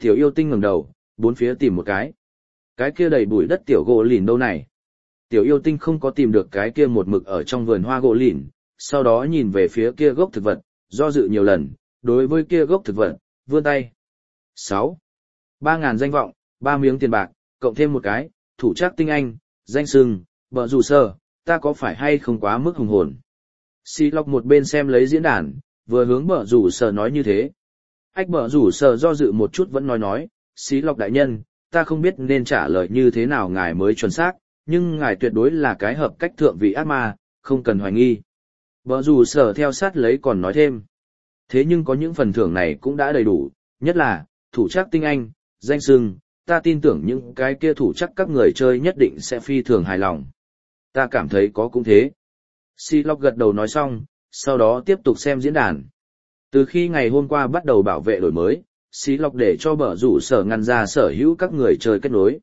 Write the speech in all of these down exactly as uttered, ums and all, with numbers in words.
Tiểu yêu tinh ngẩng đầu, bốn phía tìm một cái. Cái kia đầy bụi đất tiểu gỗ lìn đâu này? Tiểu yêu tinh không có tìm được cái kia một mực ở trong vườn hoa gỗ lìn, sau đó nhìn về phía kia gốc thực vật, do dự nhiều lần, đối với kia gốc thực vật, vươn tay. sáu. Ba ngàn danh vọng, ba miếng tiền bạc, cộng thêm một cái, thủ trác tinh anh, danh sưng, bợ rủ sơ, ta có phải hay không quá mức hùng hồn. Xì lọc một bên xem lấy diễn đàn, vừa hướng bợ rủ sơ nói như thế. Ách bợ rủ sơ do dự một chút vẫn nói nói, xí lọc đại nhân, ta không biết nên trả lời như thế nào ngài mới chuẩn xác, nhưng ngài tuyệt đối là cái hợp cách thượng vị ác ma, không cần hoài nghi. Bợ rủ sơ theo sát lấy còn nói thêm. Thế nhưng có những phần thưởng này cũng đã đầy đủ, nhất là, thủ trác tinh anh, danh sưng, ta tin tưởng những cái kia thủ chắc các người chơi nhất định sẽ phi thường hài lòng. Ta cảm thấy có cũng thế. Si Lộc gật đầu nói xong, sau đó tiếp tục xem diễn đàn. Từ khi ngày hôm qua bắt đầu bảo vệ đổi mới, Si Lộc để cho bở rủ sở ngăn ra sở hữu các người chơi kết nối.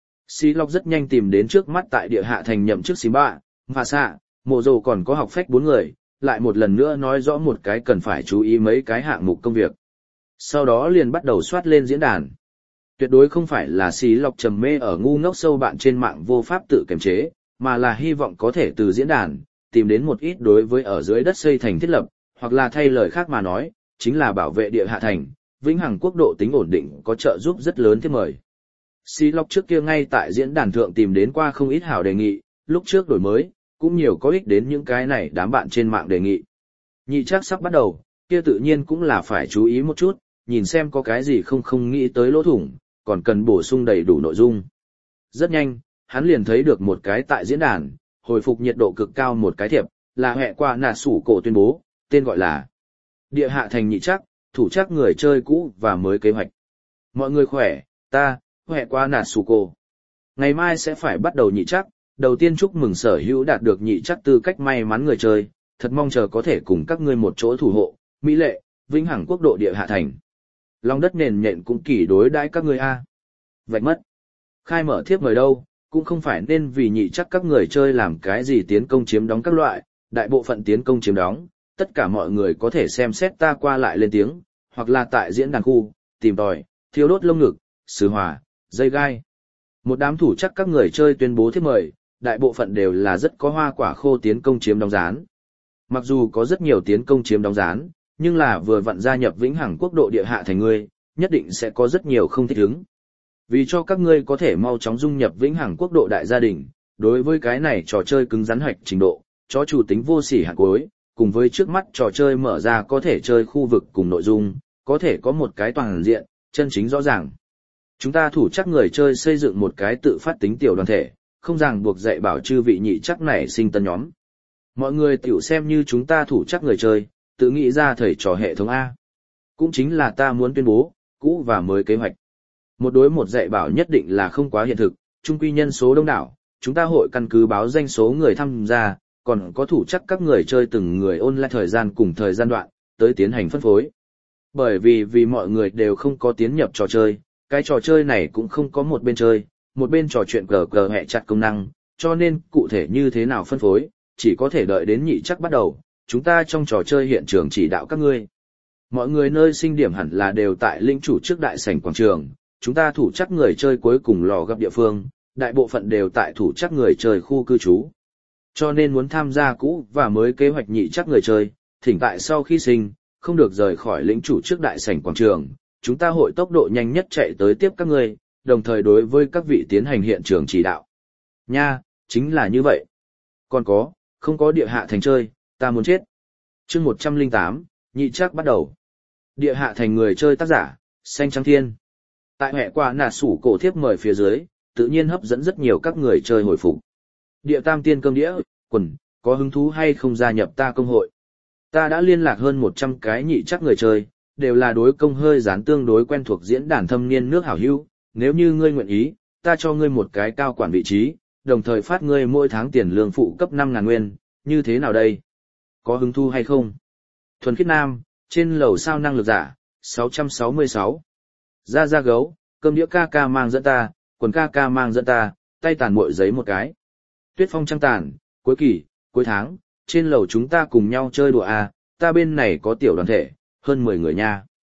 Si Lộc rất nhanh tìm đến trước mắt tại địa hạ thành nhậm chức Simba, Và Xạ, Mộ Dồ còn có học phách bốn người, lại một lần nữa nói rõ một cái cần phải chú ý mấy cái hạng mục công việc. Sau đó liền bắt đầu soát lên diễn đàn. Tuyệt đối không phải là xí lọc trầm mê ở ngu ngốc sâu bạn trên mạng vô pháp tự kiềm chế, mà là hy vọng có thể từ diễn đàn, tìm đến một ít đối với ở dưới đất xây thành thiết lập, hoặc là thay lời khác mà nói, chính là bảo vệ địa hạ thành, vĩnh hằng quốc độ tính ổn định có trợ giúp rất lớn thiết mời. Xí lọc trước kia ngay tại diễn đàn thượng tìm đến qua không ít hảo đề nghị, lúc trước đổi mới, cũng nhiều có ích đến những cái này đám bạn trên mạng đề nghị. Nhị chắc sắp bắt đầu, kia tự nhiên cũng là phải chú ý một chút, nhìn xem có cái gì không không nghĩ tới lỗ thủng, còn cần bổ sung đầy đủ nội dung. Rất nhanh, hắn liền thấy được một cái tại diễn đàn, hồi phục nhiệt độ cực cao một cái thiệp, là hệ qua nà sủ cổ tuyên bố, tên gọi là Địa hạ thành nhị chắc, thủ chắc người chơi cũ và mới kế hoạch. Mọi người khỏe, ta, hệ qua nà sủ cổ. Ngày mai sẽ phải bắt đầu nhị chắc, đầu tiên chúc mừng sở hữu đạt được nhị chắc tư cách may mắn người chơi, thật mong chờ có thể cùng các ngươi một chỗ thủ hộ, mỹ lệ, vĩnh hằng quốc độ địa hạ thành. Lòng đất nền nhện cũng kỳ đối đãi các ngươi a. Vạch mất. Khai mở thiếp mời đâu, cũng không phải nên vì nhị chắc các người chơi làm cái gì tiến công chiếm đóng các loại, đại bộ phận tiến công chiếm đóng, tất cả mọi người có thể xem xét ta qua lại lên tiếng, hoặc là tại diễn đàn khu, tìm tòi, thiêu đốt lông ngực, sứ hỏa, dây gai. Một đám thủ chắc các người chơi tuyên bố thiếp mời, đại bộ phận đều là rất có hoa quả khô tiến công chiếm đóng rán. Mặc dù có rất nhiều tiến công chiếm đóng rán, nhưng là vừa vặn gia nhập vĩnh hằng quốc độ địa hạ thành ngươi, nhất định sẽ có rất nhiều không thích ứng. Vì cho các ngươi có thể mau chóng dung nhập vĩnh hằng quốc độ đại gia đình, đối với cái này trò chơi cứng rắn hoạch trình độ, chó chủ tính vô sỉ hạn cuối, cùng với trước mắt trò chơi mở ra có thể chơi khu vực cùng nội dung, có thể có một cái toàn diện, chân chính rõ ràng. Chúng ta thủ chắc người chơi xây dựng một cái tự phát tính tiểu đoàn thể, không ràng buộc dạy bảo chư vị nhị chắc này sinh tân nhóm. Mọi người tiểu xem như chúng ta thủ chắc người chơi, tự nghĩ ra thầy trò hệ thống A. Cũng chính là ta muốn tuyên bố, cũ và mới kế hoạch. Một đối một dạy bảo nhất định là không quá hiện thực, chung quy nhân số đông đảo, chúng ta hội căn cứ báo danh số người tham gia, còn có thủ chắc các người chơi từng người online thời gian cùng thời gian đoạn, tới tiến hành phân phối. Bởi vì vì mọi người đều không có tiến nhập trò chơi, cái trò chơi này cũng không có một bên chơi, một bên trò chuyện cờ cờ hẹ chặt công năng, cho nên cụ thể như thế nào phân phối, chỉ có thể đợi đến nhị chắc bắt đầu, chúng ta trong trò chơi hiện trường chỉ đạo các ngươi. Mọi người nơi sinh điểm hẳn là đều tại linh chủ trước đại sảnh quảng trường, chúng ta thủ chắc người chơi cuối cùng lò gặp địa phương, đại bộ phận đều tại thủ chắc người chơi khu cư trú. Cho nên muốn tham gia cũ và mới kế hoạch nhị chắc người chơi, thỉnh tại sau khi sinh, không được rời khỏi lĩnh chủ trước đại sảnh quảng trường, chúng ta hội tốc độ nhanh nhất chạy tới tiếp các ngươi, đồng thời đối với các vị tiến hành hiện trường chỉ đạo. Nha, chính là như vậy. Còn có, không có địa hạ thành chơi, ta muốn chết. Chương một trăm lẻ tám, nhị chắc bắt đầu. Địa hạ thành người chơi tác giả, Xanh Trắng Thiên. Tại hệ quả nà sủ cổ thiếp mời phía dưới, tự nhiên hấp dẫn rất nhiều các người chơi hồi phục. Địa tam tiên cơm đĩa, quần, có hứng thú hay không gia nhập ta công hội? Ta đã liên lạc hơn một trăm cái nhị chắc người chơi, đều là đối công hơi dán tương đối quen thuộc diễn đàn thâm niên nước hảo hữu. Nếu như ngươi nguyện ý, ta cho ngươi một cái cao quản vị trí, đồng thời phát ngươi mỗi tháng tiền lương phụ cấp năm ngàn nguyên, như thế nào đây? Có hứng thú hay không? Thuần khiết nam, trên lầu sao năng lực giả, sáu trăm sáu mươi sáu. Ra ra gấu, cơm đĩa ca ca mang dẫn ta, quần ca ca mang dẫn ta, tay tàn muội giấy một cái. Tuyết phong trăng tàn, cuối kỳ, cuối tháng, trên lầu chúng ta cùng nhau chơi đùa à, ta bên này có tiểu đoàn thể, hơn mười người nha.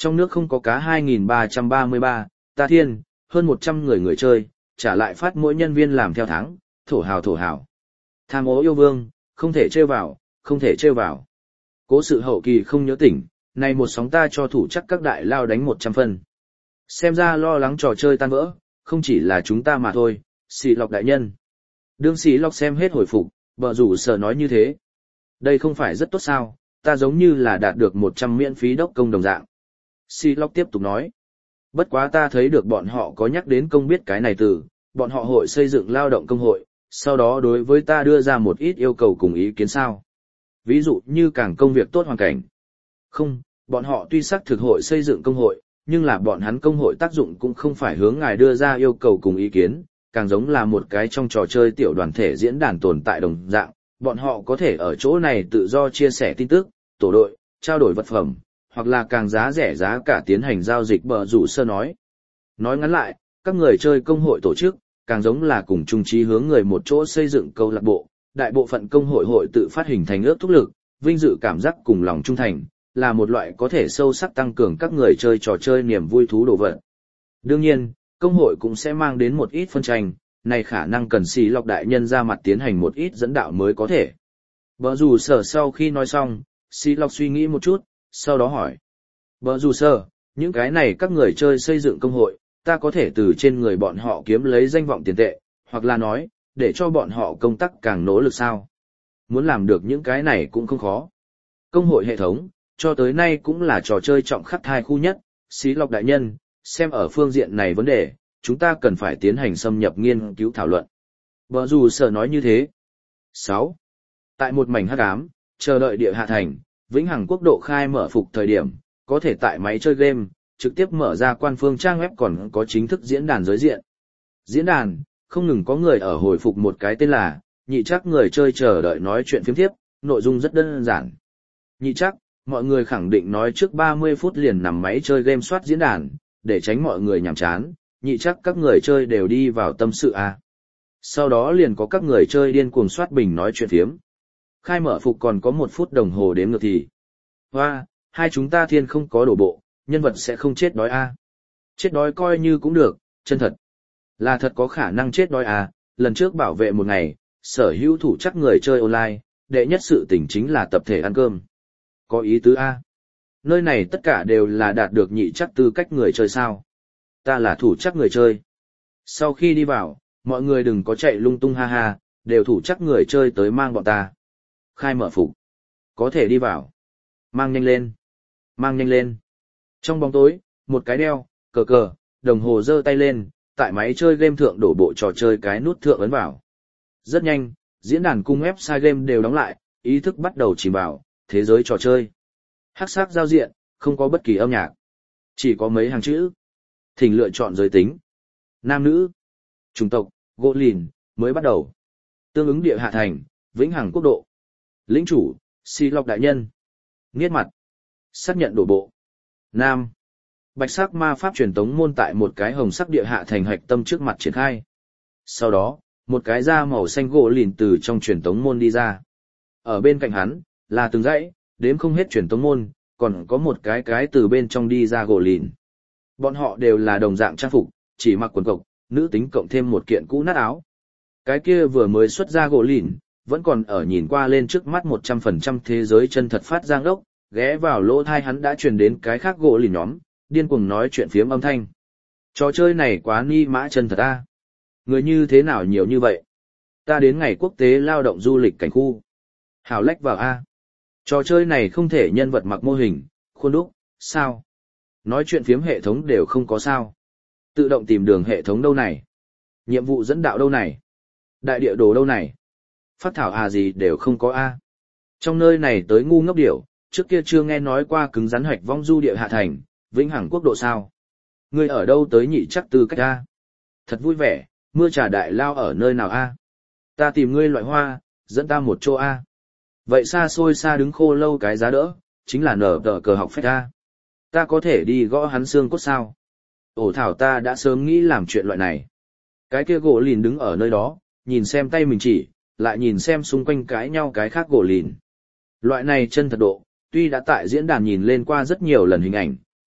Trong nước không có cá hai nghìn ba trăm ba mươi ba, ta thiên, hơn một trăm người người chơi, trả lại phát mỗi nhân viên làm theo tháng, thổ hào thổ hào. Tham ố yêu vương, không thể trêu vào, không thể trêu vào. Cố sự hậu kỳ không nhớ tỉnh, này một sóng ta cho thủ chắc các đại lao đánh một trăm phân. Xem ra lo lắng trò chơi tan vỡ, không chỉ là chúng ta mà thôi, xì lọc đại nhân. Đương xì lọc xem hết hồi phục, bờ rủ sở nói như thế. Đây không phải rất tốt sao, ta giống như là đạt được một trăm miễn phí đốc công đồng dạng. Xì lọc tiếp tục nói. Bất quá ta thấy được bọn họ có nhắc đến công biết cái này từ, bọn họ hội xây dựng lao động công hội, sau đó đối với ta đưa ra một ít yêu cầu cùng ý kiến sao. Ví dụ như càng công việc tốt hoàn cảnh. Không, bọn họ tuy xác thực hội xây dựng công hội, nhưng là bọn hắn công hội tác dụng cũng không phải hướng ngài đưa ra yêu cầu cùng ý kiến, càng giống là một cái trong trò chơi tiểu đoàn thể diễn đàn tồn tại đồng dạng, bọn họ có thể ở chỗ này tự do chia sẻ tin tức, tổ đội, trao đổi vật phẩm, hoặc là càng giá rẻ giá cả tiến hành giao dịch bờ rủ sơ nói. Nói ngắn lại, các người chơi công hội tổ chức, càng giống là cùng chung chí hướng người một chỗ xây dựng câu lạc bộ, đại bộ phận công hội hội tự phát hình thành ước thúc lực, vinh dự cảm giác cùng lòng trung thành, là một loại có thể sâu sắc tăng cường các người chơi trò chơi niềm vui thú đồ vật. Đương nhiên, công hội cũng sẽ mang đến một ít phân tranh, này khả năng cần xì lọc đại nhân ra mặt tiến hành một ít dẫn đạo mới có thể. Bờ rủ sở sau khi nói xong, xì lọc suy nghĩ một chút, sau đó hỏi. Bờ rủ sở, những cái này các người chơi xây dựng công hội, ta có thể từ trên người bọn họ kiếm lấy danh vọng tiền tệ, hoặc là nói, để cho bọn họ công tác càng nỗ lực sao. Muốn làm được những cái này cũng không khó. Công hội hệ thống, cho tới nay cũng là trò chơi trọng khắc thai khu nhất, xí lọc đại nhân, xem ở phương diện này vấn đề, chúng ta cần phải tiến hành xâm nhập nghiên cứu thảo luận. Bờ rủ sở nói như thế. sáu. Tại một mảnh hắc ám, chờ đợi địa hạ thành, vĩnh hằng quốc độ khai mở phục thời điểm, có thể tại máy chơi game, trực tiếp mở ra quan phương trang web còn có chính thức diễn đàn giới diện. Diễn đàn, không ngừng có người ở hồi phục một cái tên là, nhị chắc người chơi chờ đợi nói chuyện phiếm tiếp, nội dung rất đơn giản. Nhị chắc, mọi người khẳng định nói trước ba mươi phút liền nằm máy chơi game soát diễn đàn, để tránh mọi người nhàm chán, nhị chắc các người chơi đều đi vào tâm sự à. Sau đó liền có các người chơi điên cuồng soát bình nói chuyện phiếm. Khai mở phục còn có một phút đồng hồ đếm ngược thì. Hoa, hai chúng ta thiên không có đổ bộ, nhân vật sẽ không chết đói à. Chết đói coi như cũng được, chân thật. Là thật có khả năng chết đói à, lần trước bảo vệ một ngày, sở hữu thủ chắc người chơi online, đệ nhất sự tỉnh chính là tập thể ăn cơm. Có ý tứ A. Nơi này tất cả đều là đạt được nhị chắc tư cách người chơi sao. Ta là thủ chắc người chơi. Sau khi đi vào, mọi người đừng có chạy lung tung ha ha, đều thủ chắc người chơi tới mang bọn ta. Khai mở phục. Có thể đi vào. Mang nhanh lên. Mang nhanh lên. Trong bóng tối, một cái đeo, cờ cờ, đồng hồ giơ tay lên, tại máy chơi game thượng đổ bộ trò chơi cái nút thượng ấn vào. Rất nhanh, diễn đàn cung website game đều đóng lại, ý thức bắt đầu chìm vào thế giới trò chơi. Hắc sắc giao diện, không có bất kỳ âm nhạc. Chỉ có mấy hàng chữ. Thỉnh lựa chọn giới tính. Nam nữ. Chủng tộc, gỗ lìn, mới bắt đầu. Tương ứng địa hạ thành, vĩnh hằng quốc độ. Lĩnh chủ, xì lọc đại nhân. Nghiết mặt. Xác nhận đổ bộ. Nam. Bạch sắc ma pháp truyền tống môn tại một cái hồng sắc địa hạ thành hạch tâm trước mặt triển khai. Sau đó, một cái da màu xanh gỗ lìn từ trong truyền tống môn đi ra. Ở bên cạnh hắn, là từng dãy, đếm không hết truyền tống môn, còn có một cái cái từ bên trong đi ra gỗ lìn. Bọn họ đều là đồng dạng trang phục, chỉ mặc quần cộc, nữ tính cộng thêm một kiện cũ nát áo. Cái kia vừa mới xuất ra gỗ lìn, vẫn còn ở nhìn qua lên trước mắt một trăm phần trăm thế giới chân thật phát giang đốc, ghé vào lỗ thai hắn đã truyền đến cái khác gỗ lìn nhóm, điên cuồng nói chuyện phiếm âm thanh. Trò chơi này quá ni mã chân thật a. Người như thế nào nhiều như vậy? Ta đến ngày quốc tế lao động du lịch cảnh khu. Hào lách vào a. Trò chơi này không thể nhân vật mặc mô hình, khuôn đúc, sao? Nói chuyện phiếm hệ thống đều không có sao. Tự động tìm đường hệ thống đâu này? Nhiệm vụ dẫn đạo đâu này? Đại địa đồ đâu này? Phát thảo à gì đều không có a. Trong nơi này tới ngu ngốc điểu, trước kia chưa nghe nói qua cứng rắn hoạch vong du địa hạ thành, vĩnh hằng quốc độ sao? Ngươi ở đâu tới nhị chắc tư cách a? Thật vui vẻ, mưa trà đại lao ở nơi nào a? Ta tìm ngươi loại hoa, dẫn ta một chỗ a. Vậy xa xôi xa đứng khô lâu cái giá đỡ, chính là nở tờ cờ học phách a. Ta có thể đi gõ hắn xương cốt sao? Ổ thảo ta đã sớm nghĩ làm chuyện loại này. Cái kia gỗ lìn đứng ở nơi đó, nhìn xem tay mình chỉ, lại nhìn xem xung quanh cãi nhau cái khác gỗ lìn. Loại này chân thật độ, tuy đã tại diễn đàn nhìn lên qua rất nhiều lần hình ảnh,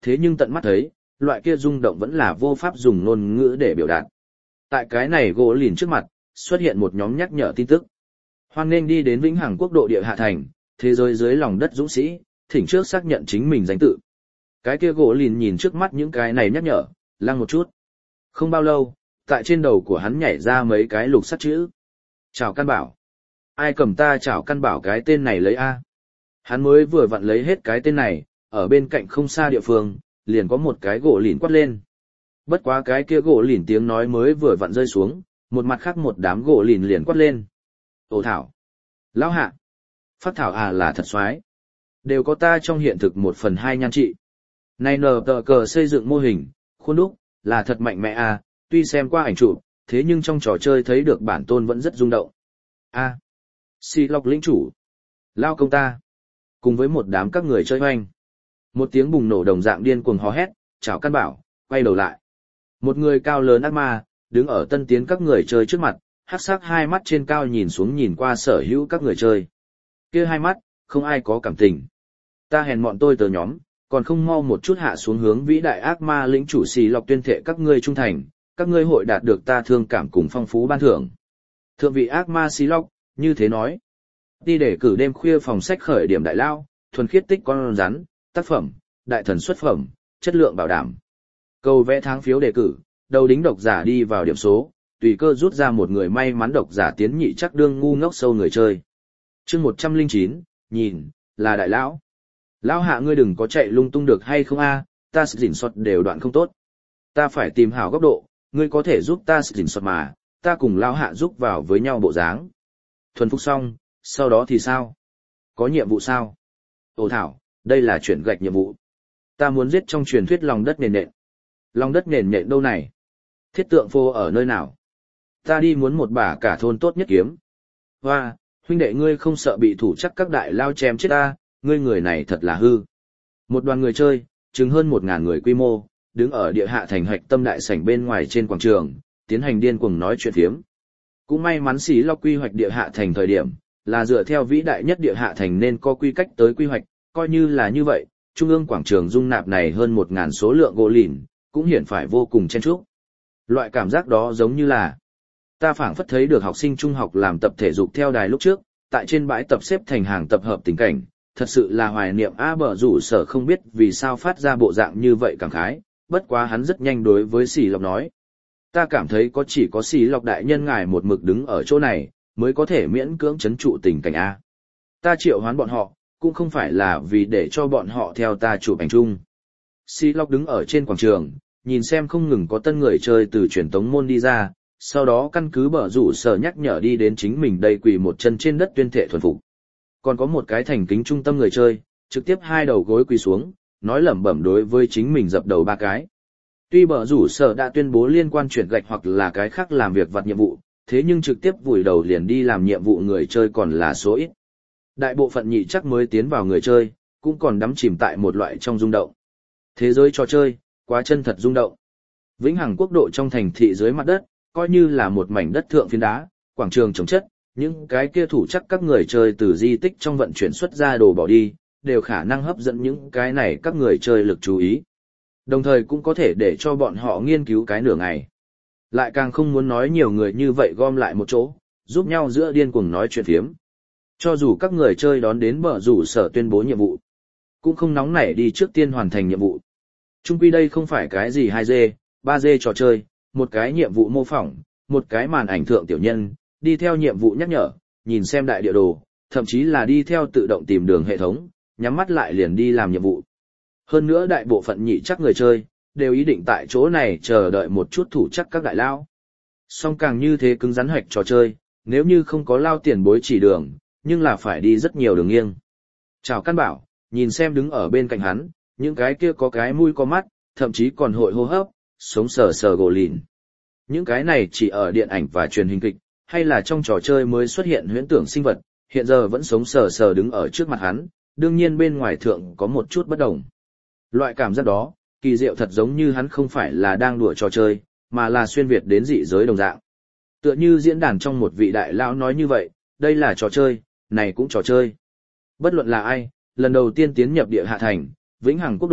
thế nhưng tận mắt thấy, loại kia rung động vẫn là vô pháp dùng ngôn ngữ để biểu đạt. Tại cái này gỗ lìn trước mặt, xuất hiện một nhóm nhắc nhở tin tức. Hoan nghênh đi đến Vĩnh Hằng Quốc độ địa hạ thành, thế giới dưới lòng đất dũng sĩ, thỉnh trước xác nhận chính mình danh tự. Cái kia gỗ lìn nhìn trước mắt những cái này nhắc nhở, lăng một chút. Không bao lâu, tại trên đầu của hắn nhảy ra mấy cái lục sắt chữ. Chào căn bảo. Ai cầm ta chào căn bảo cái tên này lấy A. Hắn mới vừa vặn lấy hết cái tên này, ở bên cạnh không xa địa phương, liền có một cái gỗ lìn quát lên. Bất quá cái kia gỗ lìn tiếng nói mới vừa vặn rơi xuống, một mặt khác một đám gỗ lìn liền quát lên. Ồ thảo. Lão hạ. Phát thảo à là thật xoái. Đều có ta trong hiện thực một phần hai nhan trị. Này nờ tờ cờ xây dựng mô hình, khuôn đúc, là thật mạnh mẽ à, tuy xem qua ảnh chụp, thế nhưng trong trò chơi thấy được bản tôn vẫn rất rung động. A. Xì lọc lĩnh chủ. Lao công ta. Cùng với một đám các người chơi hoanh. Một tiếng bùng nổ đồng dạng điên cuồng hò hét, chào căn bảo, quay đầu lại. Một người cao lớn ác ma, đứng ở tân tiến các người chơi trước mặt, hắc sắc hai mắt trên cao nhìn xuống nhìn qua sở hữu các người chơi. Kia hai mắt, không ai có cảm tình. Ta hèn mọn tôi tờ nhóm, còn không mau một chút hạ xuống hướng vĩ đại ác ma lĩnh chủ xì lọc tuyên thệ các ngươi trung thành, các ngươi hội đạt được ta thương cảm cùng phong phú ban thưởng. Thượng vị ác ma xì lọc, như thế nói. Đi để cử đêm khuya phòng sách khởi điểm đại lao, thuần khiết tích con rắn, tác phẩm, đại thần xuất phẩm, chất lượng bảo đảm. Câu vẽ tháng phiếu đề cử, đầu đính độc giả đi vào điểm số, tùy cơ rút ra một người may mắn độc giả tiến nhị chắc đương ngu ngốc sâu người chơi. Chương một trăm lẻ chín, nhìn, là đại lão. Lão hạ ngươi đừng có chạy lung tung được hay không a, ta sẽ dình soát đều đoạn không tốt. Ta phải tìm hảo góc độ, ngươi có thể giúp ta dình soát mà, ta cùng lão hạ giúp vào với nhau bộ dáng. Thuần phục xong, sau đó thì sao? Có nhiệm vụ sao? Ồ thảo, đây là chuyển gạch nhiệm vụ. Ta muốn giết trong truyền thuyết lòng đất nền nện. Lòng đất nền nện đâu này? Thiết tượng phô ở nơi nào? Ta đi muốn một bả cả thôn tốt nhất kiếm. Hoa, huynh đệ ngươi không sợ bị thủ chắc các đại lao chém chết ta, ngươi người này thật là hư. Một đoàn người chơi, chừng hơn một ngàn người quy mô, đứng ở địa hạ thành hạch tâm đại sảnh bên ngoài trên quảng trường, tiến hành điên cuồng nói chuyện phiếm. Cũng may mắn xí lo quy hoạch địa hạ thành thời điểm, là dựa theo vĩ đại nhất địa hạ thành nên có quy cách tới quy hoạch, coi như là như vậy, trung ương quảng trường dung nạp này hơn một ngàn số lượng gỗ lìn, cũng hiển phải vô cùng chen chúc. Loại cảm giác đó giống như là, ta phảng phất thấy được học sinh trung học làm tập thể dục theo đài lúc trước, tại trên bãi tập xếp thành hàng tập hợp tình cảnh, thật sự là hoài niệm a bờ rủ sở không biết vì sao phát ra bộ dạng như vậy cảm khái, bất quá hắn rất nhanh đối với xì lọc nói. Ta cảm thấy có chỉ có xì lọc đại nhân ngài một mực đứng ở chỗ này, mới có thể miễn cưỡng chấn trụ tình cảnh A. Ta triệu hoán bọn họ, cũng không phải là vì để cho bọn họ theo ta chụp ảnh chung. Xì lọc đứng ở trên quảng trường, nhìn xem không ngừng có tân người chơi từ truyền tống môn đi ra, sau đó căn cứ bờ rủ sở nhắc nhở đi đến chính mình đây quỳ một chân trên đất tuyên thệ thuần phục. Còn có một cái thành kính trung tâm người chơi, trực tiếp hai đầu gối quỳ xuống, nói lẩm bẩm đối với chính mình dập đầu ba cái. Tuy bờ rủ sở đã tuyên bố liên quan chuyển gạch hoặc là cái khác làm việc vặt nhiệm vụ, thế nhưng trực tiếp vùi đầu liền đi làm nhiệm vụ người chơi còn là số ít. Đại bộ phận nhị chắc mới tiến vào người chơi, cũng còn đắm chìm tại một loại trong rung động. Thế giới trò chơi, quá chân thật rung động. Vĩnh Hằng Quốc độ trong thành thị dưới mặt đất, coi như là một mảnh đất thượng phiến đá, quảng trường trống chất, những cái kia thủ chắc các người chơi từ di tích trong vận chuyển xuất ra đồ bỏ đi, đều khả năng hấp dẫn những cái này các người chơi lực chú ý. Đồng thời cũng có thể để cho bọn họ nghiên cứu cái nửa ngày. Lại càng không muốn nói nhiều người như vậy gom lại một chỗ, giúp nhau giữa điên cuồng nói chuyện phiếm. Cho dù các người chơi đón đến bờ rủ sở tuyên bố nhiệm vụ, cũng không nóng nảy đi trước tiên hoàn thành nhiệm vụ. Chung quy đây không phải cái gì hai dê, ba dê trò chơi, một cái nhiệm vụ mô phỏng, một cái màn ảnh thượng tiểu nhân, đi theo nhiệm vụ nhắc nhở, nhìn xem đại địa đồ, thậm chí là đi theo tự động tìm đường hệ thống, nhắm mắt lại liền đi làm nhiệm vụ. Hơn nữa đại bộ phận nhị chắc người chơi, đều ý định tại chỗ này chờ đợi một chút thủ chắc các đại lao. Song càng như thế cứng rắn hoạch trò chơi, nếu như không có lao tiền bối chỉ đường, nhưng là phải đi rất nhiều đường nghiêng. Chào căn bảo, nhìn xem đứng ở bên cạnh hắn, những cái kia có cái mũi có mắt, thậm chí còn hội hô hấp, sống sờ sờ gỗ lìn. Những cái này chỉ ở điện ảnh và truyền hình kịch, hay là trong trò chơi mới xuất hiện huyễn tưởng sinh vật, hiện giờ vẫn sống sờ sờ đứng ở trước mặt hắn, đương nhiên bên ngoài thượng có một chút bất đồng. Loại cảm giác đó, kỳ diệu thật giống như hắn không phải là đang đùa trò chơi, mà là xuyên việt đến dị giới đồng dạng. Tựa như diễn đàn trong một vị đại lão nói như vậy, đây là trò chơi, này cũng trò chơi. Bất luận là ai, lần đầu tiên tiến nhập địa hạ thành, Vĩnh Hằng Quốc độ,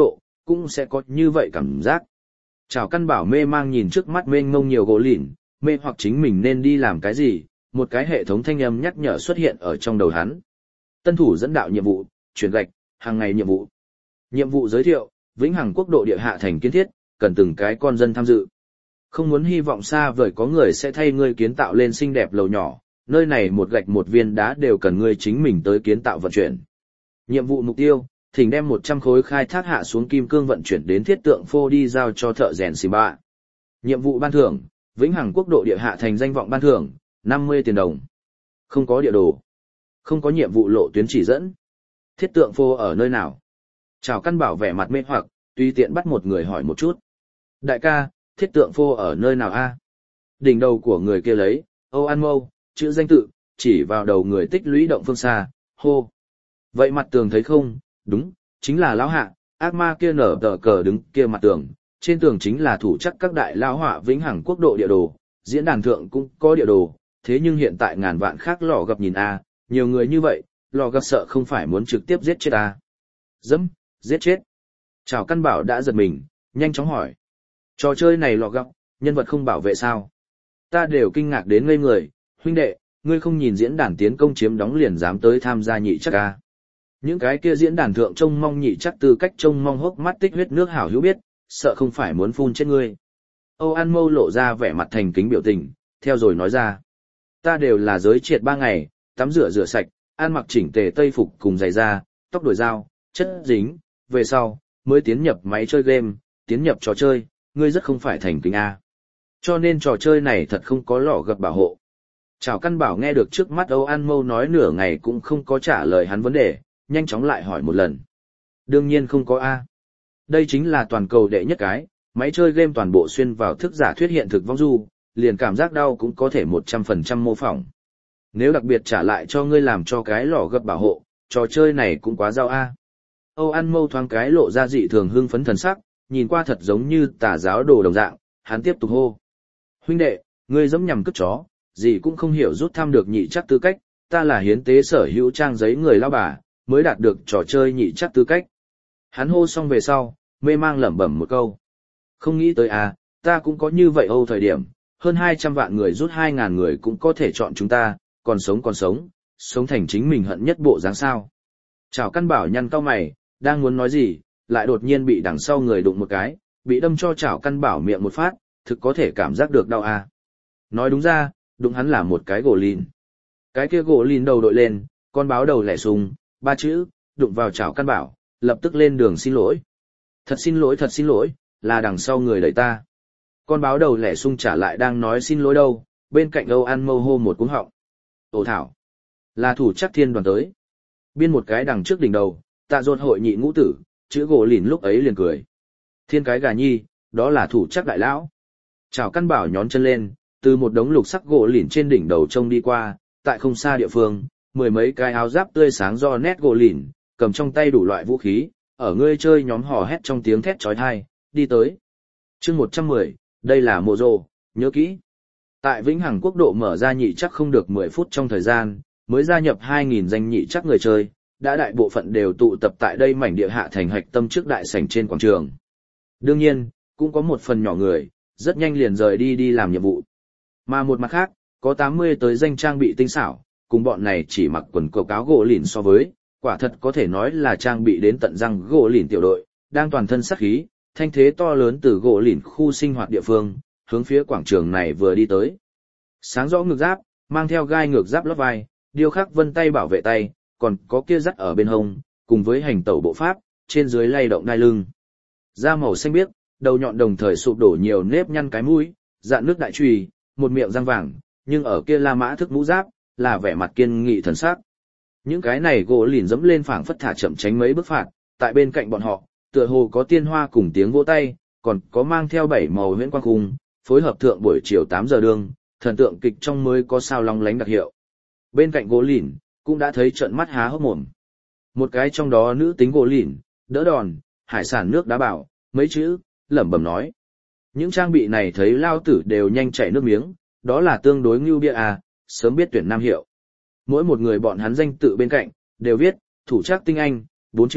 cũng sẽ có như vậy cảm giác. Chào căn bảo mê mang nhìn trước mắt mênh mông nhiều gỗ lìn, mê hoặc chính mình nên đi làm cái gì, một cái hệ thống thanh âm nhắc nhở xuất hiện ở trong đầu hắn. Tân thủ dẫn đạo nhiệm vụ, chuyển gạch, hàng ngày nhiệm vụ. Nhiệm vụ giới thiệu, vĩnh hằng quốc độ địa hạ thành kiến thiết, cần từng cái con dân tham dự. Không muốn hy vọng xa vời có người sẽ thay ngươi kiến tạo lên xinh đẹp lầu nhỏ, nơi này một gạch một viên đá đều cần ngươi chính mình tới kiến tạo vận chuyển. Nhiệm vụ mục tiêu, thỉnh đem một trăm khối khai thác hạ xuống kim cương vận chuyển đến thiết tượng phô đi giao cho thợ rèn Simba. Nhiệm vụ ban thưởng, vĩnh hằng quốc độ địa hạ thành danh vọng ban thưởng, năm mươi tiền đồng. Không có địa đồ. Không có nhiệm vụ lộ tuyến chỉ dẫn. Thiết tượng phô ở nơi nào? Chào căn bảo vẻ mặt mê hoặc, tùy tiện bắt một người hỏi một chút. Đại ca, thiết tượng phô ở nơi nào a? Đỉnh đầu của người kia lấy, Âu An Mâu, chữ danh tự, chỉ vào đầu người tích lũy động phương xa, hô. Vậy mặt tường thấy không? Đúng, chính là lão hạ, ác ma kia nở tờ cờ đứng kia mặt tường, trên tường chính là thủ chắc các đại lão họa vĩnh hằng quốc độ địa đồ, diễn đàn thượng cũng có địa đồ, thế nhưng hiện tại ngàn vạn khác lò gặp nhìn a, nhiều người như vậy, lò gặp sợ không phải muốn trực tiếp giết chết a. Dẫm, giết chết. Chào căn bảo đã giật mình, nhanh chóng hỏi. Trò chơi này lò gặp, nhân vật không bảo vệ sao? Ta đều kinh ngạc đến ngây người, huynh đệ, ngươi không nhìn diễn đàn tiến công chiếm đóng liền dám tới tham gia nhị chắc a. Những cái kia diễn đàn thượng trông mong nhị chắc tư cách trông mong hốc mắt tích huyết nước hảo hữu biết, sợ không phải muốn phun chết ngươi. Âu An Mâu lộ ra vẻ mặt thành kính biểu tình, theo rồi nói ra. Ta đều là giới triệt ba ngày, tắm rửa rửa sạch, ăn mặc chỉnh tề tây phục cùng giày da, tóc đổi dao, chất dính, về sau, mới tiến nhập máy chơi game, tiến nhập trò chơi, ngươi rất không phải thành kính A. Cho nên trò chơi này thật không có lọ gập bảo hộ. Chào căn bảo nghe được trước mắt Âu An Mâu nói nửa ngày cũng không có trả lời hắn vấn đề, nhanh chóng lại hỏi một lần. Đương nhiên không có A. Đây chính là toàn cầu đệ nhất cái, máy chơi game toàn bộ xuyên vào thức giả thuyết hiện thực vong du, liền cảm giác đau cũng có thể một trăm phần trăm mô phỏng. Nếu đặc biệt trả lại cho ngươi làm cho cái lò gập bảo hộ, trò chơi này cũng quá giao A. Âu An Mâu thoáng cái lộ ra dị thường hưng phấn thần sắc, nhìn qua thật giống như tà giáo đồ đồng dạng, hắn tiếp tục hô. Huynh đệ, ngươi dẫm nhằm cướp chó, gì cũng không hiểu rút thăm được nhị chắc tư cách, ta là hiến tế sở hữu trang giấy người lao bà, mới đạt được trò chơi nhị chắc tư cách. Hắn hô xong về sau, mê mang lẩm bẩm một câu. Không nghĩ tới à, ta cũng có như vậy Âu thời điểm, hơn hai trăm vạn người rút hai ngàn người cũng có thể chọn chúng ta, còn sống còn sống, sống thành chính mình hận nhất bộ dáng sao. Chào căn bảo nhăn cau mày, đang muốn nói gì, lại đột nhiên bị đằng sau người đụng một cái, bị đâm cho chảo căn bảo miệng một phát, thực có thể cảm giác được đau à. Nói đúng ra, đụng hắn là một cái gỗ lìn. Cái kia gỗ lìn đầu đội lên, con báo đầu lẻ sùng, ba chữ, đụng vào chảo căn bảo, lập tức lên đường xin lỗi. Thật xin lỗi thật xin lỗi, là đằng sau người đẩy ta. Con báo đầu lẻ sung trả lại đang nói xin lỗi đâu, bên cạnh Âu An Mâu hô một cú họng. Ồ thảo, là thủ chắc thiên đoàn tới. Biên một cái đằng trước đỉnh đầu, tạ dột hội nhị ngũ tử, chữ gỗ lìn lúc ấy liền cười. Thiên cái gà nhi, đó là thủ chắc đại lão. Chào căn bảo nhón chân lên, từ một đống lục sắc gỗ lìn trên đỉnh đầu trông đi qua, tại không xa địa phương, mười mấy cái áo giáp tươi sáng do nét gỗ lìn, cầm trong tay đủ loại vũ khí, ở ngươi chơi nhóm hò hét trong tiếng thét chói tai, đi tới. Chương một trăm mười, đây là mộ rồ, nhớ kỹ. Tại Vĩnh Hằng quốc độ mở ra nhị chắc không được mười phút trong thời gian, mới gia nhập hai nghìn danh nhị chắc người chơi, đã đại bộ phận đều tụ tập tại đây mảnh địa hạ thành hạch tâm trước đại sảnh trên quảng trường. Đương nhiên, cũng có một phần nhỏ người, rất nhanh liền rời đi đi làm nhiệm vụ. Mà một mặt khác, có tám mươi tới danh trang bị tinh xảo, cùng bọn này chỉ mặc quần cộc áo gỗ lìn so với, quả thật có thể nói là trang bị đến tận răng gỗ lìn tiểu đội, đang toàn thân sát khí, thanh thế to lớn từ gỗ lìn khu sinh hoạt địa phương, hướng phía quảng trường này vừa đi tới. Sáng rõ ngực giáp, mang theo gai ngược giáp lót vai, điêu khắc vân tay bảo vệ tay, còn có kia dắt ở bên hông, cùng với hành tẩu bộ pháp, trên dưới lay động đai lưng. Da màu xanh biếc, đầu nhọn đồng thời sụp đổ nhiều nếp nhăn cái mũi, dạn nước đại chùy, một miệng răng vàng, nhưng ở kia La Mã thức mũ giáp, là vẻ mặt kiên nghị thần sắc. Những cái này gỗ lìn dẫm lên phảng phất thả chậm tránh mấy bước phạt, tại bên cạnh bọn họ, tựa hồ có tiên hoa cùng tiếng vỗ tay, còn có mang theo bảy màu huyễn quang khung, phối hợp thượng buổi chiều tám giờ đương, thần tượng kịch trong mới có sao long lánh đặc hiệu. Bên cạnh gỗ lìn, cũng đã thấy trợn mắt há hốc mồm. Một cái trong đó nữ tính gỗ lìn, đỡ đòn, hải sản nước đá bảo, mấy chữ, lẩm bẩm nói. Những trang bị này thấy lao tử đều nhanh chảy nước miếng, đó là tương đối ngưu bia à, sớm biết tuyển nam hiệu. Mỗi một người bọn hắn danh tự bên cạnh, đều viết, thủ trác tinh anh, bốn chữ,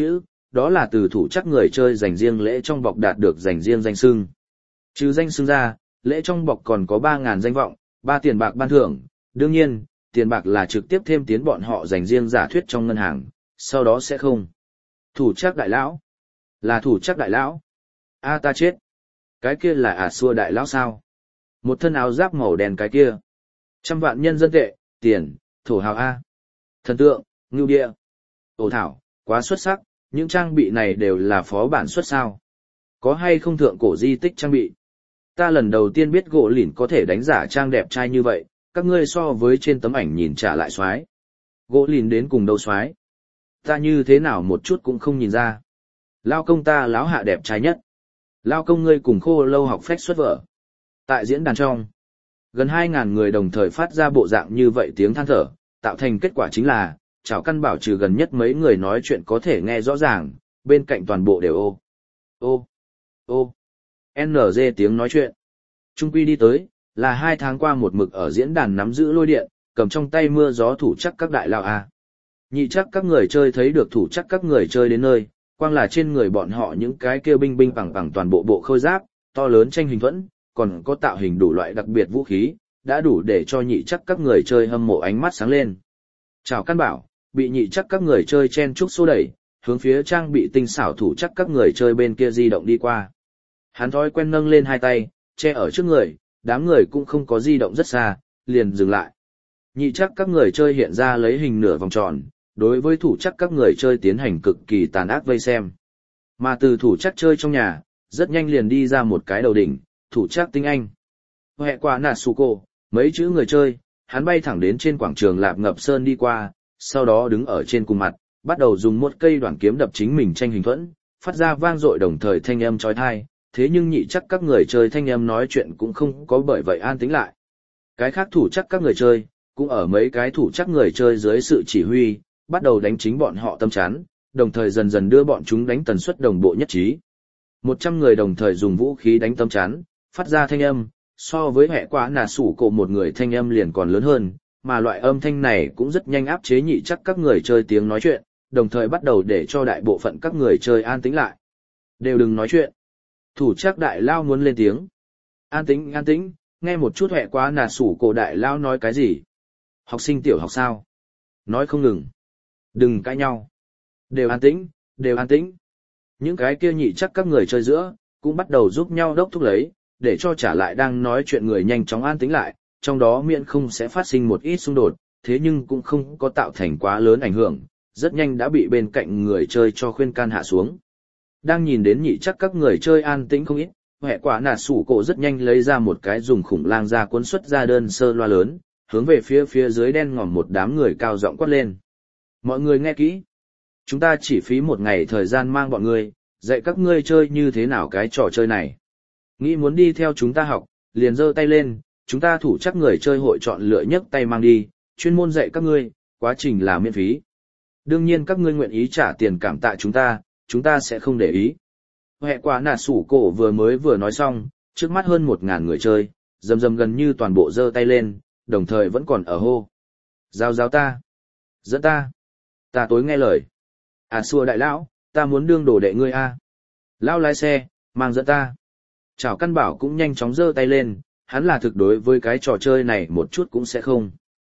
đó là từ thủ chắc người chơi dành riêng lễ trong bọc đạt được dành riêng danh xưng. Trừ danh xưng ra, lễ trong bọc còn có ba nghìn danh vọng, ba tiền bạc ban thưởng, đương nhiên, tiền bạc là trực tiếp thêm tiến bọn họ dành riêng giả thuyết trong ngân hàng, sau đó sẽ không. Thủ chắc đại lão? Là thủ chắc đại lão? A ta chết. Cái kia là à xua đại lão sao? Một thân áo giáp màu đen cái kia. Trăm vạn nhân dân tệ, tiền, thổ hào A. Thần tượng, ngưu địa. Ồ thảo, quá xuất sắc, những trang bị này đều là phó bản xuất sao. Có hay không thượng cổ di tích trang bị? Ta lần đầu tiên biết gỗ lỉn có thể đánh giả trang đẹp trai như vậy, các ngươi so với trên tấm ảnh nhìn trả lại xoái. Gỗ lìn đến cùng đâu xoái? Ta như thế nào một chút cũng không nhìn ra. Lao công ta láo hạ đẹp trai nhất. Lao công ngươi cùng khô lâu học phách xuất vở. Tại diễn đàn trong, gần hai nghìn người đồng thời phát ra bộ dạng như vậy tiếng than thở, tạo thành kết quả chính là, chảo căn bảo trừ gần nhất mấy người nói chuyện có thể nghe rõ ràng, bên cạnh toàn bộ đều ô. Ô. Ô. en giê tiếng nói chuyện. Trung quy đi tới, là hai tháng qua một mực ở diễn đàn nắm giữ lôi điện, cầm trong tay mưa gió thủ chắc các đại lao a. Nhị chắc các người chơi thấy được thủ chắc các người chơi đến nơi, quang là trên người bọn họ những cái kêu binh binh bằng bằng toàn bộ bộ khôi giáp, to lớn tranh hình thuẫn, còn có tạo hình đủ loại đặc biệt vũ khí, đã đủ để cho nhị chắc các người chơi hâm mộ ánh mắt sáng lên. Chào căn bảo, bị nhị chắc các người chơi chen chúc xô đẩy, hướng phía trang bị tinh xảo thủ chắc các người chơi bên kia di động đi qua. Hắn thói quen nâng lên hai tay, che ở trước người, đám người cũng không có di động rất xa, liền dừng lại. Nhị chắc các người chơi hiện ra lấy hình nửa vòng tròn, đối với thủ chắc các người chơi tiến hành cực kỳ tàn ác vây xem. Mà từ thủ chắc chơi trong nhà, rất nhanh liền đi ra một cái đầu đỉnh, thủ chắc tinh anh. Hệ quả Natsuko, mấy chữ người chơi, hắn bay thẳng đến trên quảng trường Lạp Ngập Sơn đi qua, sau đó đứng ở trên cùng mặt, bắt đầu dùng một cây đoạn kiếm đập chính mình tranh hình thuẫn, phát ra vang dội đồng thời thanh âm chói tai. Thế nhưng nhị chắc các người chơi thanh âm nói chuyện cũng không có bởi vậy an tĩnh lại. Cái khác thủ chắc các người chơi, cũng ở mấy cái thủ chắc người chơi dưới sự chỉ huy, bắt đầu đánh chính bọn họ tâm chán, đồng thời dần dần đưa bọn chúng đánh tần suất đồng bộ nhất trí. Một trăm người đồng thời dùng vũ khí đánh tâm chán, phát ra thanh âm, so với hệ quả nà sủ cổ một người thanh âm liền còn lớn hơn, mà loại âm thanh này cũng rất nhanh áp chế nhị chắc các người chơi tiếng nói chuyện, đồng thời bắt đầu để cho đại bộ phận các người chơi an tĩnh lại. Đều đừng nói chuyện. Thủ chắc đại lao muốn lên tiếng. An tĩnh, an tĩnh, nghe một chút hệ quá nà sủ cổ đại lao nói cái gì. Học sinh tiểu học sao? Nói không ngừng. Đừng cãi nhau. Đều an tĩnh, đều an tĩnh. Những cái kia nhị chắc các người chơi giữa, cũng bắt đầu giúp nhau đốc thúc lấy, để cho trả lại đang nói chuyện người nhanh chóng an tĩnh lại, trong đó miễn không sẽ phát sinh một ít xung đột, thế nhưng cũng không có tạo thành quá lớn ảnh hưởng, rất nhanh đã bị bên cạnh người chơi cho khuyên can hạ xuống. Đang nhìn đến nhị chắc các người chơi an tĩnh không ít, hệ quả nà sủ cổ rất nhanh lấy ra một cái dùng khủng lang ra cuốn xuất ra đơn sơ loa lớn, hướng về phía phía dưới đen ngòm một đám người cao giọng quát lên. Mọi người nghe kỹ. Chúng ta chỉ phí một ngày thời gian mang bọn ngươi, dạy các ngươi chơi như thế nào cái trò chơi này. Nghĩ muốn đi theo chúng ta học, liền giơ tay lên, chúng ta thủ chắc người chơi hội chọn lựa nhấc tay mang đi, chuyên môn dạy các ngươi, quá trình là miễn phí. Đương nhiên các ngươi nguyện ý trả tiền cảm tạ chúng ta, chúng ta sẽ không để ý. Hệ quả nà sủ cổ vừa mới vừa nói xong, trước mắt hơn một ngàn người chơi, rầm rầm gần như toàn bộ giơ tay lên, đồng thời vẫn còn ở hô. Giao giao ta. Dẫn ta. Ta tối nghe lời. À xua đại lão, ta muốn đương đồ đệ ngươi a. Lão lái xe, mang dẫn ta. Chảo căn bảo cũng nhanh chóng giơ tay lên, hắn là thực đối với cái trò chơi này một chút cũng sẽ không.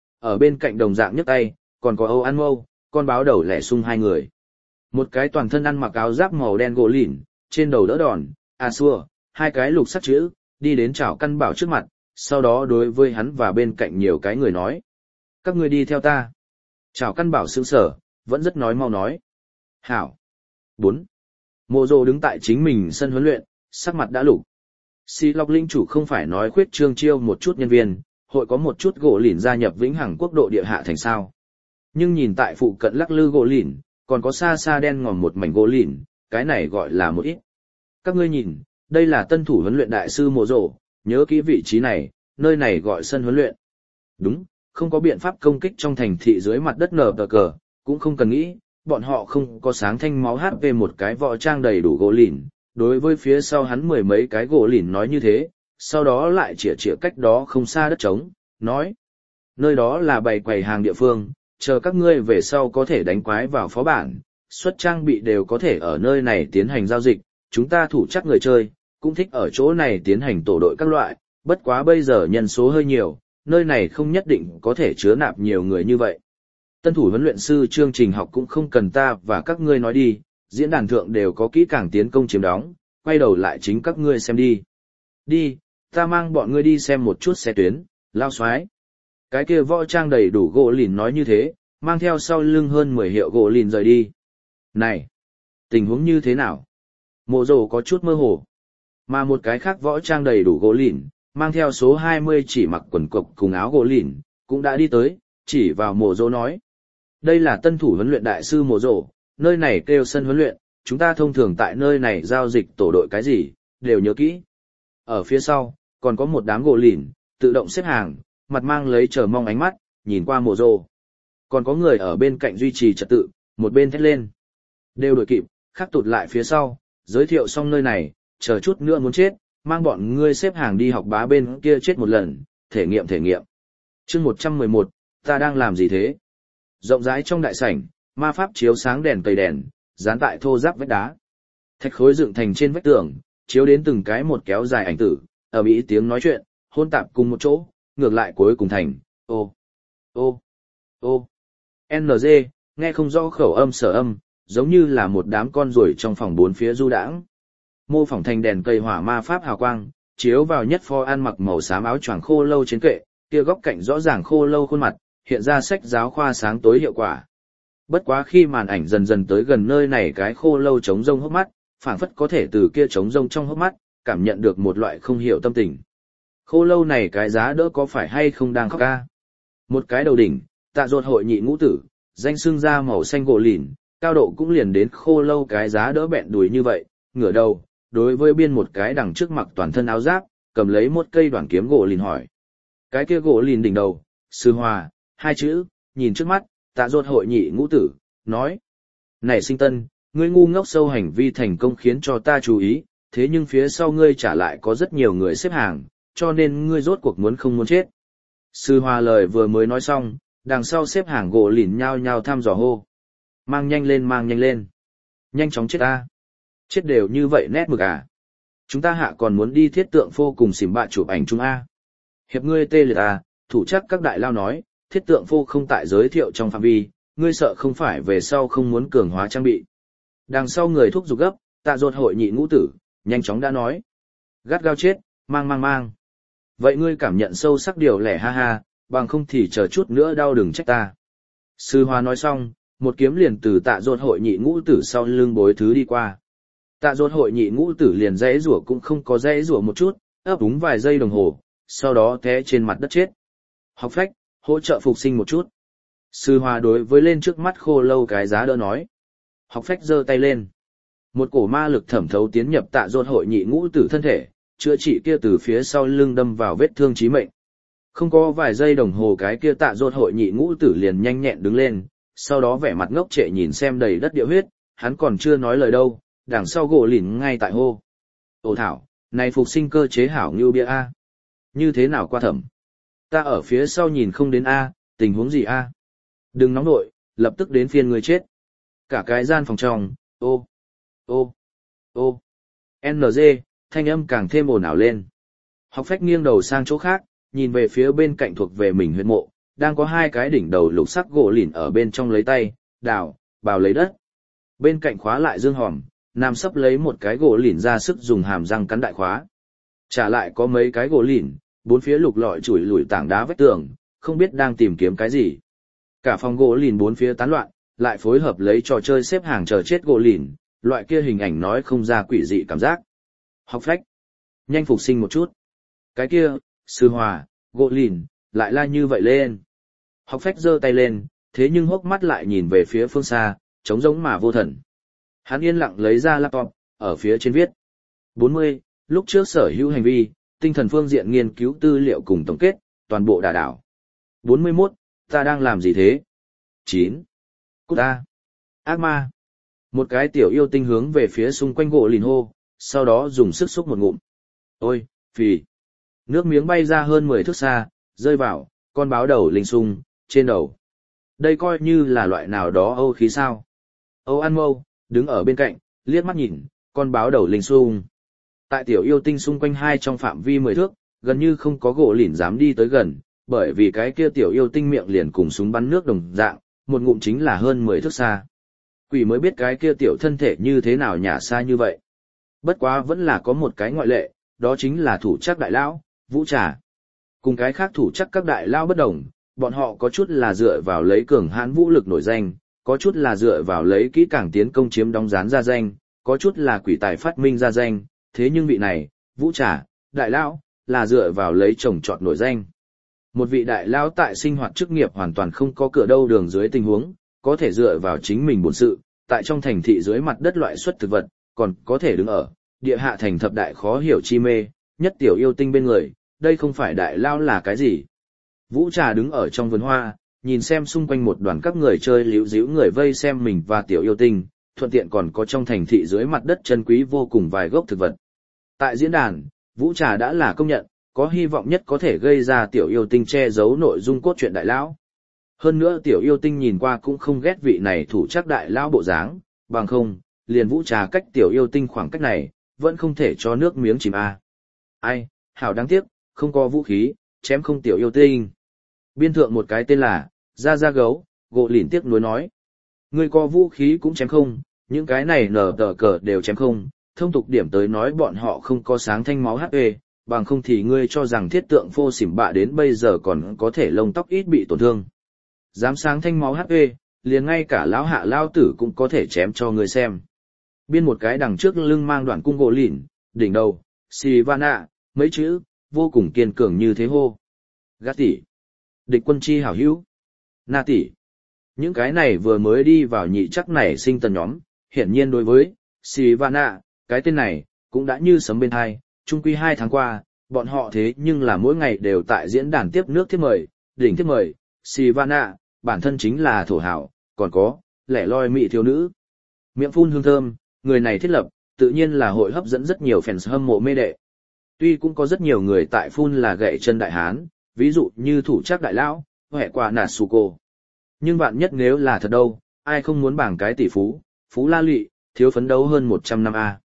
Ở bên cạnh đồng dạng nhấc tay, còn có Âu An Mâu, con báo đầu lẻ sung hai người. Một cái toàn thân ăn mặc áo giáp màu đen gỗ lỉn, trên đầu đỡ đòn, à xua, hai cái lục sắc chữ, đi đến chảo căn bảo trước mặt, sau đó đối với hắn và bên cạnh nhiều cái người nói. Các ngươi đi theo ta. Chảo căn bảo sững sở, vẫn rất nói mau nói. Hảo. bốn. Mộ Dô đứng tại chính mình sân huấn luyện, sắc mặt đã lục. Xì Lọc linh chủ không phải nói khuyết trương chiêu một chút nhân viên, hội có một chút gỗ lỉn gia nhập vĩnh hằng quốc độ địa hạ thành sao. Nhưng nhìn tại phụ cận lắc lư gỗ lỉn, còn có xa xa đen ngòm một mảnh gỗ lỉn, cái này gọi là một ít. Các ngươi nhìn, đây là tân thủ huấn luyện đại sư Mộ Dô, nhớ kỹ vị trí này, nơi này gọi sân huấn luyện. Đúng, không có biện pháp công kích trong thành thị dưới mặt đất nở tờ cờ, cũng không cần nghĩ, bọn họ không có sáng thanh máu hát về một cái võ trang đầy đủ gỗ lỉn. Đối với phía sau hắn mười mấy cái gỗ lỉn nói như thế, sau đó lại chĩa chĩa cách đó không xa đất trống, nói. Nơi đó là bày quầy hàng địa phương, chờ các ngươi về sau có thể đánh quái vào phó bản, xuất trang bị đều có thể ở nơi này tiến hành giao dịch, chúng ta thủ chắc người chơi, cũng thích ở chỗ này tiến hành tổ đội các loại, bất quá bây giờ nhân số hơi nhiều, nơi này không nhất định có thể chứa nạp nhiều người như vậy. Tân thủ huấn luyện sư chương trình học cũng không cần ta và các ngươi nói đi, diễn đàn thượng đều có kỹ càng tiến công chiếm đóng, quay đầu lại chính các ngươi xem đi. Đi, ta mang bọn ngươi đi xem một chút xe tuyến, lao xoái. Cái kia võ trang đầy đủ gỗ lìn nói như thế, mang theo sau lưng hơn mười hiệu gỗ lìn rời đi. Này, tình huống như thế nào? Mộ rồ có chút mơ hồ. Mà một cái khác võ trang đầy đủ gỗ lìn, mang theo số hai mươi chỉ mặc quần cộc cùng áo gỗ lìn, cũng đã đi tới, chỉ vào mộ rồ nói. Đây là tân thủ huấn luyện đại sư mộ rồ, nơi này kêu sân huấn luyện, chúng ta thông thường tại nơi này giao dịch tổ đội cái gì, đều nhớ kỹ. Ở phía sau, còn có một đám gỗ lìn, tự động xếp hàng, mặt mang lấy chờ mong ánh mắt, nhìn qua mộ rồ. Còn có người ở bên cạnh duy trì trật tự, một bên thét lên. Đều đội kịp, khắc tụt lại phía sau, giới thiệu xong nơi này, chờ chút nữa muốn chết, mang bọn ngươi xếp hàng đi học bá bên kia chết một lần, thể nghiệm thể nghiệm. chương một trăm mười một, ta đang làm gì thế? Rộng rãi trong đại sảnh, ma pháp chiếu sáng đèn cây đèn, dán tại thô giáp vách đá. Thạch khối dựng thành trên vách tường, chiếu đến từng cái một kéo dài ảnh tử, ở mỹ tiếng nói chuyện, hôn tạp cùng một chỗ, ngược lại cuối cùng thành, ô, ô, ô, en giê, nghe không rõ khẩu âm sở âm, giống như là một đám con ruồi trong phòng bốn phía du đãng. Mô phỏng thành đèn cây hỏa ma pháp hào quang, chiếu vào nhất pho ăn mặc màu xám áo choàng khô lâu trên kệ, kia góc cạnh rõ ràng khô lâu khuôn mặt, hiện ra sách giáo khoa sáng tối hiệu quả. Bất quá khi màn ảnh dần dần tới gần nơi này cái khô lâu trống rông hốc mắt, phảng phất có thể từ kia trống rông trong hốc mắt, cảm nhận được một loại không hiểu tâm tình. Khô lâu này cái giá đỡ có phải hay không đang khóc ca? Một cái đầu đỉnh, tạ ruột hội nhị ngũ tử, danh xưng da màu xanh gỗ lìn, cao độ cũng liền đến khô lâu cái giá đỡ bẹn đùi như vậy, ngửa đầu, đối với biên một cái đằng trước mặc toàn thân áo giáp, cầm lấy một cây đoạn kiếm gỗ lìn hỏi. Cái kia gỗ lìn đỉnh đầu, sư hòa, hai chữ, nhìn trước mắt, tạ ruột hội nhị ngũ tử, nói. Này sinh tân, ngươi ngu ngốc sâu hành vi thành công khiến cho ta chú ý, thế nhưng phía sau ngươi trả lại có rất nhiều người xếp hàng, cho nên ngươi rốt cuộc muốn không muốn chết. Sư hòa lời vừa mới nói xong, đằng sau xếp hàng gỗ lìn nhao nhao thăm dò hô. Mang nhanh lên mang nhanh lên. Nhanh chóng chết ta. Chết đều như vậy nét mực à. Chúng ta hạ còn muốn đi thiết tượng phô cùng xỉm bạ chụp ảnh chung A. Hiệp ngươi tê liệt à, thủ chắc các đại lao nói, thiết tượng phô không tại giới thiệu trong phạm vi, ngươi sợ không phải về sau không muốn cường hóa trang bị. Đằng sau người thúc giục gấp, tạ ruột hội nhị ngũ tử, nhanh chóng đã nói. Gắt gao chết, mang mang mang. Vậy ngươi cảm nhận sâu sắc điều lẻ ha ha, bằng không thì chờ chút nữa đau đừng trách ta. Sư Hoa nói xong, một kiếm liền từ tạ ruột hội nhị ngũ tử sau lưng bối thứ đi qua. Tạ ruột hội nhị ngũ tử liền dãy rủa cũng không có dãy rủa một chút, ấp úng vài giây đồng hồ, sau đó té trên mặt đất chết. Học phách, hỗ trợ phục sinh một chút. Sư Hoa đối với lên trước mắt khô lâu cái giá đỡ nói. Học phách giơ tay lên. Một cổ ma lực thẩm thấu tiến nhập tạ ruột hội nhị ngũ tử thân thể, chữa trị kia từ phía sau lưng đâm vào vết thương chí mệnh. Không có vài giây đồng hồ cái kia tạ ruột hội nhị ngũ tử liền nhanh nhẹn đứng lên, sau đó vẻ mặt ngốc trệ nhìn xem đầy đất địa huyết, hắn còn chưa nói lời đâu, đằng sau gỗ lìn ngay tại hô. Ồ thảo, này phục sinh cơ chế hảo như bia A. Như thế nào qua thẩm? Ta ở phía sau nhìn không đến A, tình huống gì A? Đừng nóng nội, lập tức đến phiên người chết. Cả cái gian phòng trong, ô, ô, ô, en giê, thanh âm càng thêm ồn ào lên. Học phách nghiêng đầu sang chỗ khác, nhìn về phía bên cạnh thuộc về mình huyệt mộ, đang có hai cái đỉnh đầu lục sắc gỗ lìn ở bên trong lấy tay, đào, bào lấy đất. Bên cạnh khóa lại dương hòm, nam sấp lấy một cái gỗ lìn ra sức dùng hàm răng cắn đại khóa. Trả lại có mấy cái gỗ lìn, bốn phía lục lọi chủi lủi tảng đá vách tường, không biết đang tìm kiếm cái gì. Cả phòng gỗ lìn bốn phía tán loạn, lại phối hợp lấy trò chơi xếp hàng chờ chết gỗ lìn, loại kia hình ảnh nói không ra quỷ dị cảm giác. Học phách, nhanh phục sinh một chút. Cái kia, sư hòa, gỗ lìn, lại la như vậy lên. Học phách giơ tay lên, thế nhưng hốc mắt lại nhìn về phía phương xa, trống rỗng mà vô thần. Hắn yên lặng lấy ra laptop, ở phía trên viết. bốn mươi, lúc trước sở hữu hành vi, tinh thần phương diện nghiên cứu tư liệu cùng tổng kết, toàn bộ đả đảo. bốn mươi mốt, ta đang làm gì thế? chín. Cút ta. Ác ma. Một cái tiểu yêu tinh hướng về phía xung quanh gỗ lìn hô, sau đó dùng sức xúc một ngụm. Ôi, phì. Nước miếng bay ra hơn mười thước xa, rơi vào, con báo đầu linh sung, trên đầu. Đây coi như là loại nào đó âu khí sao. Âu An Mâu, đứng ở bên cạnh, liếc mắt nhìn, con báo đầu linh sung. Tại tiểu yêu tinh xung quanh hai trong phạm vi mười thước, gần như không có gỗ lìn dám đi tới gần, bởi vì cái kia tiểu yêu tinh miệng liền cùng súng bắn nước đồng dạng, một ngụm chính là hơn mười thước xa. Quỷ mới biết cái kia tiểu thân thể như thế nào nhả xa như vậy. Bất quá vẫn là có một cái ngoại lệ, đó chính là thủ chắc đại lão, Vũ Trà. Cùng cái khác thủ chắc các đại lão bất đồng, bọn họ có chút là dựa vào lấy cường hãn vũ lực nổi danh, có chút là dựa vào lấy kỹ càng tiến công chiếm đóng gián ra danh, có chút là quỷ tài phát minh ra danh, thế nhưng vị này, Vũ Trà, đại lão, là dựa vào lấy trồng trọt nổi danh. Một vị đại lão tại sinh hoạt chức nghiệp hoàn toàn không có cửa đâu đường dưới tình huống, có thể dựa vào chính mình bổn sự, tại trong thành thị dưới mặt đất loại xuất thực vật, còn có thể đứng ở địa hạ thành thập đại khó hiểu chi mê, nhất tiểu yêu tinh bên người, đây không phải đại lão là cái gì. Vũ Trà đứng ở trong vườn hoa, nhìn xem xung quanh một đoàn các người chơi líu díu người vây xem mình và tiểu yêu tinh, thuận tiện còn có trong thành thị dưới mặt đất chân quý vô cùng vài gốc thực vật. Tại diễn đàn, Vũ Trà đã là công nhận, có hy vọng nhất có thể gây ra tiểu yêu tinh che giấu nội dung cốt truyện đại lão. Hơn nữa tiểu yêu tinh nhìn qua cũng không ghét vị này thủ chắc đại lão bộ dáng, bằng không, liền Vũ Trà cách tiểu yêu tinh khoảng cách này, vẫn không thể cho nước miếng chìm a. Ai, hảo đáng tiếc, không có vũ khí, chém không tiểu yêu tinh. Biên thượng một cái tên là, Ra Ra Gấu, gỗ lỉn tiếc nuối nói. Ngươi có vũ khí cũng chém không, những cái này nở tờ cờ đều chém không, thông tục điểm tới nói bọn họ không có sáng thanh máu hát pê, bằng không thì ngươi cho rằng thiết tượng phô xỉm bạ đến bây giờ còn có thể lông tóc ít bị tổn thương. Dám sáng thanh máu hát pê, liền ngay cả lão hạ lao tử cũng có thể chém cho ngươi xem. Biên một cái đằng trước lưng mang đoạn cung gỗ lỉn, đỉnh đầu, Sivana, mấy chữ, vô cùng kiên cường như thế hô. Gác tỷ, địch quân chi hảo hữu, Na tỷ. Những cái này vừa mới đi vào nhị chắc này sinh tần nhóm, hiển nhiên đối với Sivana, cái tên này, cũng đã như sấm bên hai, chung quy hai tháng qua, bọn họ thế nhưng là mỗi ngày đều tại diễn đàn tiếp nước tiếp mời, đỉnh tiếp mời, Sivana, bản thân chính là thổ hảo, còn có, lẻ loi mị thiếu nữ. Miệng phun hương thơm, người này thiết lập, tự nhiên là hội hấp dẫn rất nhiều fans hâm mộ mê đệ. Tuy cũng có rất nhiều người tại phun là gậy chân đại hán, ví dụ như thủ chắc đại lão, hệ quả Natsuko. Nhưng bạn nhất nếu là thật đâu, ai không muốn bảng cái tỷ phú, phú la lụy, thiếu phấn đấu hơn một trăm năm a.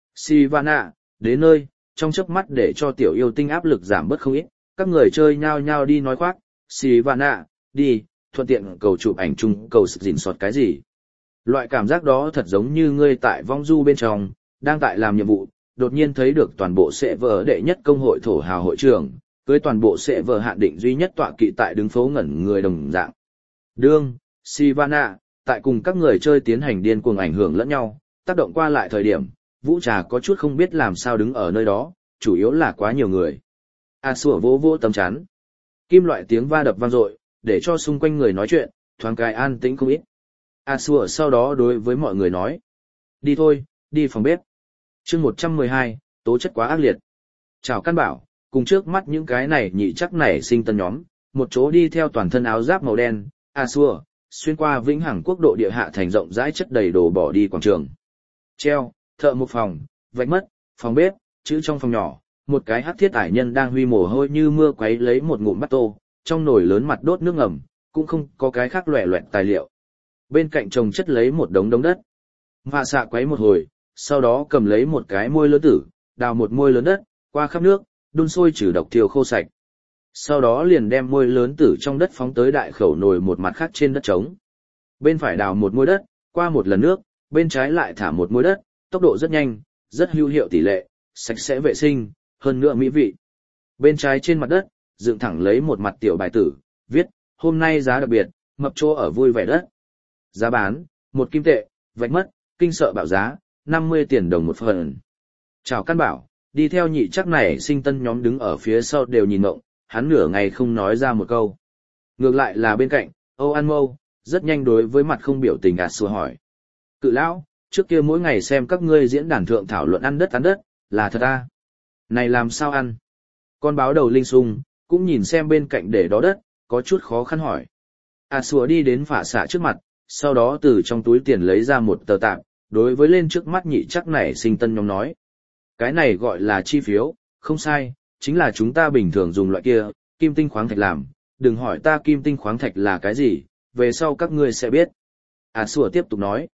Sivana, đến nơi, trong chớp mắt để cho tiểu yêu tinh áp lực giảm bớt không ít, các người chơi nhao nhao đi nói khoác, Sivana, đi, thuận tiện cầu chụp ảnh chung cầu sự dình sọt cái gì. Loại cảm giác đó thật giống như ngươi tại vong du bên trong, đang tại làm nhiệm vụ, đột nhiên thấy được toàn bộ sệ vở đệ nhất công hội thổ hào hội trưởng, với toàn bộ sệ vở hạn định duy nhất tọa kỵ tại đứng phố ngẩn người đồng dạng. Đương, Sivana, tại cùng các người chơi tiến hành điên cuồng ảnh hưởng lẫn nhau, tác động qua lại thời điểm, Vũ Trà có chút không biết làm sao đứng ở nơi đó, chủ yếu là quá nhiều người. A sủa vỗ vỗ tấm chắn. Kim loại tiếng va đập vang dội, để cho xung quanh người nói chuyện, thoáng cái an tĩnh không ít. A sủa sau đó đối với mọi người nói. Đi thôi, đi phòng bếp. chương một trăm mười hai, tố chất quá ác liệt. Chào căn bảo, cùng trước mắt những cái này nhị chắc nảy sinh tân nhóm, một chỗ đi theo toàn thân áo giáp màu đen, A sủa, xuyên qua vĩnh hằng quốc độ địa hạ thành rộng rãi chất đầy đồ bỏ đi quảng trường. Treo, thợ một phòng, vạch mất, phòng bếp, chữ trong phòng nhỏ, một cái hắc thiết ải nhân đang huy mồ hôi như mưa quấy lấy một ngụm bát tô, trong nồi lớn mặt đốt nước ngầm, cũng không có cái khác loẻ loẹt tài liệu. Bên cạnh chồng chất lấy một đống đống đất. Vạ xạ quấy một hồi, sau đó cầm lấy một cái môi lớn tử, đào một môi lớn đất, qua khắp nước, đun sôi trừ độc thiêu khô sạch. Sau đó liền đem môi lớn tử trong đất phóng tới đại khẩu nồi một mặt khác trên đất trống. Bên phải đào một môi đất, qua một lần nước, bên trái lại thả một môi đất, tốc độ rất nhanh, rất hữu hiệu tỷ lệ, sạch sẽ vệ sinh, hơn nữa mỹ vị. Bên trái trên mặt đất, dựng thẳng lấy một mặt tiểu bài tử, viết, hôm nay giá đặc biệt, mập chỗ ở vui vẻ đất. Giá bán, một kim tệ, vạch mất, kinh sợ bạo giá, năm mươi tiền đồng một phần. Chào căn bảo, đi theo nhị chắc này sinh tân nhóm đứng ở phía sau đều nhìn mộng, hắn nửa ngày không nói ra một câu. Ngược lại là bên cạnh, Âu An Mâu, rất nhanh đối với mặt không biểu tình ạt xua hỏi. Cự lão, trước kia mỗi ngày xem các ngươi diễn đàn thượng thảo luận ăn đất ăn đất, là thật à? Này làm sao ăn? Con báo đầu linh sung, cũng nhìn xem bên cạnh để đó đất, có chút khó khăn hỏi. À xua đi đến phả xạ trước mặt, sau đó từ trong túi tiền lấy ra một tờ tạp, đối với lên trước mắt nhị chắc này sinh tân nhóm nói. Cái này gọi là chi phiếu, không sai, chính là chúng ta bình thường dùng loại kia, kim tinh khoáng thạch làm, đừng hỏi ta kim tinh khoáng thạch là cái gì, về sau các ngươi sẽ biết. À xua tiếp tục nói.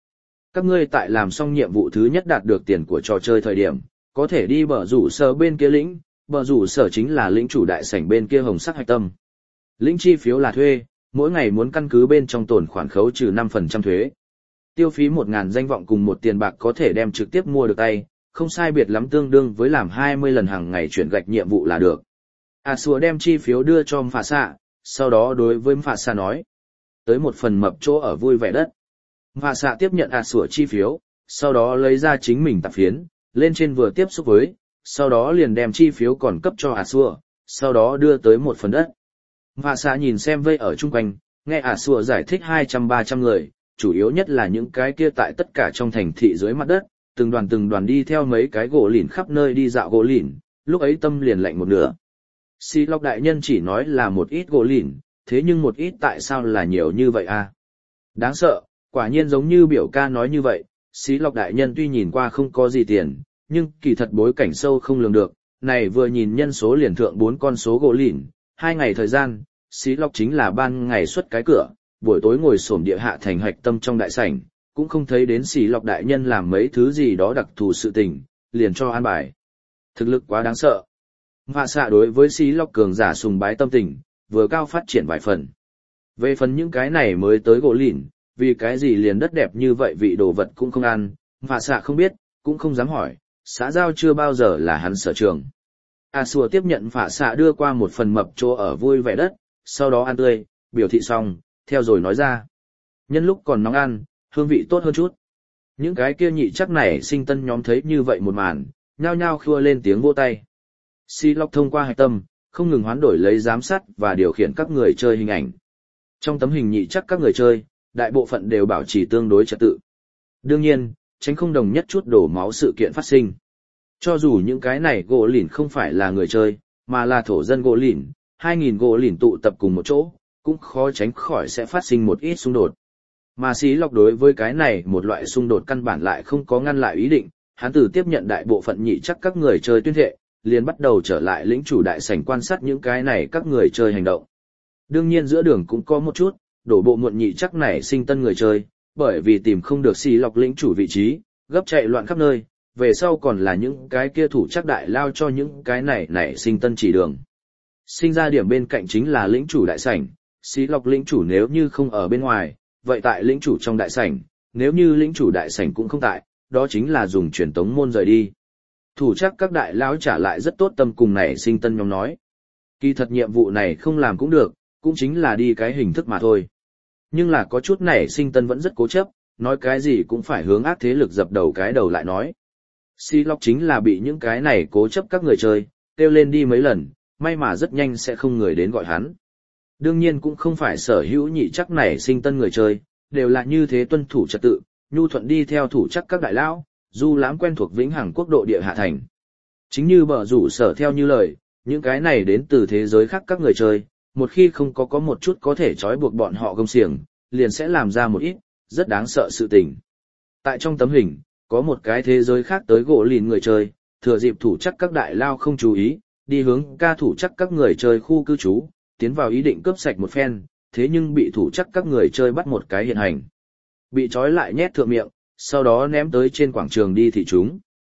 Các ngươi tại làm xong nhiệm vụ thứ nhất đạt được tiền của trò chơi thời điểm, có thể đi bờ rủ sở bên kia lĩnh, bờ rủ sở chính là lĩnh chủ đại sảnh bên kia hồng sắc hạch tâm. Lĩnh chi phiếu là thuê, mỗi ngày muốn căn cứ bên trong tổn khoản khấu trừ năm phần trăm thuế. Tiêu phí một ngàn danh vọng cùng một tiền bạc có thể đem trực tiếp mua được tay, không sai biệt lắm tương đương với làm hai mươi lần hàng ngày chuyển gạch nhiệm vụ là được. À xùa đem chi phiếu đưa cho Phạ Xạ, sau đó đối với Phạ Xạ nói. Tới một phần mập chỗ ở vui vẻ đất. Phạ Xạ tiếp nhận à xùa chi phiếu, sau đó lấy ra chính mình tạp phiến, lên trên vừa tiếp xúc với, sau đó liền đem chi phiếu còn cấp cho à xùa, sau đó đưa tới một phần đất. Phạ Xạ nhìn xem vây ở chung quanh, nghe à xùa giải thích hai trăm ba trăm người, chủ yếu nhất là những cái kia tại tất cả trong thành thị dưới mặt đất, từng đoàn từng đoàn đi theo mấy cái gỗ lìn khắp nơi đi dạo gỗ lìn, lúc ấy tâm liền lạnh một nửa. Xí Lộc đại nhân chỉ nói là một ít gỗ lìn, thế nhưng một ít tại sao là nhiều như vậy à? Đáng sợ, quả nhiên giống như biểu ca nói như vậy, Xí Lộc đại nhân tuy nhìn qua không có gì tiền, nhưng kỳ thật bối cảnh sâu không lường được, này vừa nhìn nhân số liền thượng bốn con số gỗ lìn, hai ngày thời gian, Xí Lộc chính là ban ngày xuất cái cửa, buổi tối ngồi xổm địa hạ thành hạch tâm trong đại sảnh, cũng không thấy đến Xí Lộc đại nhân làm mấy thứ gì đó đặc thù sự tình, liền cho an bài. Thực lực quá đáng sợ. Vạ xạ đối với Xí Lộc cường giả sùng bái tâm tình, vừa cao phát triển vài phần. Về phần những cái này mới tới gỗ lìn, vì cái gì liền đất đẹp như vậy vị đồ vật cũng không ăn, vạ xạ không biết, cũng không dám hỏi, xã giao chưa bao giờ là hắn sở trường. A xùa tiếp nhận vạ xạ đưa qua một phần mập chỗ ở vui vẻ đất, sau đó ăn tươi, biểu thị xong, theo rồi nói ra. Nhân lúc còn nóng ăn, hương vị tốt hơn chút. Những cái kia nhị chắc này sinh tân nhóm thấy như vậy một màn, nhao nhao khua lên tiếng vỗ tay. Xí Lộc thông qua hạch tâm, không ngừng hoán đổi lấy giám sát và điều khiển các người chơi hình ảnh. Trong tấm hình nhị chắc các người chơi, đại bộ phận đều bảo trì tương đối trật tự. Đương nhiên, tránh không đồng nhất chút đổ máu sự kiện phát sinh. Cho dù những cái này gỗ lìn không phải là người chơi, mà là thổ dân gỗ lìn, hai nghìn gỗ lìn tụ tập cùng một chỗ, cũng khó tránh khỏi sẽ phát sinh một ít xung đột. Mà Xí Lộc đối với cái này một loại xung đột căn bản lại không có ngăn lại ý định, hắn từ tiếp nhận đại bộ phận nhị chắc các người chơi tuyên thệ, liền bắt đầu trở lại lĩnh chủ đại sảnh quan sát những cái này các người chơi hành động. Đương nhiên giữa đường cũng có một chút, đổ bộ muộn nhị chắc này sinh tân người chơi, bởi vì tìm không được Xí Lộc lĩnh chủ vị trí, gấp chạy loạn khắp nơi, về sau còn là những cái kia thủ chắc đại lao cho những cái này này sinh tân chỉ đường. Sinh ra điểm bên cạnh chính là lĩnh chủ đại sảnh, Xí Lộc lĩnh chủ nếu như không ở bên ngoài, vậy tại lĩnh chủ trong đại sảnh, nếu như lĩnh chủ đại sảnh cũng không tại, đó chính là dùng truyền tống môn rời đi. Thủ chắc các đại lão trả lại rất tốt tâm cùng này sinh tân nhóm nói. Kỳ thật nhiệm vụ này không làm cũng được, cũng chính là đi cái hình thức mà thôi. Nhưng là có chút này sinh tân vẫn rất cố chấp, nói cái gì cũng phải hướng ác thế lực dập đầu cái đầu lại nói. Xí Lộc chính là bị những cái này cố chấp các người chơi, kêu lên đi mấy lần, may mà rất nhanh sẽ không người đến gọi hắn. Đương nhiên cũng không phải sở hữu nhị chắc này sinh tân người chơi, đều là như thế tuân thủ trật tự, nhu thuận đi theo thủ chắc các đại lão, du lãm quen thuộc vĩnh hằng quốc độ địa hạ thành. Chính như bờ rủ sở theo như lời, những cái này đến từ thế giới khác các người chơi, một khi không có có một chút có thể trói buộc bọn họ gông xiềng, liền sẽ làm ra một ít, rất đáng sợ sự tình. Tại trong tấm hình, có một cái thế giới khác tới gỗ lìn người chơi, thừa dịp thủ chắc các đại lao không chú ý, đi hướng ca thủ chắc các người chơi khu cư trú, tiến vào ý định cướp sạch một phen, thế nhưng bị thủ chắc các người chơi bắt một cái hiện hành. Bị trói lại nhét thượng miệng, sau đó ném tới trên quảng trường đi thị chúng.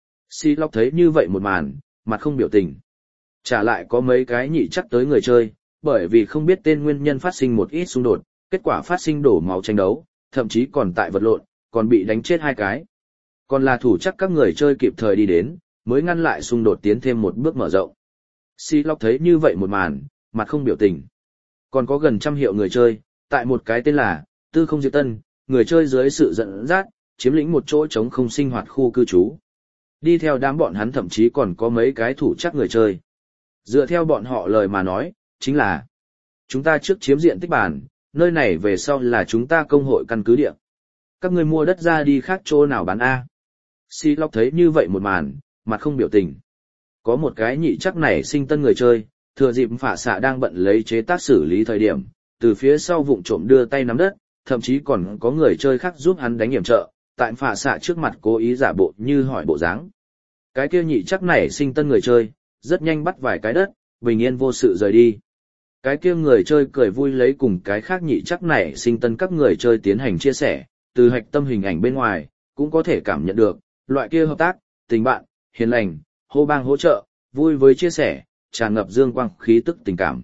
Xí Lộc thấy như vậy một màn, mặt không biểu tình. Trả lại có mấy cái nhị chắc tới người chơi, bởi vì không biết tên nguyên nhân phát sinh một ít xung đột, kết quả phát sinh đổ máu tranh đấu, thậm chí còn tại vật lộn, còn bị đánh chết hai cái. Còn là thủ chắc các người chơi kịp thời đi đến, mới ngăn lại xung đột tiến thêm một bước mở rộng. Xí Lộc thấy như vậy một màn, mặt không biểu tình. Còn có gần trăm hiệu người chơi, tại một cái tên là Tư Không Diệp Tân, người chơi dưới sự dẫn dắt, chiếm lĩnh một chỗ trống không sinh hoạt khu cư trú. Đi theo đám bọn hắn thậm chí còn có mấy cái thủ chắc người chơi. Dựa theo bọn họ lời mà nói, chính là chúng ta trước chiếm diện tích bản, nơi này về sau là chúng ta công hội căn cứ địa. Các người mua đất ra đi khác chỗ nào bán A. Xí Lộc thấy như vậy một màn, mặt không biểu tình. Có một cái nhị chắc này sinh tân người chơi, thừa dịp Phạ Xạ đang bận lấy chế tác xử lý thời điểm, từ phía sau vụng trộm đưa tay nắm đất, thậm chí còn có người chơi khác giúp hắn đánh hiểm trợ, tại Phạ Xạ trước mặt cố ý giả bộ như hỏi bộ dáng. Cái kia nhị chắc này sinh tân người chơi, rất nhanh bắt vài cái đất, bình yên vô sự rời đi. Cái kia người chơi cười vui lấy cùng cái khác nhị chắc này sinh tân các người chơi tiến hành chia sẻ, từ hạch tâm hình ảnh bên ngoài, cũng có thể cảm nhận được, loại kia hợp tác, tình bạn, hiền lành, hô bang hỗ trợ, vui với chia sẻ, tràn ngập dương quang khí tức tình cảm.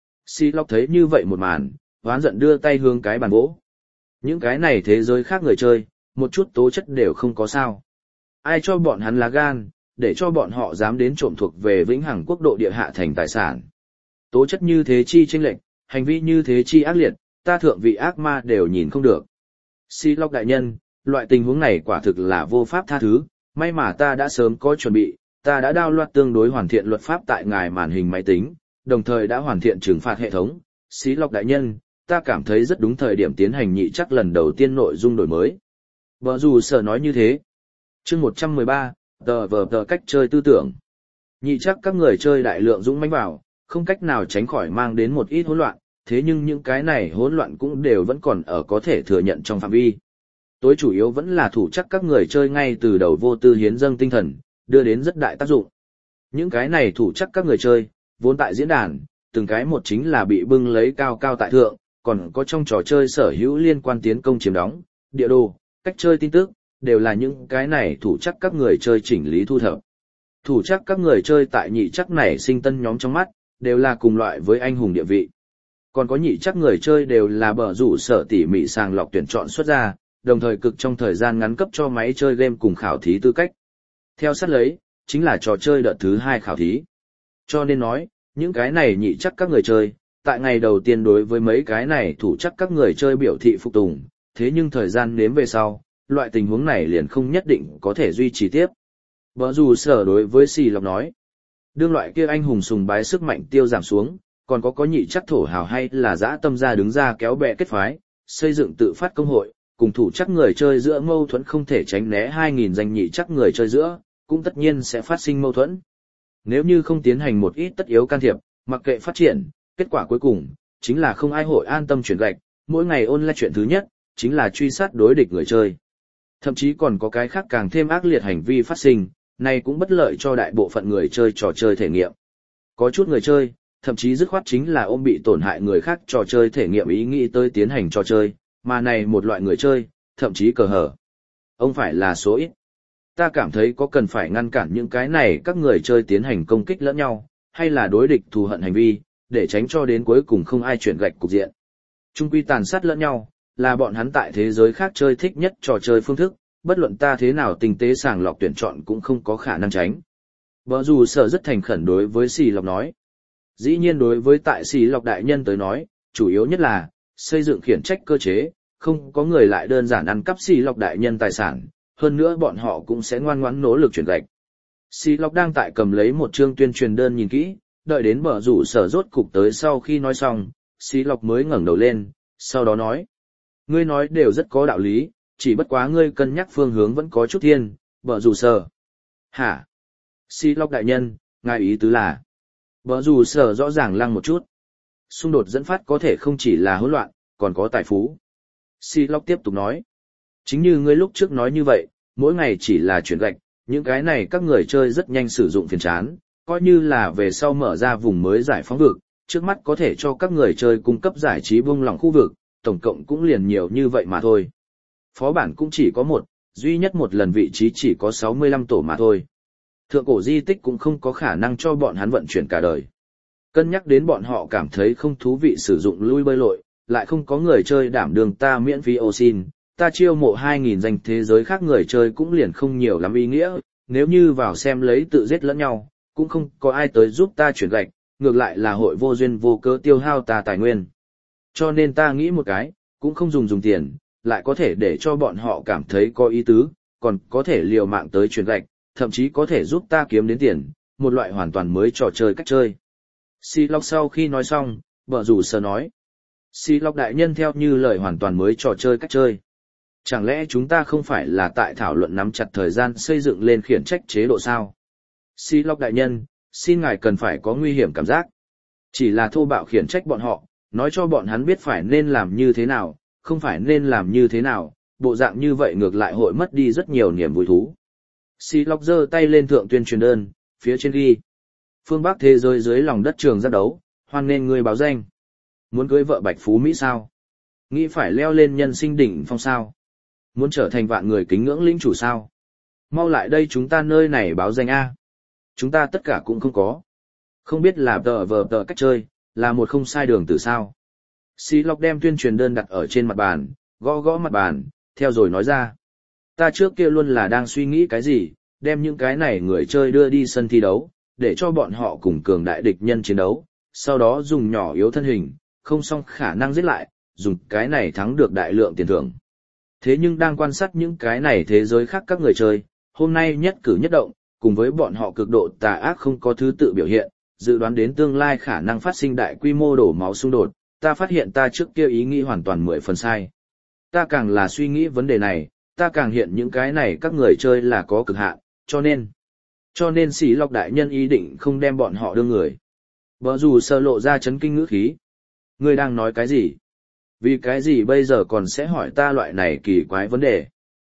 Si Lộc thấy như vậy một màn, hoán giận đưa tay hướng cái bàn gỗ. Những cái này thế giới khác người chơi, một chút tố chất đều không có sao. Ai cho bọn hắn lá gan, để cho bọn họ dám đến trộm thuộc về vĩnh hằng quốc độ địa hạ thành tài sản. Tố chất như thế chi chênh lệch, hành vi như thế chi ác liệt, ta thượng vị ác ma đều nhìn không được. Si Lộc đại nhân, loại tình huống này quả thực là vô pháp tha thứ, may mà ta đã sớm có chuẩn bị, ta đã đao loạt tương đối hoàn thiện luật pháp tại ngài màn hình máy tính, đồng thời đã hoàn thiện trừng phạt hệ thống. Si Lộc đại nhân, ta cảm thấy rất đúng thời điểm tiến hành nhị chắc lần đầu tiên nội dung đổi mới. Vợ dù sở nói như thế. Chương một trăm mười ba, tờ vờ tờ cách chơi tư tưởng. Nhị chắc các người chơi đại lượng dũng mãnh vào, không cách nào tránh khỏi mang đến một ít hỗn loạn, thế nhưng những cái này hỗn loạn cũng đều vẫn còn ở có thể thừa nhận trong phạm vi. Tối chủ yếu vẫn là thủ chắc các người chơi ngay từ đầu vô tư hiến dâng tinh thần, đưa đến rất đại tác dụng. Những cái này thủ chắc các người chơi, vốn tại diễn đàn, từng cái một chính là bị bưng lấy cao cao tại thượng, còn có trong trò chơi sở hữu liên quan tiến công chiếm đóng, địa đồ, cách chơi tin tức, đều là những cái này thủ chắc các người chơi chỉnh lý thu thập. Thủ chắc các người chơi tại nhị chắc này sinh tân nhóm trong mắt, đều là cùng loại với anh hùng địa vị. Còn có nhị chắc người chơi đều là bờ rủ sở tỉ mỉ sàng lọc tuyển chọn xuất ra, đồng thời cực trong thời gian ngắn cấp cho máy chơi game cùng khảo thí tư cách. Theo sát lấy, chính là trò chơi đợt thứ hai khảo thí. Cho nên nói, những cái này nhị chắc các người chơi, tại ngày đầu tiên đối với mấy cái này thủ chắc các người chơi biểu thị phục tùng, thế nhưng thời gian nếm về sau, loại tình huống này liền không nhất định có thể duy trì tiếp. Bở dù sở đối với Xì Lộc nói, đương loại kia anh hùng sùng bái sức mạnh tiêu giảm xuống, còn có có nhị chắc thổ hào hay là dã tâm ra đứng ra kéo bè kết phái, xây dựng tự phát công hội, cùng thủ chắc người chơi giữa mâu thuẫn không thể tránh né hai nghìn danh nhị chắc người chơi giữa, cũng tất nhiên sẽ phát sinh mâu thuẫn. Nếu như không tiến hành một ít tất yếu can thiệp, mặc kệ phát triển, kết quả cuối cùng, chính là không ai hội an tâm chuyển gạch, mỗi ngày ôn lại chuyện thứ nhất, chính là truy sát đối địch người chơi. Thậm chí còn có cái khác càng thêm ác liệt hành vi phát sinh, này cũng bất lợi cho đại bộ phận người chơi trò chơi thể nghiệm. Có chút người chơi, thậm chí dứt khoát chính là ôm bị tổn hại người khác trò chơi thể nghiệm ý nghĩ tới tiến hành trò chơi, mà này một loại người chơi, thậm chí cờ hở. Ông phải là số ít. Ta cảm thấy có cần phải ngăn cản những cái này các người chơi tiến hành công kích lẫn nhau, hay là đối địch thù hận hành vi, để tránh cho đến cuối cùng không ai chuyển gạch cục diện. Trung quy tàn sát lẫn nhau, là bọn hắn tại thế giới khác chơi thích nhất trò chơi phương thức, bất luận ta thế nào tinh tế sàng lọc tuyển chọn cũng không có khả năng tránh. Bở dù sở rất thành khẩn đối với Xì Lộc nói. Dĩ nhiên đối với tại Xì Lộc đại nhân tới nói, chủ yếu nhất là xây dựng khiển trách cơ chế, không có người lại đơn giản ăn cắp Xì Lộc đại nhân tài sản, hơn nữa bọn họ cũng sẽ ngoan ngoãn nỗ lực chuyển gạch. Xì Lộc đang tại cầm lấy một chương tuyên truyền đơn nhìn kỹ, đợi đến bở rủ sở rốt cục tới sau khi nói xong, Xì Lộc mới ngẩng đầu lên, sau đó nói. Ngươi nói đều rất có đạo lý, chỉ bất quá ngươi cân nhắc phương hướng vẫn có chút thiên, bở rủ sở. Hả? Xì Lộc đại nhân, ngài ý tứ là. Bở rủ sở rõ ràng lăng một chút. Xung đột dẫn phát có thể không chỉ là hỗn loạn, còn có tài phú. Xì Lộc tiếp tục nói. Chính như ngươi lúc trước nói như vậy, mỗi ngày chỉ là chuyển gạch, những cái này các người chơi rất nhanh sử dụng phiền chán, coi như là về sau mở ra vùng mới giải phóng vực, trước mắt có thể cho các người chơi cung cấp giải trí buông lỏng khu vực, tổng cộng cũng liền nhiều như vậy mà thôi. Phó bản cũng chỉ có một, duy nhất một lần vị trí chỉ có sáu mươi lăm tổ mà thôi. Thượng cổ di tích cũng không có khả năng cho bọn hắn vận chuyển cả đời. Cân nhắc đến bọn họ cảm thấy không thú vị sử dụng lui bơi lội, lại không có người chơi đảm đường ta miễn phí ô xin, ta chiêu mộ hai nghìn danh thế giới khác người chơi cũng liền không nhiều lắm ý nghĩa, nếu như vào xem lấy tự giết lẫn nhau, cũng không có ai tới giúp ta chuyển gạch, ngược lại là hội vô duyên vô cớ tiêu hao ta tài nguyên. Cho nên ta nghĩ một cái, cũng không dùng dùng tiền, lại có thể để cho bọn họ cảm thấy có ý tứ, còn có thể liều mạng tới chuyển gạch, thậm chí có thể giúp ta kiếm đến tiền, một loại hoàn toàn mới trò chơi cách chơi. Xì Lộc sau khi nói xong, bở rủ sở nói. Xì Lộc đại nhân theo như lời hoàn toàn mới trò chơi cách chơi. Chẳng lẽ chúng ta không phải là tại thảo luận nắm chặt thời gian xây dựng lên khiển trách chế độ sao? Xì Lộc đại nhân, xin ngài cần phải có nguy hiểm cảm giác. Chỉ là thô bạo khiển trách bọn họ, nói cho bọn hắn biết phải nên làm như thế nào, không phải nên làm như thế nào, bộ dạng như vậy ngược lại hội mất đi rất nhiều niềm vui thú. Xì Lộc giơ tay lên thượng tuyên truyền đơn, phía trên ghi. Phương Bắc thế giới dưới lòng đất trường giác đấu, hoan nên người báo danh. Muốn cưới vợ Bạch Phú Mỹ sao? Nghĩ phải leo lên nhân sinh đỉnh phong sao? Muốn trở thành vạn người kính ngưỡng lĩnh chủ sao? Mau lại đây chúng ta nơi này báo danh A. Chúng ta tất cả cũng không có. Không biết là tờ vờ tờ cách chơi, là một không sai đường từ sao. Xí Lộc đem tuyên truyền đơn đặt ở trên mặt bàn, gõ gõ mặt bàn, theo rồi nói ra. Ta trước kia luôn là đang suy nghĩ cái gì, đem những cái này người chơi đưa đi sân thi đấu, để cho bọn họ cùng cường đại địch nhân chiến đấu, sau đó dùng nhỏ yếu thân hình, không xong khả năng giết lại, dùng cái này thắng được đại lượng tiền thưởng. Thế nhưng đang quan sát những cái này thế giới khác các người chơi, hôm nay nhất cử nhất động, cùng với bọn họ cực độ tà ác không có thứ tự biểu hiện, dự đoán đến tương lai khả năng phát sinh đại quy mô đổ máu xung đột, ta phát hiện ta trước kia ý nghĩ hoàn toàn mười phần sai. Ta càng là suy nghĩ vấn đề này, ta càng hiện những cái này các người chơi là có cực hạn, cho nên, cho nên Xí Lộc đại nhân ý định không đem bọn họ đưa người. Vợ dù sơ lộ ra chấn kinh ngữ khí. Ngươi đang nói cái gì? Vì cái gì bây giờ còn sẽ hỏi ta loại này kỳ quái vấn đề?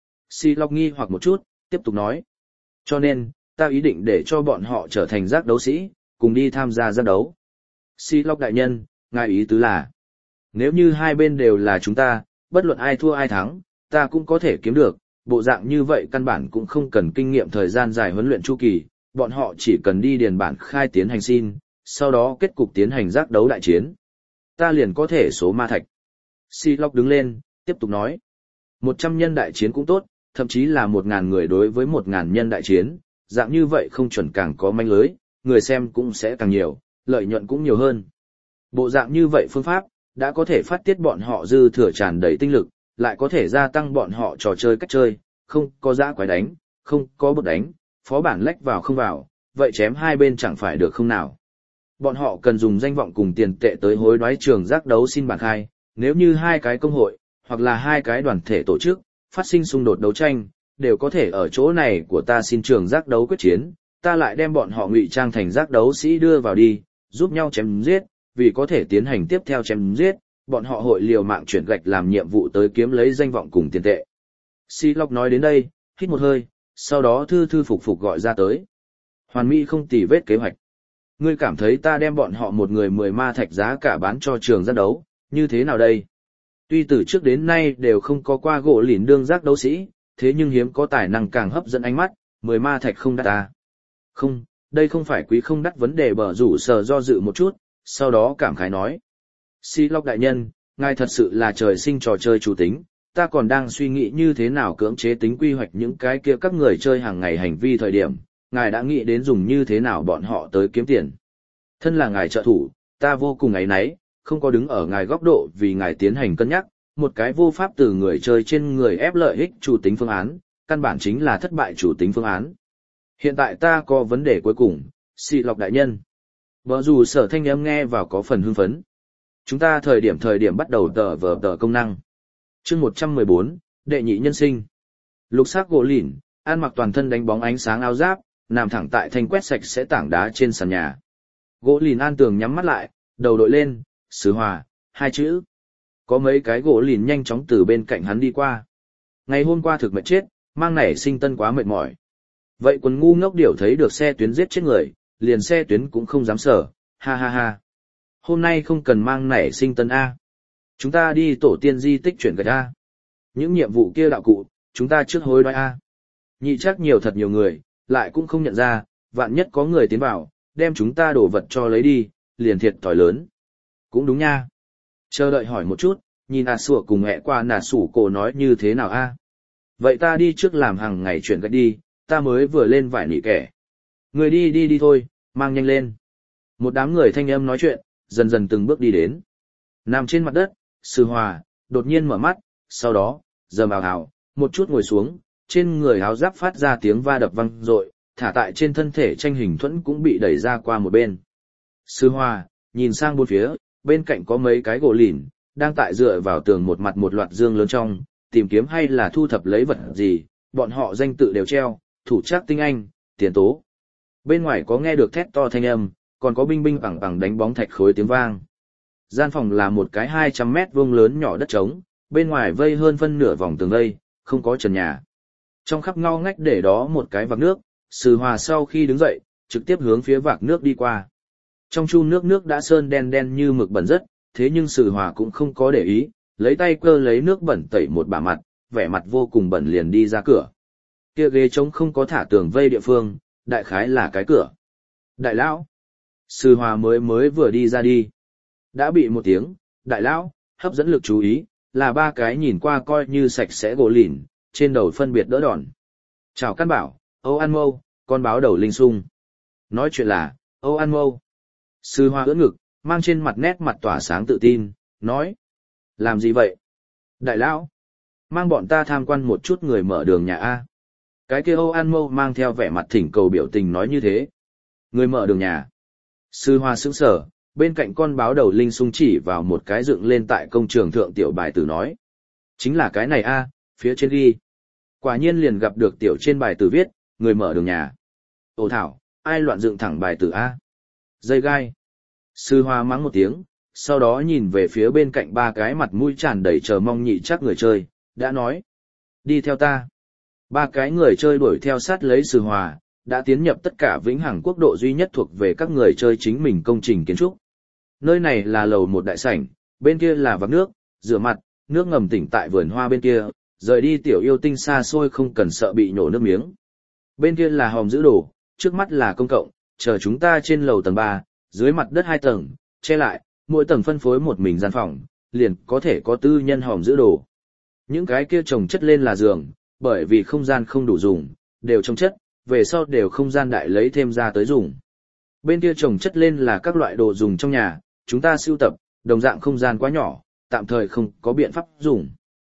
Xí Lộc nghi hoặc một chút, tiếp tục nói. Cho nên, ta ý định để cho bọn họ trở thành giác đấu sĩ, cùng đi tham gia giác đấu. Xí Lộc đại nhân, ngài ý tứ là, nếu như hai bên đều là chúng ta, bất luận ai thua ai thắng, ta cũng có thể kiếm được, bộ dạng như vậy căn bản cũng không cần kinh nghiệm thời gian dài huấn luyện chu kỳ, bọn họ chỉ cần đi điền bản khai tiến hành xin, sau đó kết cục tiến hành giác đấu đại chiến. Ta liền có thể số ma thạch. Xí Lộc đứng lên, tiếp tục nói. Một trăm nhân đại chiến cũng tốt, thậm chí là một ngàn người đối với một ngàn nhân đại chiến, dạng như vậy không chuẩn càng có manh lưới, người xem cũng sẽ càng nhiều, lợi nhuận cũng nhiều hơn. Bộ dạng như vậy phương pháp, đã có thể phát tiết bọn họ dư thừa tràn đầy tinh lực, lại có thể gia tăng bọn họ trò chơi cách chơi, không có giã quái đánh, không có bột đánh, phó bản lách vào không vào, vậy chém hai bên chẳng phải được không nào. Bọn họ cần dùng danh vọng cùng tiền tệ tới hối đoái trường giác đấu xin bản khai, nếu như hai cái công hội, hoặc là hai cái đoàn thể tổ chức, phát sinh xung đột đấu tranh, đều có thể ở chỗ này của ta xin trường giác đấu quyết chiến, ta lại đem bọn họ ngụy trang thành giác đấu sĩ đưa vào đi, giúp nhau chém giết, vì có thể tiến hành tiếp theo chém giết, bọn họ hội liều mạng chuyển gạch làm nhiệm vụ tới kiếm lấy danh vọng cùng tiền tệ. Xí Lộc nói đến đây, hít một hơi, sau đó thư thư phục phục gọi ra tới. Hoàn mỹ không tì vết kế hoạch. Ngươi cảm thấy ta đem bọn họ một người mười ma thạch giá cả bán cho trường giác đấu, như thế nào đây? Tuy từ trước đến nay đều không có qua gỗ lìn đương giác đấu sĩ, thế nhưng hiếm có tài năng càng hấp dẫn ánh mắt, mười ma thạch không đắt ta. Không, đây không phải quý không đắt vấn đề, bở rủ sờ do dự một chút, sau đó cảm khái nói. Xí Lộc đại nhân, ngài thật sự là trời sinh trò chơi chủ tính, ta còn đang suy nghĩ như thế nào cưỡng chế tính quy hoạch những cái kia các người chơi hàng ngày hành vi thời điểm, ngài đã nghĩ đến dùng như thế nào bọn họ tới kiếm tiền. Thân là ngài trợ thủ, ta vô cùng áy náy, không có đứng ở ngài góc độ vì ngài tiến hành cân nhắc, một cái vô pháp từ người chơi trên người ép lợi ích chủ tính phương án, căn bản chính là thất bại chủ tính phương án. Hiện tại ta có vấn đề cuối cùng, Xí Lộc đại nhân. Vợ dù sở thanh âm nghe vào có phần hưng phấn. Chúng ta thời điểm thời điểm bắt đầu tờ vờ tờ công năng. chương một trăm mười bốn, đệ nhị nhân sinh. Lục sắc gỗ lìn, ăn mặc toàn thân đánh bóng ánh sáng áo giáp, nằm thẳng tại thanh quét sạch sẽ tảng đá trên sàn nhà. Gỗ lìn an tường nhắm mắt lại, đầu đội lên, Sứ Hòa, hai chữ. Có mấy cái gỗ lìn nhanh chóng từ bên cạnh hắn đi qua. Ngày hôm qua thực mệt chết, mang nảy sinh tân quá mệt mỏi. Vậy quần ngu ngốc điểu thấy được xe tuyến giết chết người, liền xe tuyến cũng không dám sở, ha ha ha. Hôm nay không cần mang nảy sinh tân A. Chúng ta đi tổ tiên di tích chuyển gạch A. Những nhiệm vụ kia đạo cụ, chúng ta trước hối đoái A. Nhị chắc nhiều thật nhiều người, lại cũng không nhận ra, vạn nhất có người tiến vào, đem chúng ta đổ vật cho lấy đi, liền thiệt thòi lớn. Cũng đúng nha. Chờ đợi hỏi một chút, nhìn à sủa cùng mẹ qua nà sủ cổ nói như thế nào A. Vậy ta đi trước làm hàng ngày chuyển gạch đi, ta mới vừa lên vải nỉ kẻ. Người đi đi đi thôi, mang nhanh lên. Một đám người thanh âm nói chuyện, dần dần từng bước đi đến. Nằm trên mặt đất, Sư Hòa, đột nhiên mở mắt, sau đó, dầm ào ào, một chút ngồi xuống, trên người áo giáp phát ra tiếng va đập vang dội, thả tại trên thân thể tranh hình thuẫn cũng bị đẩy ra qua một bên. Sư Hòa, nhìn sang bốn phía, bên cạnh có mấy cái gỗ lìn, đang tại dựa vào tường một mặt một loạt dương lớn trong, tìm kiếm hay là thu thập lấy vật gì, bọn họ danh tự đều treo, thủ trác tinh anh, tiền tố. Bên ngoài có nghe được thét to thanh âm, còn có binh binh bằng bằng đánh bóng thạch khối tiếng vang. Gian phòng là một cái hai trăm mét vuông lớn nhỏ đất trống, bên ngoài vây hơn phân nửa vòng tường vây, không có trần nhà. Trong khắp ngõ ngách để đó một cái vạc nước, Sư Hòa sau khi đứng dậy, trực tiếp hướng phía vạc nước đi qua. Trong chu nước nước đã sơn đen đen như mực bẩn rất, thế nhưng Sư Hòa cũng không có để ý, lấy tay cơ lấy nước bẩn tẩy một bả mặt, vẻ mặt vô cùng bẩn liền đi ra cửa. Kia ghế trống không có thả tường vây địa phương, đại khái là cái cửa. Đại lão, Sư Hòa mới mới vừa đi ra đi. Đã bị một tiếng, đại lão, hấp dẫn lực chú ý, là ba cái nhìn qua coi như sạch sẽ gỗ lìn, trên đầu phân biệt đỡ đòn. Chào Căn Bảo, Âu An Mâu, con báo đầu linh sung. Nói chuyện là, Âu An Mâu. Sư Hoa ưỡn ngực, mang trên mặt nét mặt tỏa sáng tự tin, nói. Làm gì vậy? Đại lão, mang bọn ta tham quan một chút người mở đường nhà A. Cái kia Âu An Mâu mang theo vẻ mặt thỉnh cầu biểu tình nói như thế. Người mở đường nhà. Sư Hoa sững sờ, bên cạnh con báo đầu linh sung chỉ vào một cái dựng lên tại công trường thượng tiểu bài tử nói. Chính là cái này A, phía trên ghi. Quả nhiên liền gặp được tiểu trên bài tử viết, người mở đường nhà. Ồ thảo, ai loạn dựng thẳng bài tử A? Dây gai. Sư Hoa mắng một tiếng, sau đó nhìn về phía bên cạnh ba cái mặt mũi tràn đầy chờ mong nhị chắc người chơi, đã nói. Đi theo ta. Ba cái người chơi đuổi theo sát lấy Sư Hoa, đã tiến nhập tất cả vĩnh hằng quốc độ duy nhất thuộc về các người chơi chính mình công trình kiến trúc. Nơi này là lầu một đại sảnh, bên kia là vạc nước, rửa mặt, nước ngầm tỉnh tại vườn hoa bên kia, rời đi tiểu yêu tinh xa xôi không cần sợ bị nhổ nước miếng. Bên kia là hòm giữ đồ, trước mắt là công cộng, chờ chúng ta trên lầu tầng ba, dưới mặt đất hai tầng, che lại, mỗi tầng phân phối một mình gian phòng, liền có thể có tư nhân hòm giữ đồ. Những cái kia chồng chất lên là giường, bởi vì không gian không đủ dùng, đều chồng chất, về sau đều không gian đại lấy thêm ra tới dùng. Bên kia chồng chất lên là các loại đồ dùng trong nhà, chúng ta sưu tập, đồng dạng không gian quá nhỏ, tạm thời không có biện pháp dùng.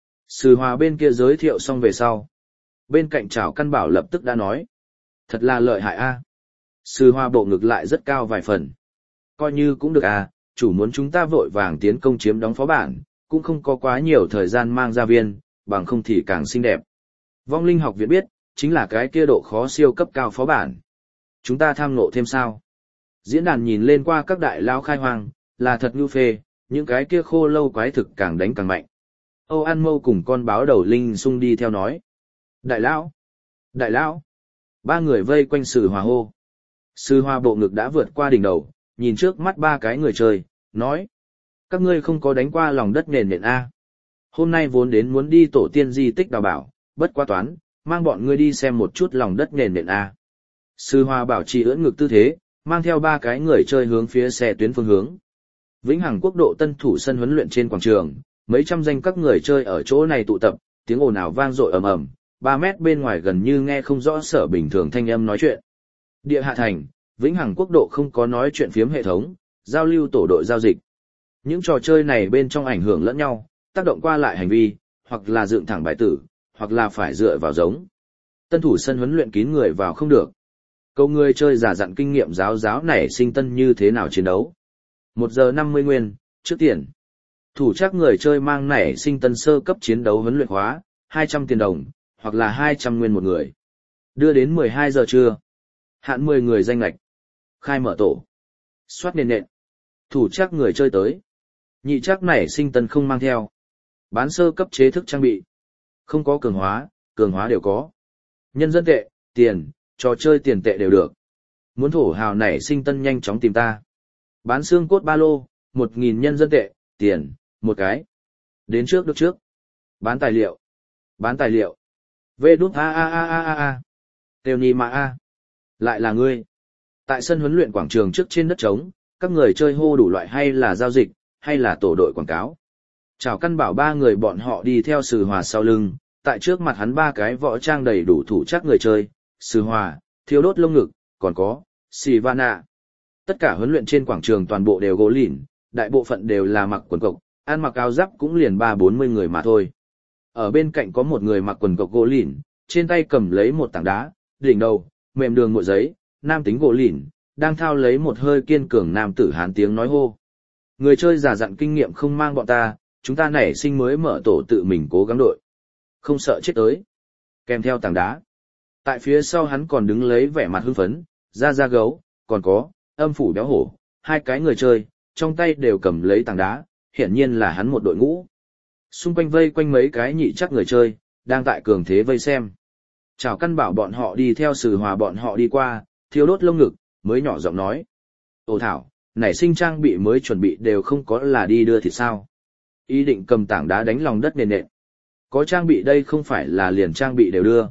Sư Hòa bên kia giới thiệu xong về sau. Bên cạnh Trảo Căn Bảo lập tức đã nói. Thật là lợi hại a. Sư Hòa bộ ngực lại rất cao vài phần. Coi như cũng được à, chủ muốn chúng ta vội vàng tiến công chiếm đóng phó bản, cũng không có quá nhiều thời gian mang ra viên, bằng không thì càng xinh đẹp. Vong linh học viện biết, chính là cái kia độ khó siêu cấp cao phó bản. Chúng ta tham ngộ thêm sao? Diễn đàn nhìn lên qua các đại lao khai hoang, là thật ngưu phê, những cái kia khô lâu quái thực càng đánh càng mạnh. Âu An Mâu cùng con báo đầu linh sung đi theo nói. Đại lão! Đại lão! Ba người vây quanh Sư Hòa hô. Sư Hòa bộ ngực đã vượt qua đỉnh đầu, nhìn trước mắt ba cái người chơi, nói. Các ngươi không có đánh qua lòng đất nền nền A. Hôm nay vốn đến muốn đi tổ tiên di tích đào bảo, bất quá toán, mang bọn ngươi đi xem một chút lòng đất nền nền A. Sư Hòa bảo trì ưỡn ngực tư thế, mang theo ba cái người chơi hướng phía xe tuyến phương hướng. Vĩnh Hằng quốc độ tân thủ sân huấn luyện trên quảng trường, mấy trăm danh các người chơi ở chỗ này tụ tập, tiếng ồn ào vang dội ầm ầm, ba mét bên ngoài gần như nghe không rõ sở bình thường thanh âm nói chuyện. Địa hạ thành, Vĩnh Hằng quốc độ không có nói chuyện phiếm hệ thống, giao lưu tổ đội giao dịch. Những trò chơi này bên trong ảnh hưởng lẫn nhau, tác động qua lại hành vi, hoặc là dựng thẳng bài tử, hoặc là phải dựa vào giống. Tân thủ sân huấn luyện kín người vào không được. Câu người chơi giả dặn kinh nghiệm giáo giáo nảy sinh tân như thế nào chiến đấu. Một giờ năm mươi nguyên, trước tiền. Thủ chắc người chơi mang nảy sinh tân sơ cấp chiến đấu huấn luyện khóa, hai trăm tiền đồng, hoặc là hai trăm nguyên một người. Đưa đến mười hai giờ trưa. Hạn mười người danh lạch. Khai mở tổ. Soát nền nện. Thủ chắc người chơi tới. Nhị chắc nảy sinh tân không mang theo. Bán sơ cấp chế thức trang bị. Không có cường hóa, cường hóa đều có. Nhân dân tệ, tiền, trò chơi tiền tệ đều được. Muốn thổ hào nảy sinh tân nhanh chóng tìm ta. Bán xương cốt ba lô, một nghìn nhân dân tệ, tiền, một cái. Đến trước được trước. Bán tài liệu. Bán tài liệu. Vê đút a a a a a a. Têu nì mà a. Lại là ngươi. Tại sân huấn luyện quảng trường trước trên đất trống, các người chơi hô đủ loại hay là giao dịch, hay là tổ đội quảng cáo. Chào Căn Bảo ba người bọn họ đi theo Sư Hòa sau lưng, tại trước mặt hắn ba cái võ trang đầy đủ thủ chắc người chơi, Sư Hòa, Thiêu Đốt Lông Ngực, còn có, Sivana. Tất cả huấn luyện trên quảng trường toàn bộ đều gỗ lìn, đại bộ phận đều là mặc quần cộc, ăn mặc áo giáp cũng liền ba bốn mươi người mà thôi. Ở bên cạnh có một người mặc quần cộc gỗ lìn, trên tay cầm lấy một tảng đá, đỉnh đầu, mềm đường ngội giấy, nam tính gỗ lìn, đang thao lấy một hơi kiên cường nam tử hán tiếng nói hô. Người chơi giả dặn kinh nghiệm không mang bọn ta, chúng ta nảy sinh mới mở tổ tự mình cố gắng đội. Không sợ chết tới. Kèm theo tảng đá. Tại phía sau hắn còn đứng lấy vẻ mặt hưng phấn, da da gấu, còn có, âm phủ béo hổ, hai cái người chơi, trong tay đều cầm lấy tảng đá, hiển nhiên là hắn một đội ngũ. Xung quanh vây quanh mấy cái nhị chắc người chơi, đang tại cường thế vây xem. Chào Căn Bảo bọn họ đi theo Sư Hòa bọn họ đi qua, Thiêu Đốt Lông Ngực, mới nhỏ giọng nói. Ồ thảo, nảy sinh trang bị mới chuẩn bị đều không có là đi đưa thì sao. Ý định cầm tảng đá đánh lòng đất nền nện. có trang bị đây không phải là liền trang bị đều đưa.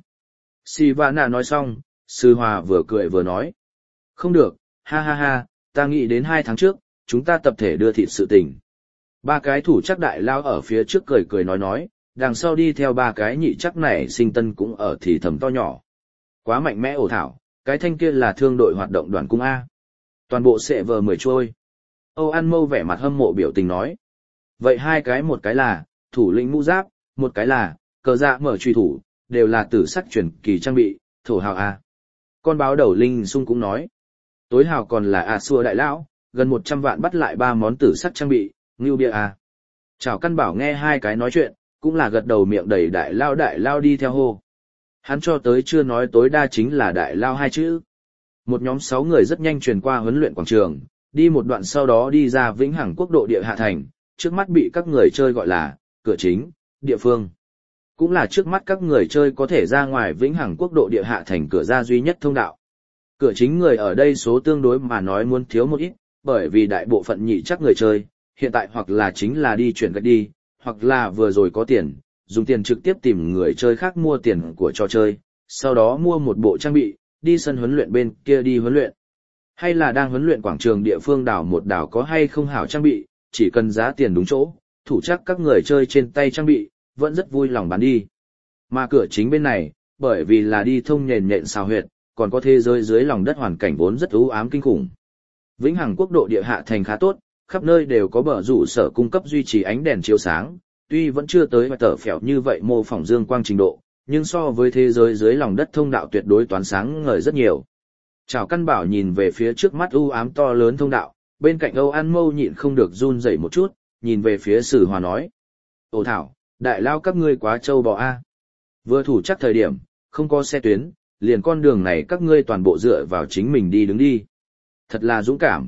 Sivana nói xong, Sư Hòa vừa cười vừa nói. Không được, ha ha ha, ta nghĩ đến hai tháng trước, chúng ta tập thể đưa thịt sự tình. Ba cái thủ chắc đại lao ở phía trước cười cười nói nói, đằng sau đi theo ba cái nhị chắc này sinh tân cũng ở thì thầm to nhỏ. Quá mạnh mẽ ổ thảo, cái thanh kia là thương đội hoạt động đoàn cung A. Toàn bộ sẽ vờ mười trôi. Âu An Mâu vẻ mặt hâm mộ biểu tình nói. Vậy hai cái một cái là, thủ lĩnh mũ giáp, một cái là, cờ dạ mở truy thủ, đều là tử sắc truyền kỳ trang bị, thổ hào A. Con báo đầu Linh Sung cũng nói. Tối hào còn là A xua đại lão, gần một trăm vạn bắt lại ba món tử sắc trang bị, ngưu bia A. Chào căn bảo nghe hai cái nói chuyện, cũng là gật đầu miệng đầy đại lao đại lao đi theo hô. Hắn cho tới chưa nói tối đa chính là đại lao hai chữ. Một nhóm sáu người rất nhanh truyền qua huấn luyện quảng trường, đi một đoạn sau đó đi ra Vĩnh Hằng Quốc độ địa hạ thành, trước mắt bị các người chơi gọi là cửa chính, địa phương. Cũng là trước mắt các người chơi có thể ra ngoài Vĩnh Hằng Quốc độ địa hạ thành cửa ra duy nhất thông đạo. Cửa chính người ở đây số tương đối mà nói muốn thiếu một ít, bởi vì đại bộ phận nhị chắc người chơi, hiện tại hoặc là chính là đi chuyển gạch đi, hoặc là vừa rồi có tiền, dùng tiền trực tiếp tìm người chơi khác mua tiền của trò chơi, sau đó mua một bộ trang bị, đi sân huấn luyện bên kia đi huấn luyện. Hay là đang huấn luyện quảng trường địa phương đảo một đảo có hay không hảo trang bị, chỉ cần giá tiền đúng chỗ, thủ chắc các người chơi trên tay trang bị, vẫn rất vui lòng bán đi. Mà cửa chính bên này, bởi vì là đi thông nhền nhện xào huyệt, còn có thế giới dưới lòng đất hoàn cảnh vốn rất u ám kinh khủng. Vĩnh Hằng Quốc độ địa hạ thành khá tốt, khắp nơi đều có bờ rủ sở cung cấp duy trì ánh đèn chiếu sáng, tuy vẫn chưa tới và tở phèo như vậy mô phỏng dương quang trình độ, nhưng so với thế giới dưới lòng đất thông đạo tuyệt đối toán sáng ngời rất nhiều. Chào căn bảo nhìn về phía trước mắt u ám to lớn thông đạo, bên cạnh Âu An Mâu nhịn không được run rẩy một chút, nhìn về phía Sử Hòa nói. Ồ thảo, đại lao các ngươi quá trâu bò a. Vừa thủ chắc thời điểm, không có xe tuyến, liền con đường này các ngươi toàn bộ dựa vào chính mình đi đứng đi. Thật là dũng cảm.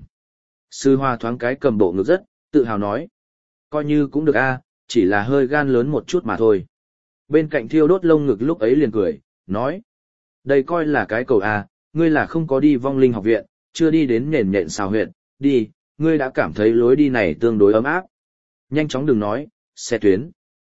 Sư Hoa thoáng cái cầm bộ ngực rất, tự hào nói. Coi như cũng được a, chỉ là hơi gan lớn một chút mà thôi. Bên cạnh thiêu đốt lông ngực lúc ấy liền cười, nói. Đây coi là cái cầu a, ngươi là không có đi vong linh học viện, chưa đi đến nền nhện xào huyện, đi, ngươi đã cảm thấy lối đi này tương đối ấm áp. Nhanh chóng đừng nói, xe tuyến.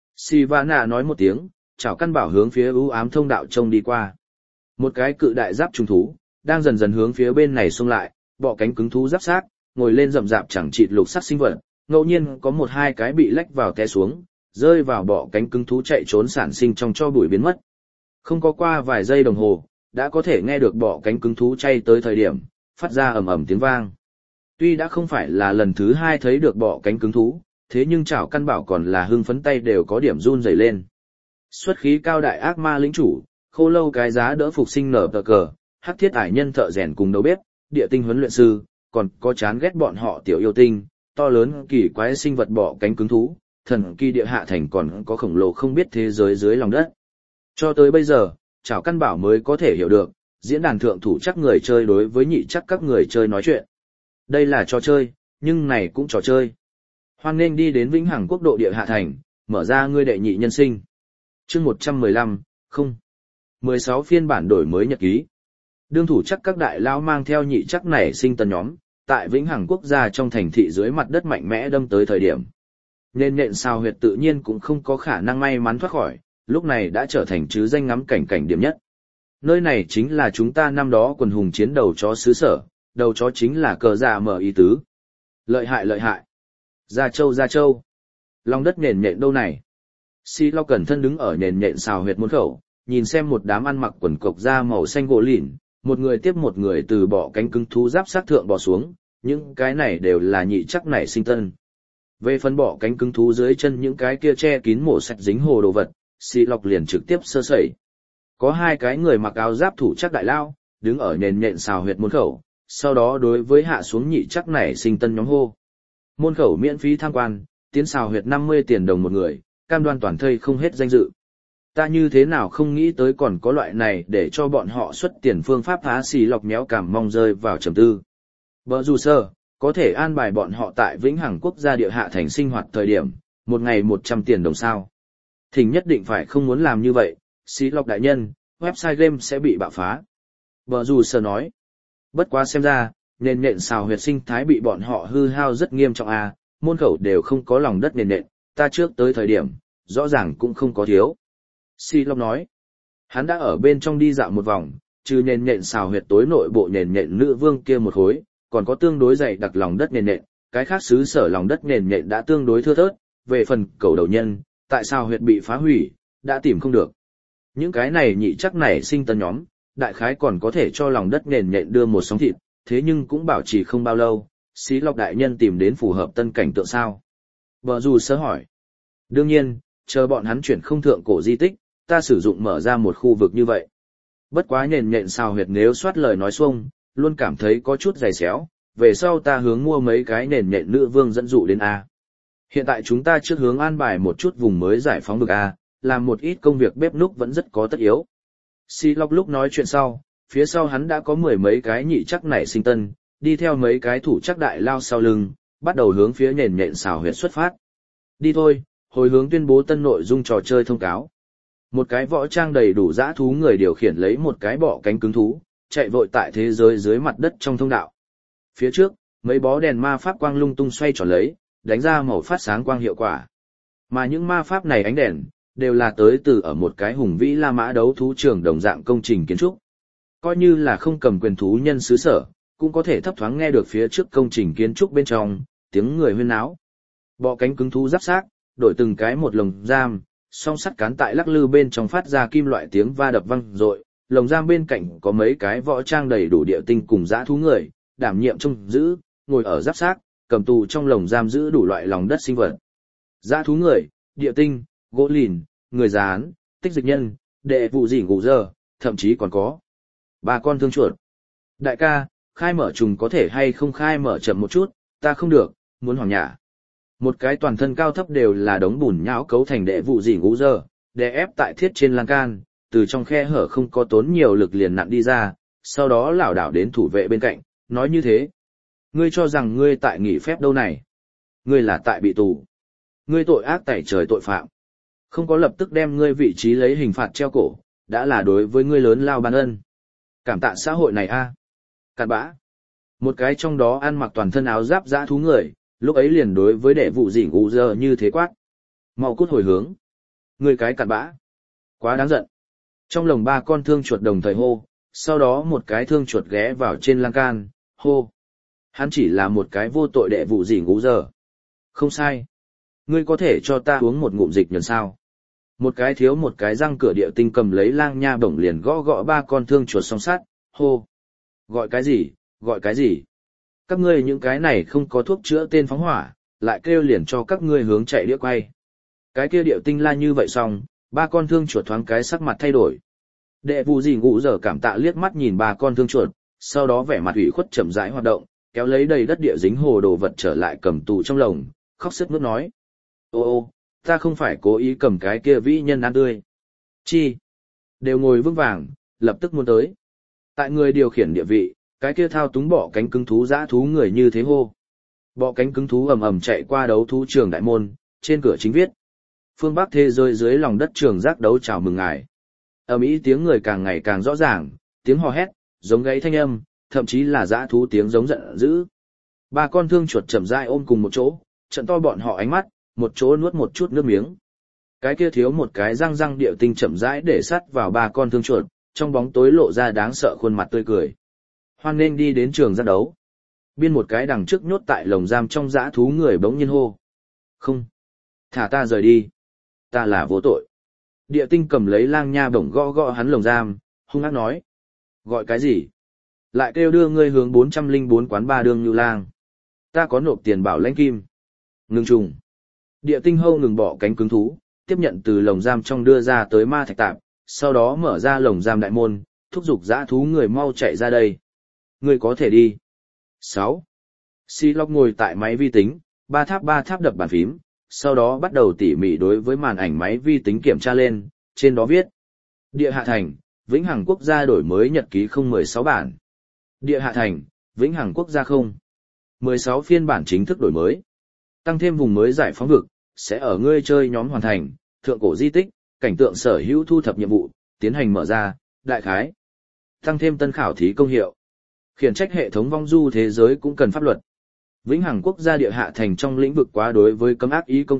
Sivana nói một tiếng, chào căn bảo hướng phía u ám thông đạo trông đi qua. Một cái cự đại giáp trùng thú, đang dần dần hướng phía bên này xông lại, bọ cánh cứng thú giáp xác, ngồi lên rậm rạp chẳng chịt lục sắc sinh vật, ngẫu nhiên có một hai cái bị lách vào té xuống, rơi vào bọ cánh cứng thú chạy trốn sản sinh trong cho bụi biến mất. Không có qua vài giây đồng hồ, đã có thể nghe được bọ cánh cứng thú chay tới thời điểm, phát ra ầm ầm tiếng vang. Tuy đã không phải là lần thứ hai thấy được bọ cánh cứng thú, thế nhưng chảo căn bảo còn là hưng phấn tay đều có điểm run rẩy lên. Xuất khí cao đại ác ma lĩnh chủ, khô lâu cái giá đỡ phục sinh nở tờ cờ, hắc thiết ải nhân thợ rèn cùng đầu bếp, địa tinh huấn luyện sư, còn có chán ghét bọn họ tiểu yêu tinh, to lớn kỳ quái sinh vật bọ cánh cứng thú, thần kỳ địa hạ thành còn có khổng lồ không biết thế giới dưới lòng đất. Cho tới bây giờ, chảo căn bảo mới có thể hiểu được, diễn đàn thượng thủ chắc người chơi đối với nhị chắc các người chơi nói chuyện. Đây là trò chơi, nhưng này cũng trò chơi. Hoan nghênh đi đến Vĩnh Hằng Quốc độ địa hạ thành, mở ra ngươi đệ nhị nhân sinh. Chương một trăm mười lăm, không. mười sáu phiên bản đổi mới nhật ký. Đương thủ chắc các đại lao mang theo nhị chắc này sinh tần nhóm, tại Vĩnh Hằng Quốc gia trong thành thị dưới mặt đất mạnh mẽ đâm tới thời điểm. Nên nện sao huyệt tự nhiên cũng không có khả năng may mắn thoát khỏi, lúc này đã trở thành chứ danh ngắm cảnh cảnh điểm nhất. Nơi này chính là chúng ta năm đó quần hùng chiến đầu chó xứ sở, đầu chó chính là cờ già mở ý tứ. Lợi hại lợi hại. Gia Châu Gia Châu. Lòng đất nền nhện đâu này? Si Lo cẩn thân đứng ở nền nhện xào huyệt môn khẩu, nhìn xem một đám ăn mặc quần cộc da màu xanh gỗ lìn, một người tiếp một người từ bỏ cánh cứng thú giáp sát thượng bò xuống, những cái này đều là nhị chắc nảy sinh tân. Về phần bỏ cánh cứng thú dưới chân những cái kia che kín mổ sạch dính hồ đồ vật, Si Lọc liền trực tiếp sơ sẩy. Có hai cái người mặc áo giáp thủ chắc đại lao, đứng ở nền nhện xào huyệt môn khẩu, sau đó đối với hạ xuống nhị chắc nảy sinh tân nhóm hô. Môn khẩu miễn phí tham quan, tiến xào huyệt năm mươi tiền đồng một người, cam đoan toàn thây không hết danh dự. Ta như thế nào không nghĩ tới còn có loại này để cho bọn họ xuất tiền phương pháp phá xì lọc méo cảm mong rơi vào trầm tư. Bờ dù sơ, có thể an bài bọn họ tại Vĩnh Hằng Quốc gia địa hạ thành sinh hoạt thời điểm, một ngày một trăm tiền đồng sao. Thỉnh nhất định phải không muốn làm như vậy, xì lọc đại nhân, website game sẽ bị bạo phá. Bờ dù sơ nói. Bất quá xem ra, nền nện xào huyệt sinh thái bị bọn họ hư hao rất nghiêm trọng à, môn khẩu đều không có lòng đất nền nện, ta trước tới thời điểm, rõ ràng cũng không có thiếu. Si Long nói, hắn đã ở bên trong đi dạo một vòng, trừ nền nhện xào huyệt tối nội bộ nền nhện nữ vương kia một khối, còn có tương đối dày đặc lòng đất nền nhện, cái khác xứ sở lòng đất nền nhện đã tương đối thưa thớt, về phần cầu đầu nhân, tại sao huyệt bị phá hủy, đã tìm không được. Những cái này nhị chắc nảy sinh tân nhóm, đại khái còn có thể cho lòng đất nền nhện đưa một sóng thịt, thế nhưng cũng bảo trì không bao lâu, Xí Lọc đại nhân tìm đến phù hợp tân cảnh tượng sao. Bờ dù sơ hỏi. Đương nhiên, chờ bọn hắn chuyển không thượng cổ di tích, ta sử dụng mở ra một khu vực như vậy. Bất quá nền nhện xào huyệt nếu soát lời nói xuông, luôn cảm thấy có chút dày xéo, về sau ta hướng mua mấy cái nền nhện nữ vương dẫn dụ đến A. Hiện tại chúng ta trước hướng an bài một chút vùng mới giải phóng được A, làm một ít công việc bếp núc vẫn rất có tất yếu. Si Lọc lúc nói chuyện sau, phía sau hắn đã có mười mấy cái nhị chắc nảy sinh tân, đi theo mấy cái thủ chắc đại lao sau lưng, bắt đầu hướng phía nền nhện xào huyệt xuất phát. Đi thôi, hồi hướng tuyên bố tân nội dung trò chơi thông cáo. Một cái võ trang đầy đủ dã thú người điều khiển lấy một cái bọ cánh cứng thú, chạy vội tại thế giới dưới mặt đất trong thông đạo. Phía trước, mấy bó đèn ma pháp quang lung tung xoay tròn lấy, đánh ra màu phát sáng quang hiệu quả. Mà những ma pháp này ánh đèn, đều là tới từ ở một cái hùng vĩ La Mã đấu thú trường đồng dạng công trình kiến trúc. Coi như là không cầm quyền thú nhân xứ sở, cũng có thể thấp thoáng nghe được phía trước công trình kiến trúc bên trong, tiếng người huyên náo. Bọ cánh cứng thú giáp xác, đổi từng cái một lồng giam, song sắt cán tại lắc lư bên trong phát ra kim loại tiếng va đập vang dội, lồng giam bên cạnh có mấy cái võ trang đầy đủ địa tinh cùng dã thú người, đảm nhiệm trông giữ, ngồi ở giáp xác, cầm tù trong lồng giam giữ đủ loại lòng đất sinh vật. Dã thú người, địa tinh, gỗ lìn, người gián, tích dịch nhân, đệ vụ gì ngủ giờ, thậm chí còn có ba con thương chuột. Đại ca, khai mở trùng có thể hay không khai mở chậm một chút, ta không được, muốn hoàng nhả. Một cái toàn thân cao thấp đều là đống bùn nhão cấu thành đệ vụ gì ngủ giờ, đè ép tại thiết trên lan can, từ trong khe hở không có tốn nhiều lực liền nặn đi ra, sau đó lảo đảo đến thủ vệ bên cạnh, nói như thế. Ngươi cho rằng ngươi tại nghỉ phép đâu này? Ngươi là tại bị tù. Ngươi tội ác tẩy trời tội phạm. Không có lập tức đem ngươi vị trí lấy hình phạt treo cổ, đã là đối với ngươi lớn lao ban ân. Cảm tạ xã hội này a. À? Cặn bã. Một cái trong đó ăn mặc toàn thân áo giáp dã thú người, lúc ấy liền đối với đệ vụ dỉ ngủ giờ như thế quát. Mau cút hồi hướng. Ngươi cái cặn bã. Quá đáng giận. Trong lồng ba con thương chuột đồng thời hô, sau đó một cái thương chuột ghé vào trên lan can, hô. Hắn chỉ là một cái vô tội đệ vụ dỉ ngủ giờ. Không sai. Ngươi có thể cho ta uống một ngụm dịch nhờn sao? Một cái thiếu một cái răng cửa địa tinh cầm lấy lang nha bổng liền gõ gõ ba con thương chuột song sắt, hô. Gọi cái gì, gọi cái gì? Các ngươi những cái này không có thuốc chữa tên phóng hỏa, lại kêu liền cho các ngươi hướng chạy đĩa quay. Cái kia địa tinh la như vậy xong, ba con thương chuột thoáng cái sắc mặt thay đổi. Đệ vụ gì ngủ giờ cảm tạ liếc mắt nhìn ba con thương chuột, sau đó vẻ mặt ủy khuất chậm rãi hoạt động, kéo lấy đầy đất địa dính hồ đồ vật trở lại cầm tù trong lồng, khóc sướt mướt nói. Ô ô, ta không phải cố ý cầm cái kia vĩ nhân ăn tươi. Chi? Đều ngồi vững vàng, lập tức muốn tới. Tại người điều khiển địa vị, cái kia thao túng bọ cánh cứng thú dã thú người như thế hô. Bọ cánh cứng thú ầm ầm chạy qua đấu thú trường đại môn, trên cửa chính viết. Phương Bắc thế giới dưới lòng đất trường giác đấu chào mừng ngài. Ầm ĩ tiếng người càng ngày càng rõ ràng, tiếng hò hét, giống gáy thanh âm, thậm chí là dã thú tiếng giống giận dữ. Ba con thương chuột chậm rãi ôm cùng một chỗ, trận to bọn họ ánh mắt, một chỗ nuốt một chút nước miếng. Cái kia thiếu một cái răng răng điệu tinh chậm rãi để sắt vào ba con thương chuột, trong bóng tối lộ ra đáng sợ khuôn mặt tươi cười. Hoan nên đi đến trường giác đấu. Biên một cái đằng trước nhốt tại lồng giam trong dã thú người bỗng nhiên hô. Không. Thả ta rời đi. Ta là vô tội. Địa tinh cầm lấy lang nha bổng gõ gõ hắn lồng giam, hung ác nói. Gọi cái gì? Lại kêu đưa ngươi hướng bốn trăm lẻ bốn quán ba đường như lang. Ta có nộp tiền bảo lãnh kim. Ngừng trùng. Địa tinh hâu ngừng bỏ cánh cứng thú, tiếp nhận từ lồng giam trong đưa ra tới ma thạch tạp, sau đó mở ra lồng giam đại môn, thúc giục dã thú người mau chạy ra đây. Ngươi có thể đi. sáu. Si Lọc ngồi tại máy vi tính, ba tháp ba tháp đập bàn phím, sau đó bắt đầu tỉ mỉ đối với màn ảnh máy vi tính kiểm tra lên, trên đó viết. Địa Hạ Thành, Vĩnh Hằng Quốc gia đổi mới nhật ký không mười sáu bản. Địa Hạ Thành, Vĩnh Hằng Quốc gia không. mười sáu phiên bản chính thức đổi mới. Tăng thêm vùng mới giải phóng vực, sẽ ở ngươi chơi nhóm hoàn thành, thượng cổ di tích, cảnh tượng sở hữu thu thập nhiệm vụ, tiến hành mở ra, đại khái. Tăng thêm tân khảo thí công hiệu. Khiển trách hệ thống vong du thế giới cũng cần pháp luật. Vĩnh Hằng Quốc gia Địa Hạ Thành trong lĩnh vực quá đối với cấm ác ý công kích,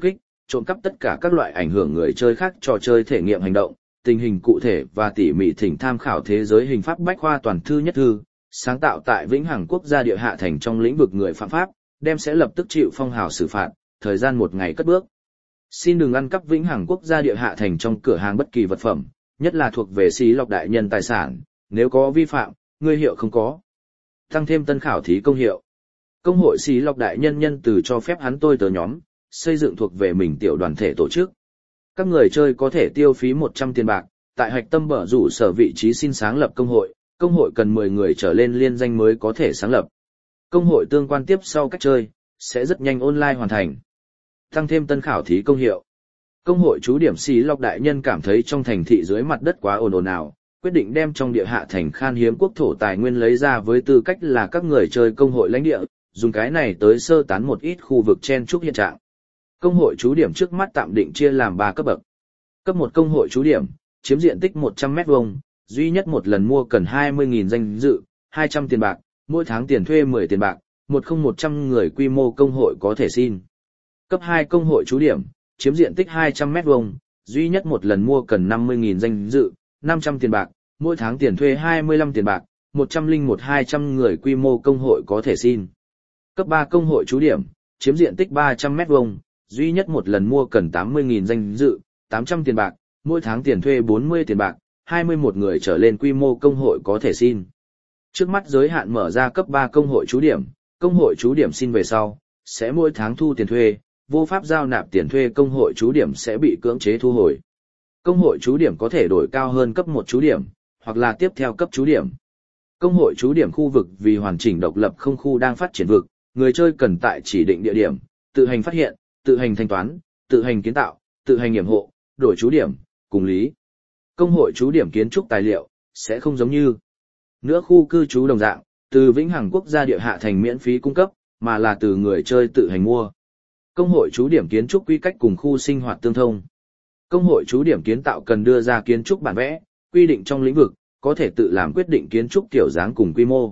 trộm cắp tất cả các loại ảnh hưởng người chơi khác trò chơi thể nghiệm hành động, tình hình cụ thể và tỉ mỉ thỉnh tham khảo thế giới hình pháp bách khoa toàn thư nhất thư, sáng tạo tại Vĩnh Hằng Quốc gia địa hạ thành trong lĩnh vực người phạm pháp, đem sẽ lập tức chịu phong hào xử phạt, thời gian một ngày cất bước. Xin đừng ăn cắp Vĩnh Hằng Quốc gia địa hạ thành trong cửa hàng bất kỳ vật phẩm, nhất là thuộc về Xí Lộc đại nhân tài sản, nếu có vi phạm, ngươi hiệu không có. Tăng thêm tân khảo thí công hiệu. Công hội Xí Lộc đại nhân nhân từ cho phép hắn tôi tớ nhóm, xây dựng thuộc về mình tiểu đoàn thể tổ chức. Các người chơi có thể tiêu phí một trăm tiền bạc, tại hạch tâm bở rủ sở vị trí xin sáng lập công hội, công hội cần mười người trở lên liên danh mới có thể sáng lập. Công hội tương quan tiếp sau cách chơi, sẽ rất nhanh online hoàn thành. Tăng thêm tân khảo thí công hiệu. Công hội chú điểm Xí Lộc đại nhân cảm thấy trong thành thị dưới mặt đất quá ồn ồn ào, quyết định đem trong địa hạ thành khan hiếm quốc thổ tài nguyên lấy ra với tư cách là các người chơi công hội lãnh địa, dùng cái này tới sơ tán một ít khu vực chen chúc hiện trạng. Công hội chú điểm trước mắt tạm định chia làm ba cấp bậc. Cấp một công hội chú điểm, chiếm diện tích một trăm mét vuông, duy nhất một lần mua cần hai mươi nghìn danh dự, hai trăm tiền bạc, mỗi tháng tiền thuê mười tiền bạc, một không một trăm người quy mô công hội có thể xin. Cấp hai công hội chú điểm, chiếm diện tích hai trăm mét vuông, duy nhất một lần mua cần năm mươi nghìn danh dự, năm trăm tiền bạc, mỗi tháng tiền thuê hai mươi lăm tiền bạc, một trăm lẻ một hai trăm người quy mô công hội có thể xin. Cấp ba công hội chú điểm, chiếm diện tích ba trăm mét vuông, duy nhất một lần mua cần tám mươi nghìn danh dự, tám trăm tiền bạc, mỗi tháng tiền thuê bốn mươi tiền bạc, hai mươi mốt người trở lên quy mô công hội có thể xin. Trước mắt giới hạn mở ra cấp ba công hội chú điểm, công hội chú điểm xin về sau, sẽ mỗi tháng thu tiền thuê, vô pháp giao nạp tiền thuê công hội chú điểm sẽ bị cưỡng chế thu hồi. Công hội chú điểm có thể đổi cao hơn cấp một chú điểm, hoặc là tiếp theo cấp chú điểm. Công hội chú điểm khu vực vì hoàn chỉnh độc lập không khu đang phát triển vực, người chơi cần tại chỉ định địa điểm, tự hành phát hiện, tự hành thanh toán, tự hành kiến tạo, tự hành nghiệm hộ, đổi chú điểm, cùng lý. Công hội chú điểm kiến trúc tài liệu, sẽ không giống như nữa khu cư trú đồng dạng, từ Vĩnh Hằng Quốc gia địa hạ thành miễn phí cung cấp, mà là từ người chơi tự hành mua. Công hội chú điểm kiến trúc quy cách cùng khu sinh hoạt tương thông. Công hội chú điểm kiến tạo cần đưa ra kiến trúc bản vẽ, quy định trong lĩnh vực, có thể tự làm quyết định kiến trúc kiểu dáng cùng quy mô.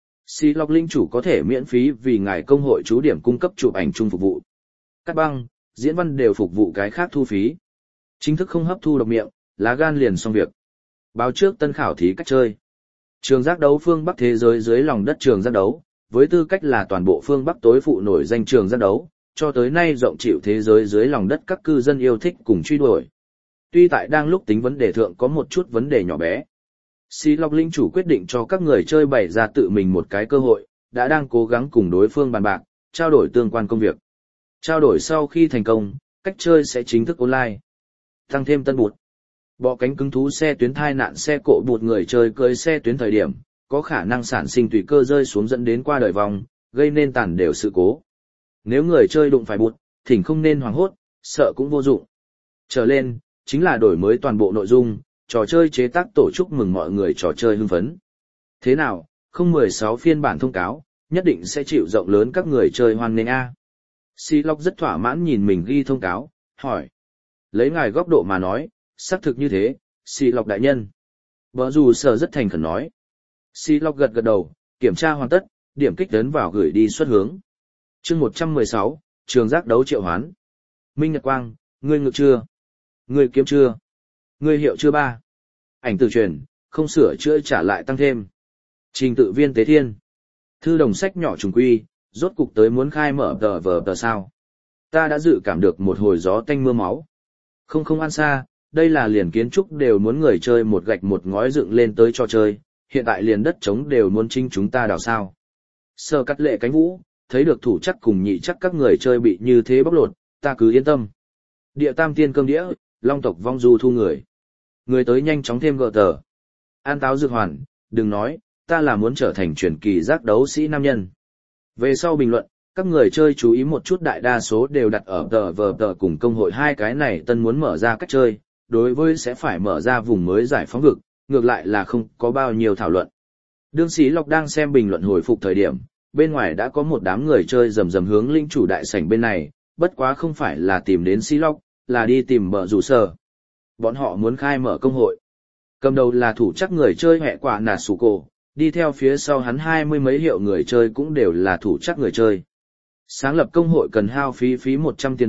Xí Lộc linh chủ có thể miễn phí vì ngài công hội chú điểm cung cấp chụp ảnh chung phục vụ. Cắt băng, diễn văn đều phục vụ cái khác thu phí. Chính thức không hấp thu độc miệng, lá gan liền xong việc. Báo trước tân khảo thí cách chơi. Trường giác đấu phương Bắc thế giới dưới lòng đất trường giác đấu, với tư cách là toàn bộ phương Bắc tối phụ nổi danh trường giác đấu, cho tới nay rộng chịu thế giới dưới lòng đất các cư dân yêu thích cùng truy đuổi. Tuy tại đang lúc tính vấn đề thượng có một chút vấn đề nhỏ bé, Xí Lộc linh chủ quyết định cho các người chơi bày ra tự mình một cái cơ hội, đã đang cố gắng cùng đối phương bàn bạc, trao đổi tương quan công việc. Trao đổi sau khi thành công, cách chơi sẽ chính thức online. Tăng thêm tân bụt. Bọ cánh cứng thú xe tuyến thai nạn xe cộ bụt người chơi cưới xe tuyến thời điểm, có khả năng sản sinh tùy cơ rơi xuống dẫn đến qua đời vòng, gây nên tàn đều sự cố. Nếu người chơi đụng phải bụt, thỉnh không nên hoảng hốt, sợ cũng vô dụng. Trở lên, chính là đổi mới toàn bộ nội dung, trò chơi chế tác tổ chúc mừng mọi người trò chơi hưng phấn. Thế nào, không mười sáu phiên bản thông cáo, nhất định sẽ chịu rộng lớn các người chơi hoan nghênh a. Xí Lộc rất thỏa mãn nhìn mình ghi thông cáo, hỏi. Lấy ngài góc độ mà nói, xác thực như thế, Xí Lộc đại nhân. Bở rủ sở rất thành khẩn nói. Xí Lộc gật gật đầu, kiểm tra hoàn tất, điểm kích ấn vào gửi đi xuất hướng. Chương một trăm mười sáu, trường giác đấu triệu hoán. Minh Nhật Quang, ngươi ngự chưa? Ngươi kiếm chưa? Ngươi hiệu chưa ba? Ảnh từ truyền, không sửa chữa trả lại tăng thêm. Trình tự viên tế thiên. Thư đồng sách nhỏ trùng quy, rốt cục tới muốn khai mở tờ vờ tờ sao. Ta đã dự cảm được một hồi gió tanh mưa máu. Không không ăn xa, đây là liền kiến trúc đều muốn người chơi một gạch một ngói dựng lên tới cho chơi, hiện tại liền đất trống đều muốn chính chúng ta đào sao. Sơ cắt lệ cánh vũ, thấy được thủ chắc cùng nhị chắc các người chơi bị như thế bóc lột, ta cứ yên tâm. Địa tam tiên cơm đĩa, long tộc vong du thu người. Người tới nhanh chóng thêm gợ tờ. An táo dược hoàn, đừng nói, ta là muốn trở thành truyền kỳ giác đấu sĩ nam nhân. Về sau bình luận, các người chơi chú ý một chút đại đa số đều đặt ở tờ vờ tờ cùng công hội hai cái này tân muốn mở ra cách chơi, đối với sẽ phải mở ra vùng mới giải phóng vực, ngược lại là không có bao nhiêu thảo luận. Đương Xí Lộc đang xem bình luận hồi phục thời điểm, bên ngoài đã có một đám người chơi rầm rầm hướng linh chủ đại sảnh bên này, bất quá không phải là tìm đến Xí Lộc, là đi tìm Bở rủ sở. Bọn họ muốn khai mở công hội. Cầm đầu là thủ chắc người chơi hẹ quả nà sủ cổ, đi theo phía sau hắn hai mươi mấy hiệu người chơi cũng đều là thủ chắc người chơi. Sáng lập công hội cần hao phí phí một trăm tiền bạc,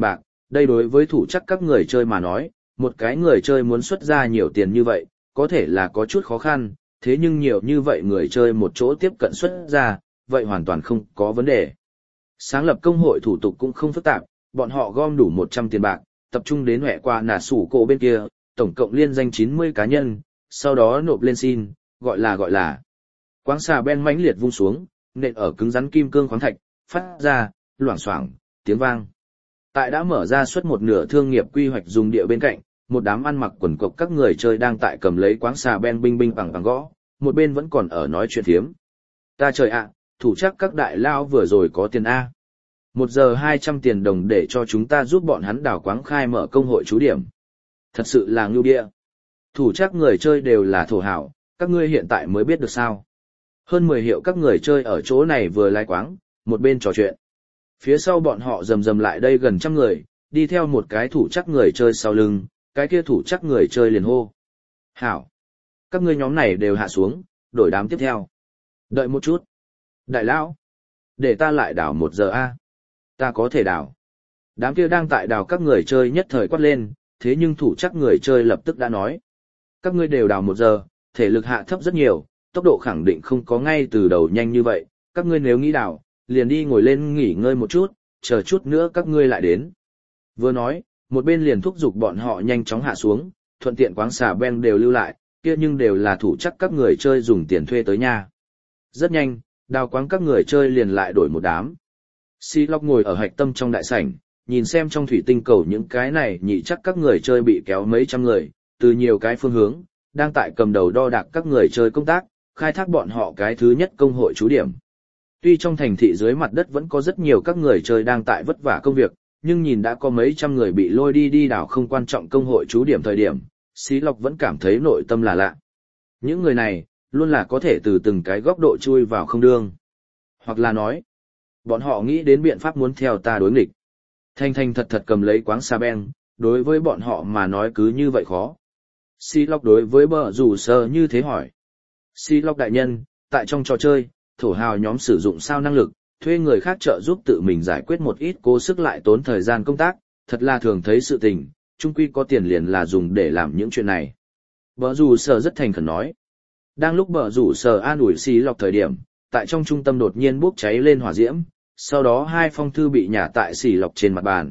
đây đối với thủ chắc các người chơi mà nói, một cái người chơi muốn xuất ra nhiều tiền như vậy, có thể là có chút khó khăn, thế nhưng nhiều như vậy người chơi một chỗ tiếp cận xuất ra, vậy hoàn toàn không có vấn đề. Sáng lập công hội thủ tục cũng không phức tạp, bọn họ gom đủ một trăm tiền bạc, tập trung đến hẹ qua nà sủ cổ bên kia, tổng cộng liên danh chín mươi cá nhân, sau đó nộp lên xin, gọi là gọi là. Quáng xà ben mãnh liệt vung xuống, nện ở cứng rắn kim cương khoáng thạch, phát ra, loảng xoảng, tiếng vang. Tại đã mở ra suốt một nửa thương nghiệp quy hoạch dùng địa bên cạnh, một đám ăn mặc quần cộc các người chơi đang tại cầm lấy quáng xà ben binh binh bằng bằng gõ, một bên vẫn còn ở nói chuyện thiếm. Ta trời ạ, thủ chắc các đại lao vừa rồi có tiền A. Một giờ hai trăm tiền đồng để cho chúng ta giúp bọn hắn đào quáng khai mở công hội trú điểm. Thật sự là ngưu địa. Thủ chắc người chơi đều là thổ hảo, các ngươi hiện tại mới biết được sao. Hơn mười hiệu các người chơi ở chỗ này vừa lái quáng, một bên trò chuyện. Phía sau bọn họ rầm rầm lại đây gần trăm người, đi theo một cái thủ chắc người chơi sau lưng, cái kia thủ chắc người chơi liền hô. Hảo! Các ngươi nhóm này đều hạ xuống, đổi đám tiếp theo. Đợi một chút. Đại lão! Để ta lại đảo một giờ a. Ta có thể đảo. Đám kia đang tại đảo các người chơi nhất thời quát lên, thế nhưng thủ chắc người chơi lập tức đã nói. Các ngươi đều đảo một giờ, thể lực hạ thấp rất nhiều, tốc độ khẳng định không có ngay từ đầu nhanh như vậy, các ngươi nếu nghĩ đảo, liền đi ngồi lên nghỉ ngơi một chút, chờ chút nữa các ngươi lại đến. Vừa nói, một bên liền thúc giục bọn họ nhanh chóng hạ xuống, thuận tiện quáng xà ben đều lưu lại, kia nhưng đều là thủ chắc các người chơi dùng tiền thuê tới nhà. Rất nhanh, đào quáng các người chơi liền lại đổi một đám. Xi Lộc ngồi ở hạch tâm trong đại sảnh, nhìn xem trong thủy tinh cầu những cái này nhị chắc các người chơi bị kéo mấy trăm người, từ nhiều cái phương hướng, đang tại cầm đầu đo đạc các người chơi công tác, khai thác bọn họ cái thứ nhất công hội trú điểm. Tuy trong thành thị dưới mặt đất vẫn có rất nhiều các người chơi đang tại vất vả công việc, nhưng nhìn đã có mấy trăm người bị lôi đi đi đảo không quan trọng công hội trú điểm thời điểm, Xí Lộc vẫn cảm thấy nội tâm là lạ. Những người này, luôn là có thể từ từng cái góc độ chui vào không đương. Hoặc là nói, bọn họ nghĩ đến biện pháp muốn theo ta đối nghịch. Thanh thanh thật thật cầm lấy quáng sa ben, đối với bọn họ mà nói cứ như vậy khó. Xí Lộc đối với bờ rủ sơ như thế hỏi. Xí Lộc đại nhân, tại trong trò chơi, thổ hào nhóm sử dụng sao năng lực, thuê người khác trợ giúp tự mình giải quyết một ít cố sức lại tốn thời gian công tác, thật là thường thấy sự tình, chung quy có tiền liền là dùng để làm những chuyện này. Bờ rủ sơ rất thành khẩn nói. Đang lúc bờ rủ sơ an ủi Xí Lộc thời điểm, tại trong trung tâm đột nhiên bốc cháy lên hỏa diễm, sau đó hai phong thư bị nhả tại Xí Lộc trên mặt bàn.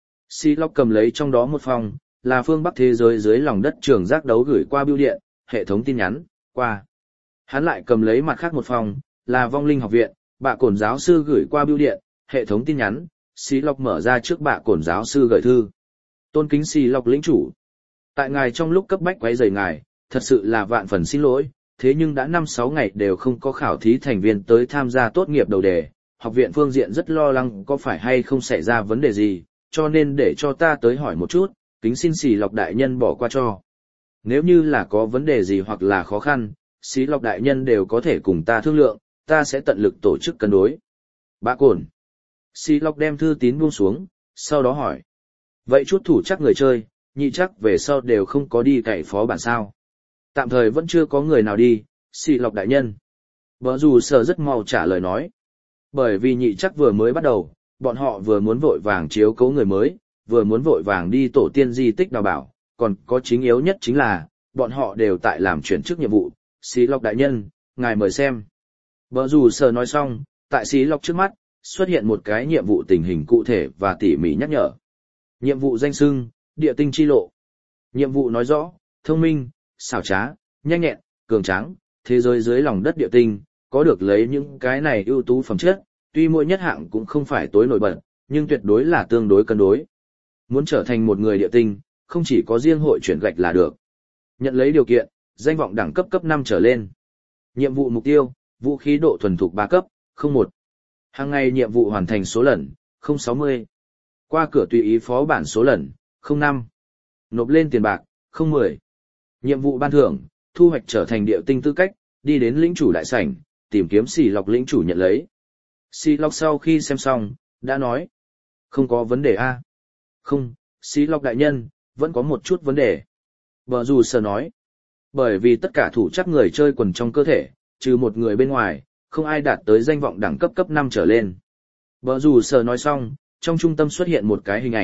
Xí Lộc cầm lấy trong đó một phong, là phương Bắc thế giới dưới lòng đất trường giác đấu gửi qua bưu điện, hệ thống tin nhắn, qua. Hắn lại cầm lấy mặt khác một phong, là vong linh học viện, bạ cổn giáo sư gửi qua bưu điện, hệ thống tin nhắn, Xí Lộc mở ra trước bạ cổn giáo sư gửi thư. Tôn kính Xí Lộc lĩnh chủ. Tại ngài trong lúc cấp bách quấy rầy ngài, thật sự là vạn phần xin lỗi, thế nhưng đã năm sáu ngày đều không có khảo thí thành viên tới tham gia tốt nghiệp đầu đề, học viện phương diện rất lo lắng có phải hay không xảy ra vấn đề gì, cho nên để cho ta tới hỏi một chút, kính xin Xí Lộc đại nhân bỏ qua cho. Nếu như là có vấn đề gì hoặc là khó khăn, Xí Lộc đại nhân đều có thể cùng ta thương lượng, ta sẽ tận lực tổ chức cân đối. Bạ cổn. Xí Lộc đem thư tín buông xuống, sau đó hỏi. Vậy chút thủ chắc người chơi, nhị chắc về sau đều không có đi cậy phó bản sao. Tạm thời vẫn chưa có người nào đi, Xí Lộc đại nhân. Bờ rủ sở rất mau trả lời nói. Bởi vì nhị chắc vừa mới bắt đầu, bọn họ vừa muốn vội vàng chiếu cố người mới, vừa muốn vội vàng đi tổ tiên di tích đào bảo, còn có chính yếu nhất chính là, bọn họ đều tại làm chuyển chức nhiệm vụ. Xí Lộc đại nhân, ngài mời xem. Bờ rủ sở nói xong, tại Xí Lộc trước mắt, xuất hiện một cái nhiệm vụ tình hình cụ thể và tỉ mỉ nhắc nhở. Nhiệm vụ danh xưng, địa tinh chi lộ. Nhiệm vụ nói rõ, thông minh, xảo trá, nhanh nhẹn, cường tráng, thế giới dưới lòng đất địa tinh, có được lấy những cái này ưu tú phẩm chất, tuy mỗi nhất hạng cũng không phải tối nổi bật, nhưng tuyệt đối là tương đối cân đối. Muốn trở thành một người địa tinh, không chỉ có riêng hội chuyển gạch là được. Nhận lấy điều kiện, danh vọng đẳng cấp cấp năm trở lên. Nhiệm vụ mục tiêu, vũ khí độ thuần thục ba cấp, không một. Hàng ngày nhiệm vụ hoàn thành số lần, không sáu mươi. Qua cửa tùy ý phó bản số lần, không năm. Nộp lên tiền bạc, không mười. Nhiệm vụ ban thưởng, thu hoạch trở thành địa tinh tư cách, đi đến lĩnh chủ đại sảnh, tìm kiếm Xí Lộc lĩnh chủ nhận lấy. Xí Lộc sau khi xem xong, đã nói. Không có vấn đề a. Không, Xí Lộc đại nhân, vẫn có một chút vấn đề. Bờ rủ sở nói. Bởi vì tất cả thủ chắc người chơi quần trong cơ thể, trừ một người bên ngoài, không ai đạt tới danh vọng đẳng cấp cấp năm trở lên. Bờ rủ sở nói xong, trong trung tâm xuất hiện một cái hình ảnh,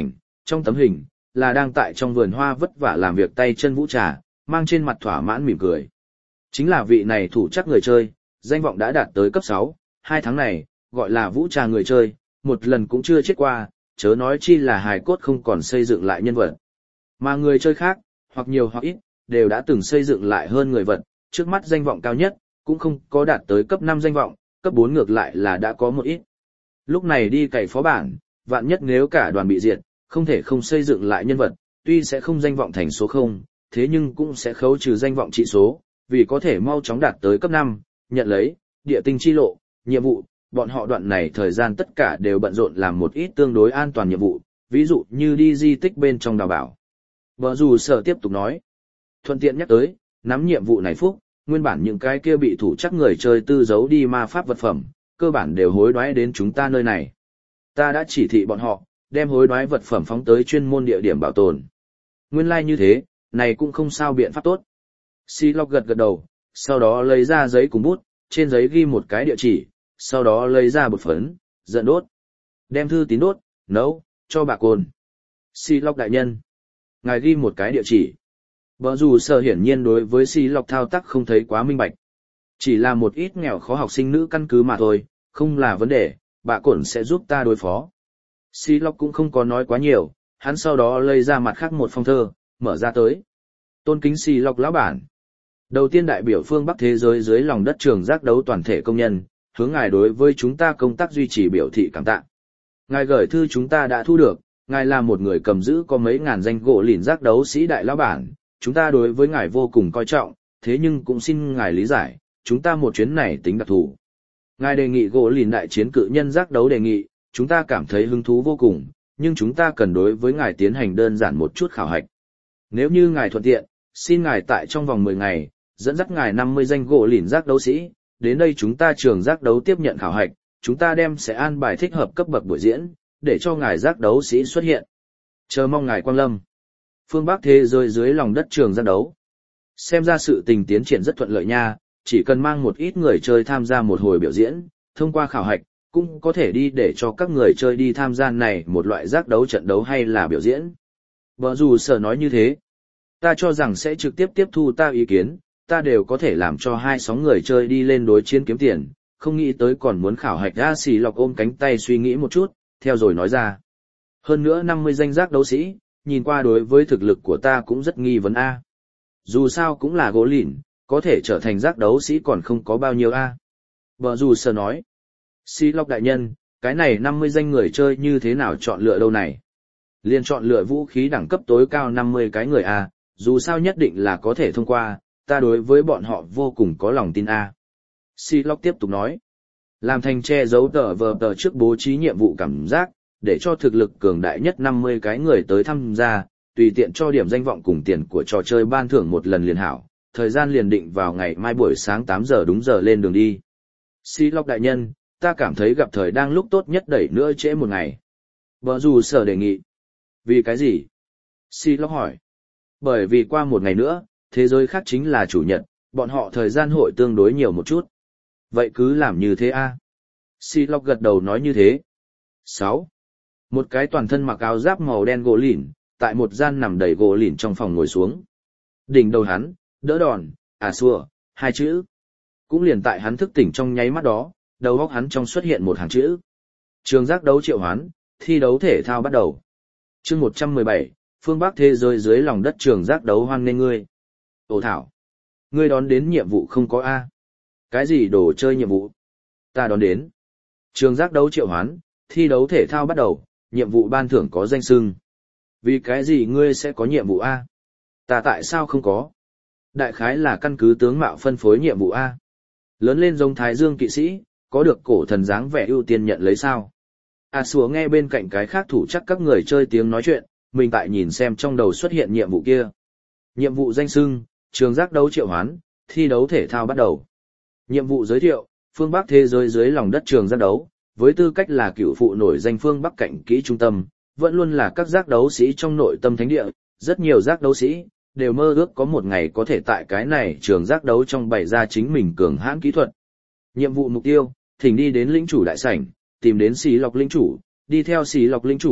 Trong tấm hình, là đang tại trong vườn hoa vất vả làm việc tay chân Vũ Trà, mang trên mặt thỏa mãn mỉm cười. Chính là vị này thủ chắc người chơi, danh vọng đã đạt tới cấp sáu, hai tháng này, gọi là Vũ Trà người chơi, một lần cũng chưa chết qua, chớ nói chi là hài cốt không còn xây dựng lại nhân vật. Mà người chơi khác, hoặc nhiều hoặc ít, đều đã từng xây dựng lại hơn người vật, trước mắt danh vọng cao nhất, cũng không có đạt tới cấp năm danh vọng, cấp bốn ngược lại là đã có một ít. Lúc này đi cày phó bản, vạn nhất nếu cả đoàn bị diệt, không thể không xây dựng lại nhân vật, tuy sẽ không danh vọng thành số không, thế nhưng cũng sẽ khấu trừ danh vọng trị số, vì có thể mau chóng đạt tới cấp năm, nhận lấy, địa tinh chi lộ, nhiệm vụ, bọn họ đoạn này thời gian tất cả đều bận rộn làm một ít tương đối an toàn nhiệm vụ, ví dụ như đi di tích bên trong đào bảo. Vợ dù sở tiếp tục nói, thuận tiện nhắc tới, nắm nhiệm vụ này phúc, nguyên bản những cái kia bị thủ chắc người chơi tư giấu đi ma pháp vật phẩm, cơ bản đều hối đoái đến chúng ta nơi này. Ta đã chỉ thị bọn họ, đem hối đoái vật phẩm phóng tới chuyên môn địa điểm bảo tồn. Nguyên lai like như thế, này cũng không sao biện pháp tốt. Xi Lộc gật gật đầu, sau đó lấy ra giấy cùng bút, trên giấy ghi một cái địa chỉ, sau đó lấy ra bột phấn, giận đốt. Đem thư tín đốt, nấu, cho bà cồn. Xi Lộc đại nhân. Ngài ghi một cái địa chỉ. Vợ dù sở hiển nhiên đối với Xi Lộc thao tác không thấy quá minh bạch. Chỉ là một ít nghèo khó học sinh nữ căn cứ mà thôi, không là vấn đề, bà cồn sẽ giúp ta đối phó. Xi Lộc cũng không có nói quá nhiều, hắn sau đó lấy ra mặt khác một phong thơ, mở ra tới. Tôn kính Xi Lộc lão bản. Đầu tiên đại biểu phương Bắc thế giới dưới lòng đất trường giác đấu toàn thể công nhân, hướng ngài đối với chúng ta công tác duy trì biểu thị cảm tạ. Ngài gửi thư chúng ta đã thu được, ngài là một người cầm giữ có mấy ngàn danh gỗ lìn giác đấu sĩ đại lão bản, chúng ta đối với ngài vô cùng coi trọng, thế nhưng cũng xin ngài lý giải, chúng ta một chuyến này tính đặc thù. Ngài đề nghị gỗ lìn đại chiến cự nhân giác đấu đề nghị, chúng ta cảm thấy hứng thú vô cùng, nhưng chúng ta cần đối với ngài tiến hành đơn giản một chút khảo hạch. Nếu như ngài thuận tiện, xin ngài tại trong vòng mười ngày, dẫn dắt ngài năm mươi danh gỗ lìn giác đấu sĩ, đến đây chúng ta trường giác đấu tiếp nhận khảo hạch, chúng ta đem sẽ an bài thích hợp cấp bậc buổi diễn, để cho ngài giác đấu sĩ xuất hiện. Chờ mong ngài quang lâm. Phương Bắc thế giới dưới lòng đất trường giác đấu. Xem ra sự tình tiến triển rất thuận lợi nha, chỉ cần mang một ít người chơi tham gia một hồi biểu diễn, thông qua khảo hạch, cũng có thể đi để cho các người chơi đi tham gia này một loại giác đấu trận đấu hay là biểu diễn. Vợ dù sở nói như thế, ta cho rằng sẽ trực tiếp tiếp thu ta ý kiến, ta đều có thể làm cho hai sóng người chơi đi lên đối chiến kiếm tiền, không nghĩ tới còn muốn khảo hạch. A Xì Lộc ôm cánh tay suy nghĩ một chút, theo rồi nói ra. Hơn nữa năm mươi danh giác đấu sĩ, nhìn qua đối với thực lực của ta cũng rất nghi vấn A. Dù sao cũng là gỗ lìn, có thể trở thành giác đấu sĩ còn không có bao nhiêu A. Vợ dù sở nói. Xì Lộc đại nhân, cái này năm mươi danh người chơi như thế nào chọn lựa đâu này? Liên chọn lựa vũ khí đẳng cấp tối cao năm mươi cái người A, dù sao nhất định là có thể thông qua, ta đối với bọn họ vô cùng có lòng tin A. Xì Lộc tiếp tục nói. Làm thành che giấu tờ vờ tờ trước bố trí nhiệm vụ cảm giác, để cho thực lực cường đại nhất năm mươi cái người tới tham gia, tùy tiện cho điểm danh vọng cùng tiền của trò chơi ban thưởng một lần liền hảo, thời gian liền định vào ngày mai buổi sáng tám giờ đúng giờ lên đường đi. Xì Lộc đại nhân, ta cảm thấy gặp thời đang lúc tốt nhất đẩy nữa trễ một ngày. Vợ dù sở đề nghị. Vì cái gì? Xì Lộc hỏi. Bởi vì qua một ngày nữa, thế giới khác chính là chủ nhật, bọn họ thời gian hội tương đối nhiều một chút. Vậy cứ làm như thế a. Xì Lộc gật đầu nói như thế. sáu. Một cái toàn thân mặc áo giáp màu đen gỗ lìn, tại một gian nằm đầy gỗ lìn trong phòng ngồi xuống. Đỉnh đầu hắn, đỡ đòn, à xua, hai chữ. Cũng liền tại hắn thức tỉnh trong nháy mắt đó, đầu óc hắn trong xuất hiện một hàng chữ. Trường giác đấu triệu hoán, thi đấu thể thao bắt đầu. Chương một trăm mười bảy, phương Bắc thế giới dưới lòng đất trường giác đấu hoan nghênh ngươi. Ồ thảo, ngươi đón đến nhiệm vụ không có A. Cái gì đồ chơi nhiệm vụ? Ta đón đến. Trường giác đấu triệu hoán, thi đấu thể thao bắt đầu, nhiệm vụ ban thưởng có danh xưng. Vì cái gì ngươi sẽ có nhiệm vụ A? Ta tại sao không có? Đại khái là căn cứ tướng mạo phân phối nhiệm vụ A. Lớn lên giống Thái Dương kỵ sĩ, có được cổ thần dáng vẻ ưu tiên nhận lấy sao? À xúa nghe bên cạnh cái khác thủ chắc các người chơi tiếng nói chuyện, mình tại nhìn xem trong đầu xuất hiện nhiệm vụ kia. Nhiệm vụ danh xưng, trường giác đấu triệu hoán, thi đấu thể thao bắt đầu. Nhiệm vụ giới thiệu, phương Bắc thế giới dưới lòng đất trường giác đấu, với tư cách là cựu phụ nổi danh phương Bắc cạnh kỹ trung tâm, vẫn luôn là các giác đấu sĩ trong nội tâm thánh địa, rất nhiều giác đấu sĩ đều mơ ước có một ngày có thể tại cái này trường giác đấu trong bày ra chính mình cường hãn kỹ thuật. Nhiệm vụ mục tiêu, thỉnh đi đến lĩnh chủ đại sảnh, tìm đến Xí Lộc lĩnh chủ, đi theo Xí Lộc lĩnh chủ,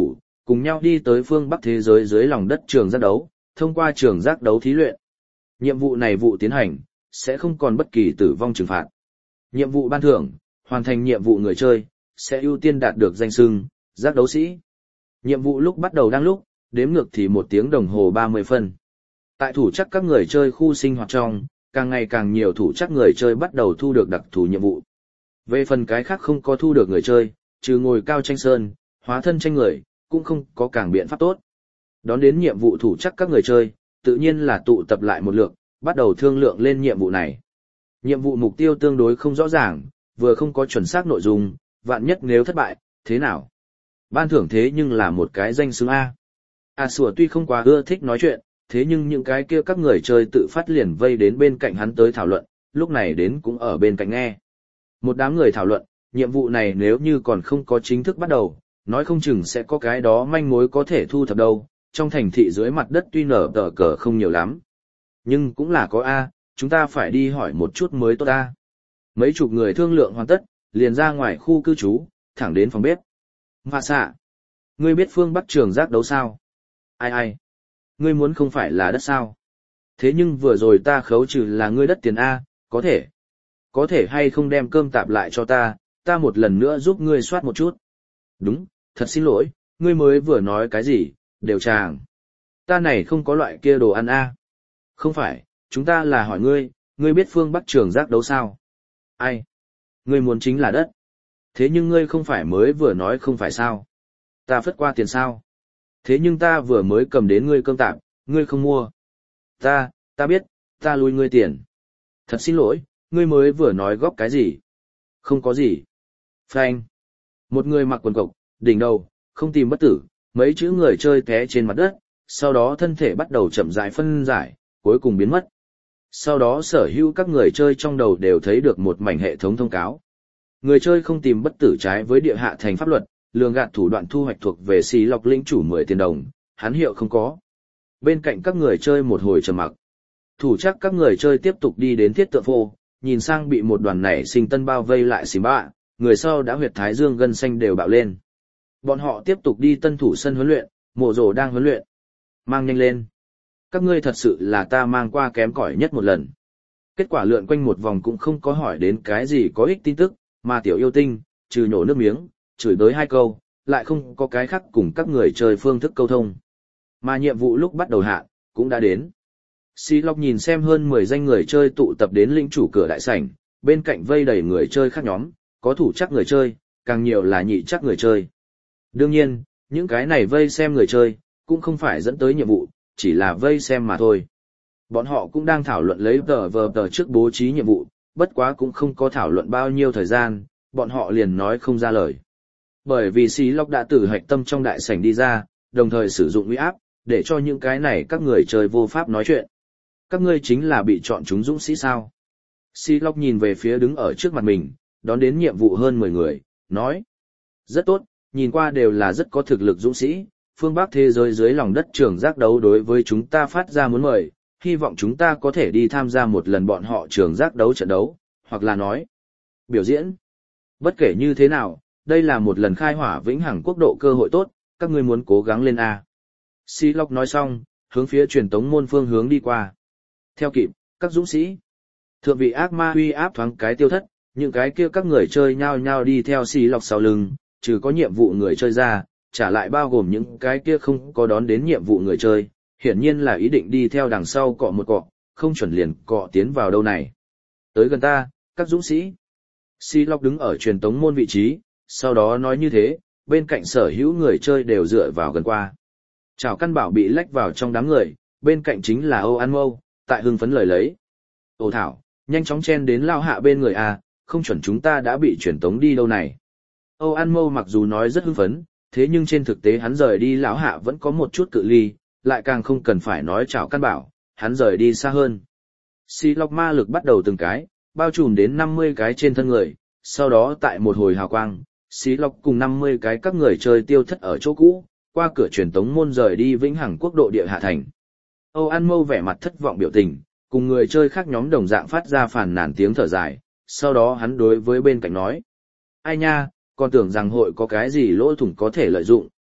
cùng nhau đi tới phương Bắc thế giới dưới lòng đất trường giác đấu, thông qua trường giác đấu thí luyện. Nhiệm vụ này vụ tiến hành, sẽ không còn bất kỳ tử vong trừng phạt. Nhiệm vụ ban thưởng, hoàn thành nhiệm vụ người chơi, sẽ ưu tiên đạt được danh xưng, giác đấu sĩ. Nhiệm vụ lúc bắt đầu đang lúc, đếm ngược thì một tiếng đồng hồ ba mươi phân. Tại thủ chắc các người chơi khu sinh hoạt trong, càng ngày càng nhiều thủ chắc người chơi bắt đầu thu được đặc thù nhiệm vụ. Về phần cái khác không có thu được người chơi, trừ ngồi cao tranh sơn, hóa thân tranh người, cũng không có càng biện pháp tốt. Đón đến nhiệm vụ thủ chắc các người chơi, tự nhiên là tụ tập lại một lượt, bắt đầu thương lượng lên nhiệm vụ này. Nhiệm vụ mục tiêu tương đối không rõ ràng, vừa không có chuẩn xác nội dung, vạn nhất nếu thất bại, thế nào? Ban thưởng thế nhưng là một cái danh xứng A. À sủa tuy không quá ưa thích nói chuyện, thế nhưng những cái kia các người chơi tự phát liền vây đến bên cạnh hắn tới thảo luận, lúc này đến cũng ở bên cạnh nghe. Một đám người thảo luận, nhiệm vụ này nếu như còn không có chính thức bắt đầu, nói không chừng sẽ có cái đó manh mối có thể thu thập đâu, trong thành thị dưới mặt đất tuy nở tờ cờ không nhiều lắm. Nhưng cũng là có A, chúng ta phải đi hỏi một chút mới tốt A. Mấy chục người thương lượng hoàn tất, liền ra ngoài khu cư trú, thẳng đến phòng bếp. Mà xạ, ngươi biết phương Bắc trường giác đấu sao? Ai ai? Ngươi muốn không phải là đất sao? Thế nhưng vừa rồi ta khấu trừ là ngươi đất tiền A, có thể. Có thể hay không đem cơm tạp lại cho ta, ta một lần nữa giúp ngươi soát một chút. Đúng, thật xin lỗi, ngươi mới vừa nói cái gì, đều chàng. Ta này không có loại kia đồ ăn A. Không phải, chúng ta là hỏi ngươi, ngươi biết phương Bắc trường giác đấu sao? Ai? Ngươi muốn chính là đất. Thế nhưng ngươi không phải mới vừa nói không phải sao? Ta phất qua tiền sao? Thế nhưng ta vừa mới cầm đến ngươi cơm tạm, ngươi không mua. Ta, ta biết, ta lui ngươi tiền. Thật xin lỗi, ngươi mới vừa nói góp cái gì? Không có gì. Phanh. Một người mặc quần cộc, đỉnh đầu, không tìm bất tử, mấy chữ người chơi té trên mặt đất, sau đó thân thể bắt đầu chậm rãi phân giải, cuối cùng biến mất. Sau đó sở hữu các người chơi trong đầu đều thấy được một mảnh hệ thống thông cáo. Người chơi không tìm bất tử trái với địa hạ thành pháp luật, lường gạt thủ đoạn thu hoạch thuộc về xí lọc lĩnh chủ mười tiền đồng, hắn hiệu không có. Bên cạnh các người chơi một hồi trầm mặc. Thủ chắc các người chơi tiếp tục đi đến thiết tượng phô, nhìn sang bị một đoàn nảy sinh tân bao vây lại xìm bạ, người sau đã huyệt thái dương gân xanh đều bạo lên. Bọn họ tiếp tục đi tân thủ sân huấn luyện, mộ rồ đang huấn luyện. Mang nhanh lên. Các ngươi thật sự là ta mang qua kém cỏi nhất một lần. Kết quả lượn quanh một vòng cũng không có hỏi đến cái gì có ích tin tức, mà tiểu yêu tinh, trừ nhổ nước miếng, chửi tới hai câu, lại không có cái khác cùng các người chơi phương thức câu thông. Mà nhiệm vụ lúc bắt đầu hạ, cũng đã đến. Xí Lọc nhìn xem hơn mười danh người chơi tụ tập đến lĩnh chủ cửa đại sảnh, bên cạnh vây đầy người chơi khác nhóm, có thủ chắc người chơi, càng nhiều là nhị chắc người chơi. Đương nhiên, những cái này vây xem người chơi, cũng không phải dẫn tới nhiệm vụ, chỉ là vây xem mà thôi. Bọn họ cũng đang thảo luận lấy tờ vờ tờ trước bố trí nhiệm vụ, bất quá cũng không có thảo luận bao nhiêu thời gian, bọn họ liền nói không ra lời. Bởi vì Xí Lọc đã từ hạch tâm trong đại sảnh đi ra, đồng thời sử dụng uy áp, để cho những cái này các người chơi vô pháp nói chuyện. Các ngươi chính là bị chọn chúng dũng sĩ sao? Xí Lọc nhìn về phía đứng ở trước mặt mình, đón đến nhiệm vụ hơn mười người, nói. Rất tốt, nhìn qua đều là rất có thực lực dũng sĩ, phương Bắc thế giới dưới lòng đất trường giác đấu đối với chúng ta phát ra muốn mời, hy vọng chúng ta có thể đi tham gia một lần bọn họ trường giác đấu trận đấu, hoặc là nói, biểu diễn. Bất kể như thế nào, đây là một lần khai hỏa vĩnh hằng quốc độ cơ hội tốt, các ngươi muốn cố gắng lên A. Xí Lọc nói xong, hướng phía truyền tống môn phương hướng đi qua. Theo kịp, các dũng sĩ. Thượng vị ác ma uy áp thoáng cái tiêu thất, những cái kia các người chơi nhao nhao đi theo Xí Lọc sau lưng, trừ có nhiệm vụ người chơi ra, trả lại bao gồm những cái kia không có đón đến nhiệm vụ người chơi, hiển nhiên là ý định đi theo đằng sau cọ một cọ, không chuẩn liền cọ tiến vào đâu này. Tới gần ta, các dũng sĩ. Xí Lọc đứng ở truyền tống môn vị trí, sau đó nói như thế, bên cạnh sở hữu người chơi đều dựa vào gần qua. Chào căn bảo bị lách vào trong đám người, bên cạnh chính là Âu An Mâu, tại hưng phấn lời lấy. Ồ thảo, nhanh chóng chen đến lao hạ bên người a, không chuẩn chúng ta đã bị truyền tống đi đâu này. Âu An Mâu mặc dù nói rất hưng phấn, thế nhưng trên thực tế hắn rời đi lão hạ vẫn có một chút cự ly, lại càng không cần phải nói chào căn bảo, hắn rời đi xa hơn. Xí Lọc ma lực bắt đầu từng cái, bao trùm đến năm mươi cái trên thân người, sau đó tại một hồi hào quang, Xí Lọc cùng năm mươi cái các người chơi tiêu thất ở chỗ cũ, qua cửa truyền tống môn rời đi vĩnh hằng quốc độ địa hạ thành. Âu An Mâu vẻ mặt thất vọng biểu tình, cùng người chơi khác nhóm đồng dạng phát ra phàn nàn tiếng thở dài, sau đó hắn đối với bên cạnh nói. Ai nha, còn tưởng rằng hội có cái gì lỗ thủng có thể lợi dụng,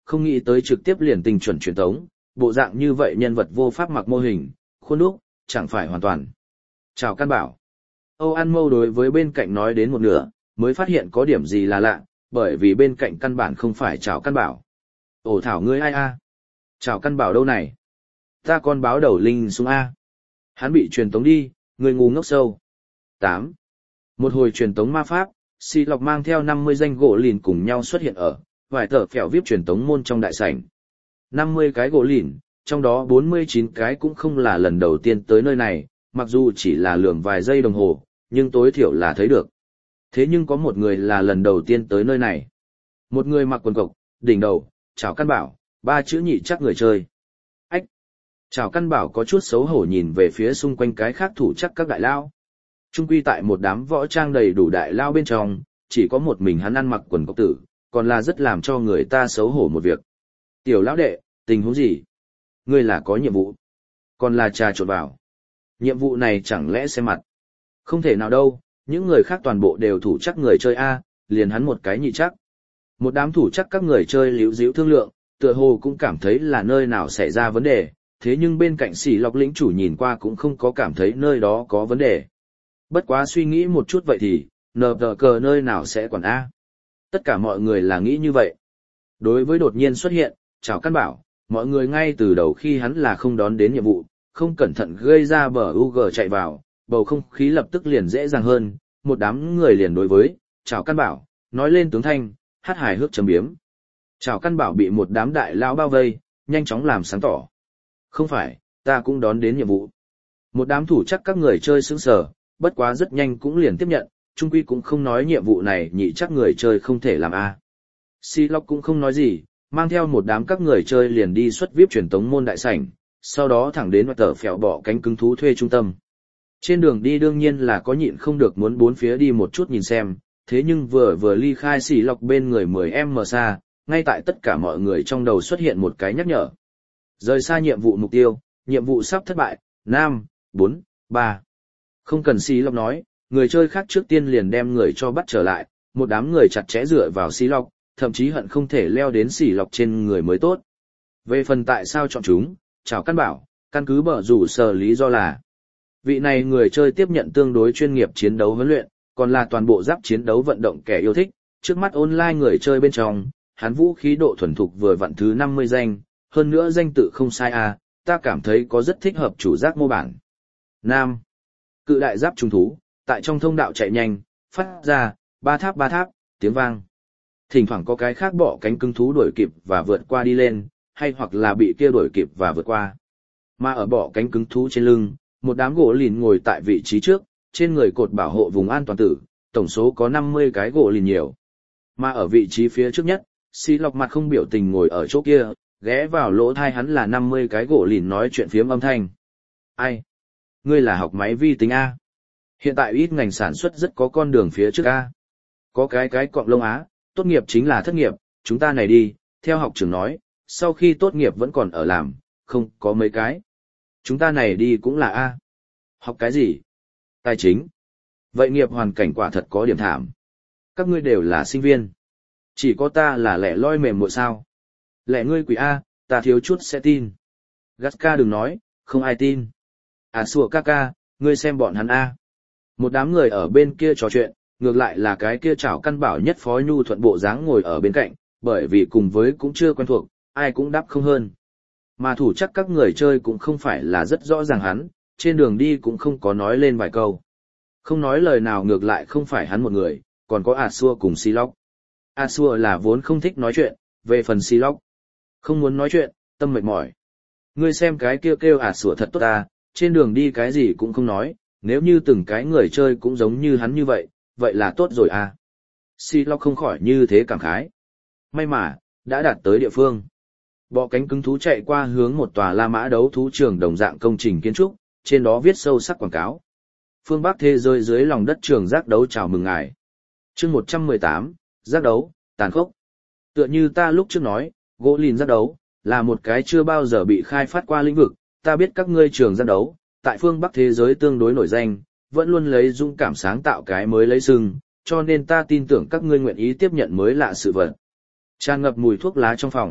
không nghĩ tới trực tiếp liền tình chuẩn truyền tống, bộ dạng như vậy nhân vật vô pháp mặc mô hình, khuôn đúc, chẳng phải hoàn toàn. Chào Căn Bảo. Âu An Mâu đối với bên cạnh nói đến một nửa, mới phát hiện có điểm gì là lạ, bởi vì bên cạnh căn bản không phải Chào Căn Bảo. Ồ thảo ngươi ai a? Chào Căn Bảo đâu này? Ta con báo đầu linh xuống a. Hắn bị truyền tống đi, người ngu ngốc sâu. tám. Một hồi truyền tống ma pháp, Xì Lọc mang theo năm mươi danh gỗ lìn cùng nhau xuất hiện ở vài tờ phèo viết truyền tống môn trong đại sảnh. năm mươi cái gỗ lìn, trong đó bốn mươi chín cái cũng không là lần đầu tiên tới nơi này, mặc dù chỉ là lường vài giây đồng hồ, nhưng tối thiểu là thấy được. Thế nhưng có một người là lần đầu tiên tới nơi này. Một người mặc quần cộc, đỉnh đầu, Chào Căn Bảo, ba chữ nhị chắc người chơi. Ách! Chào Căn Bảo có chút xấu hổ nhìn về phía xung quanh cái khác thủ chắc các đại lao. Trung quy tại một đám võ trang đầy đủ đại lao bên trong, chỉ có một mình hắn ăn mặc quần cộc tử, còn là rất làm cho người ta xấu hổ một việc. Tiểu lão đệ, tình huống gì? Ngươi là có nhiệm vụ, còn là trà trộn vào. Nhiệm vụ này chẳng lẽ xem mặt? Không thể nào đâu, những người khác toàn bộ đều thủ chắc người chơi A, liền hắn một cái nhị chắc. Một đám thủ chắc các người chơi líu díu thương lượng, tựa hồ cũng cảm thấy là nơi nào xảy ra vấn đề, thế nhưng bên cạnh Xỉ Lọc lĩnh chủ nhìn qua cũng không có cảm thấy nơi đó có vấn đề. Bất quá suy nghĩ một chút vậy thì, nờ tờ cờ nơi nào sẽ còn A. Tất cả mọi người là nghĩ như vậy. Đối với đột nhiên xuất hiện, Chào Căn Bảo, mọi người ngay từ đầu khi hắn là không đón đến nhiệm vụ, không cẩn thận gây ra bờ u giê chạy vào, bầu không khí lập tức liền dễ dàng hơn, một đám người liền đối với Chào Căn Bảo, nói lên tướng thanh, hát hài hước châm biếm. Chào Căn Bảo bị một đám đại lão bao vây, nhanh chóng làm sáng tỏ. Không phải, ta cũng đón đến nhiệm vụ. Một đám thủ chắc các người chơi sững sờ, bất quá rất nhanh cũng liền tiếp nhận, chung quy cũng không nói nhiệm vụ này nhị chắc người chơi không thể làm a. Xì Lọc cũng không nói gì, mang theo một đám các người chơi liền đi xuất víp truyền tống môn đại sảnh, sau đó thẳng đến tờ phèo bỏ cánh cứng thú thuê trung tâm. Trên đường đi đương nhiên là có nhịn không được muốn bốn phía đi một chút nhìn xem, thế nhưng vừa vừa ly khai Xì Lọc bên người mười em xa, ngay tại tất cả mọi người trong đầu xuất hiện một cái nhắc nhở. Rời xa nhiệm vụ mục tiêu, nhiệm vụ sắp thất bại, năm, bốn, ba. Không cần Xì Lọc nói, người chơi khác trước tiên liền đem người cho bắt trở lại, một đám người chặt chẽ dựa vào Xì Lọc, thậm chí hận không thể leo đến Xì Lọc trên người mới tốt. Về phần tại sao chọn chúng, Chào Căn Bảo, căn cứ bở rủ sở lý do là vị này người chơi tiếp nhận tương đối chuyên nghiệp chiến đấu huấn luyện, còn là toàn bộ giáp chiến đấu vận động kẻ yêu thích, trước mắt online người chơi bên trong, hắn vũ khí độ thuần thục vừa vặn thứ năm mươi danh, hơn nữa danh tự không sai à, ta cảm thấy có rất thích hợp chủ giác mô bản. Nam. Cự đại giáp trùng thú, tại trong thông đạo chạy nhanh, phát ra, ba tháp ba tháp, tiếng vang. Thỉnh thoảng có cái khác bỏ cánh cứng thú đuổi kịp và vượt qua đi lên, hay hoặc là bị kia đuổi kịp và vượt qua. Mà ở bỏ cánh cứng thú trên lưng, một đám gỗ lìn ngồi tại vị trí trước, trên người cột bảo hộ vùng an toàn tử, tổng số có năm mươi cái gỗ lìn nhiều. Mà ở vị trí phía trước nhất, Xì Lọc mặt không biểu tình ngồi ở chỗ kia, ghé vào lỗ thai hắn là năm mươi cái gỗ lìn nói chuyện phiếm âm thanh. Ai? Ngươi là học máy vi tính A. Hiện tại ít ngành sản xuất rất có con đường phía trước A. Có cái cái cọng lông Á, tốt nghiệp chính là thất nghiệp, chúng ta này đi, theo học trưởng nói, sau khi tốt nghiệp vẫn còn ở làm, không có mấy cái. Chúng ta này đi cũng là A. Học cái gì? Tài chính. Vậy nghiệp hoàn cảnh quả thật có điểm thảm. Các ngươi đều là sinh viên. Chỉ có ta là lẻ loi mềm muội sao. Lẻ ngươi quỷ A, ta thiếu chút sẽ tin. Gaska đừng nói, không ai tin. À sủa ca ca, ngươi xem bọn hắn A. Một đám người ở bên kia trò chuyện, ngược lại là cái kia Chào Căn Bảo nhất phó nhu thuận bộ dáng ngồi ở bên cạnh, bởi vì cùng với cũng chưa quen thuộc, ai cũng đáp không hơn. Mà thủ chắc các người chơi cũng không phải là rất rõ ràng hắn, trên đường đi cũng không có nói lên vài câu. Không nói lời nào ngược lại không phải hắn một người, còn có A Xua cùng Xì Lọc. A Xua là vốn không thích nói chuyện, về phần Xì Lọc, không muốn nói chuyện, tâm mệt mỏi. Ngươi xem cái kêu kêu A Xua thật tốt ta, trên đường đi cái gì cũng không nói, nếu như từng cái người chơi cũng giống như hắn như vậy, vậy là tốt rồi à. Xì Lọc không khỏi như thế cảm khái. May mà, đã đạt tới địa phương. Bọ cánh cứng thú chạy qua hướng một tòa La Mã đấu thú trường đồng dạng công trình kiến trúc, trên đó viết sâu sắc quảng cáo. Phương Bắc thế giới dưới lòng đất trường giác đấu chào mừng ngài. Chương một trăm mười tám, giác đấu, tàn khốc. Tựa như ta lúc trước nói, gỗ lìn giác đấu, là một cái chưa bao giờ bị khai phát qua lĩnh vực, ta biết các ngươi trường giác đấu, tại phương Bắc thế giới tương đối nổi danh, vẫn luôn lấy dũng cảm sáng tạo cái mới lấy sừng, cho nên ta tin tưởng các ngươi nguyện ý tiếp nhận mới lạ sự vật. Tràn ngập mùi thuốc lá trong phòng,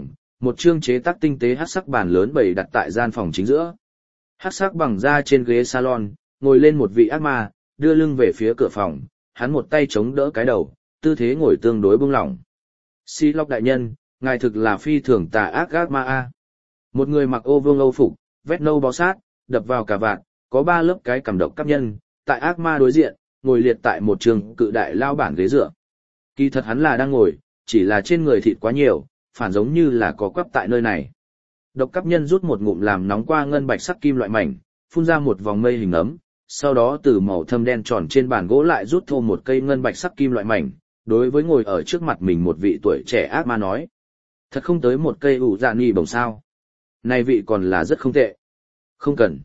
Một chương chế tác tinh tế hắc sắc bàn lớn bày đặt tại gian phòng chính giữa. Hắc sắc bằng da trên ghế salon, ngồi lên một vị ác ma, đưa lưng về phía cửa phòng, hắn một tay chống đỡ cái đầu, tư thế ngồi tương đối buông lỏng. Xí Lộc đại nhân, ngài thực là phi thường tà ác ác ma a. Một người mặc ô vương âu phục, vét nâu bó sát, đập vào cả vạt, có ba lớp cái cầm độc cấp nhân, tại ác ma đối diện, ngồi liệt tại một trường cự đại lao bản ghế dựa. Kỳ thật hắn là đang ngồi, chỉ là trên người thịt quá nhiều, phản giống như là có quắp tại nơi này. Độc cấp nhân rút một ngụm làm nóng qua ngân bạch sắc kim loại mảnh, phun ra một vòng mây hình ấm, sau đó từ màu thâm đen tròn trên bàn gỗ lại rút thô một cây ngân bạch sắc kim loại mảnh, đối với ngồi ở trước mặt mình một vị tuổi trẻ ác ma nói. Thật không tới một cây ủ dạ nhì bổng sao. Này vị còn là rất không tệ. Không cần.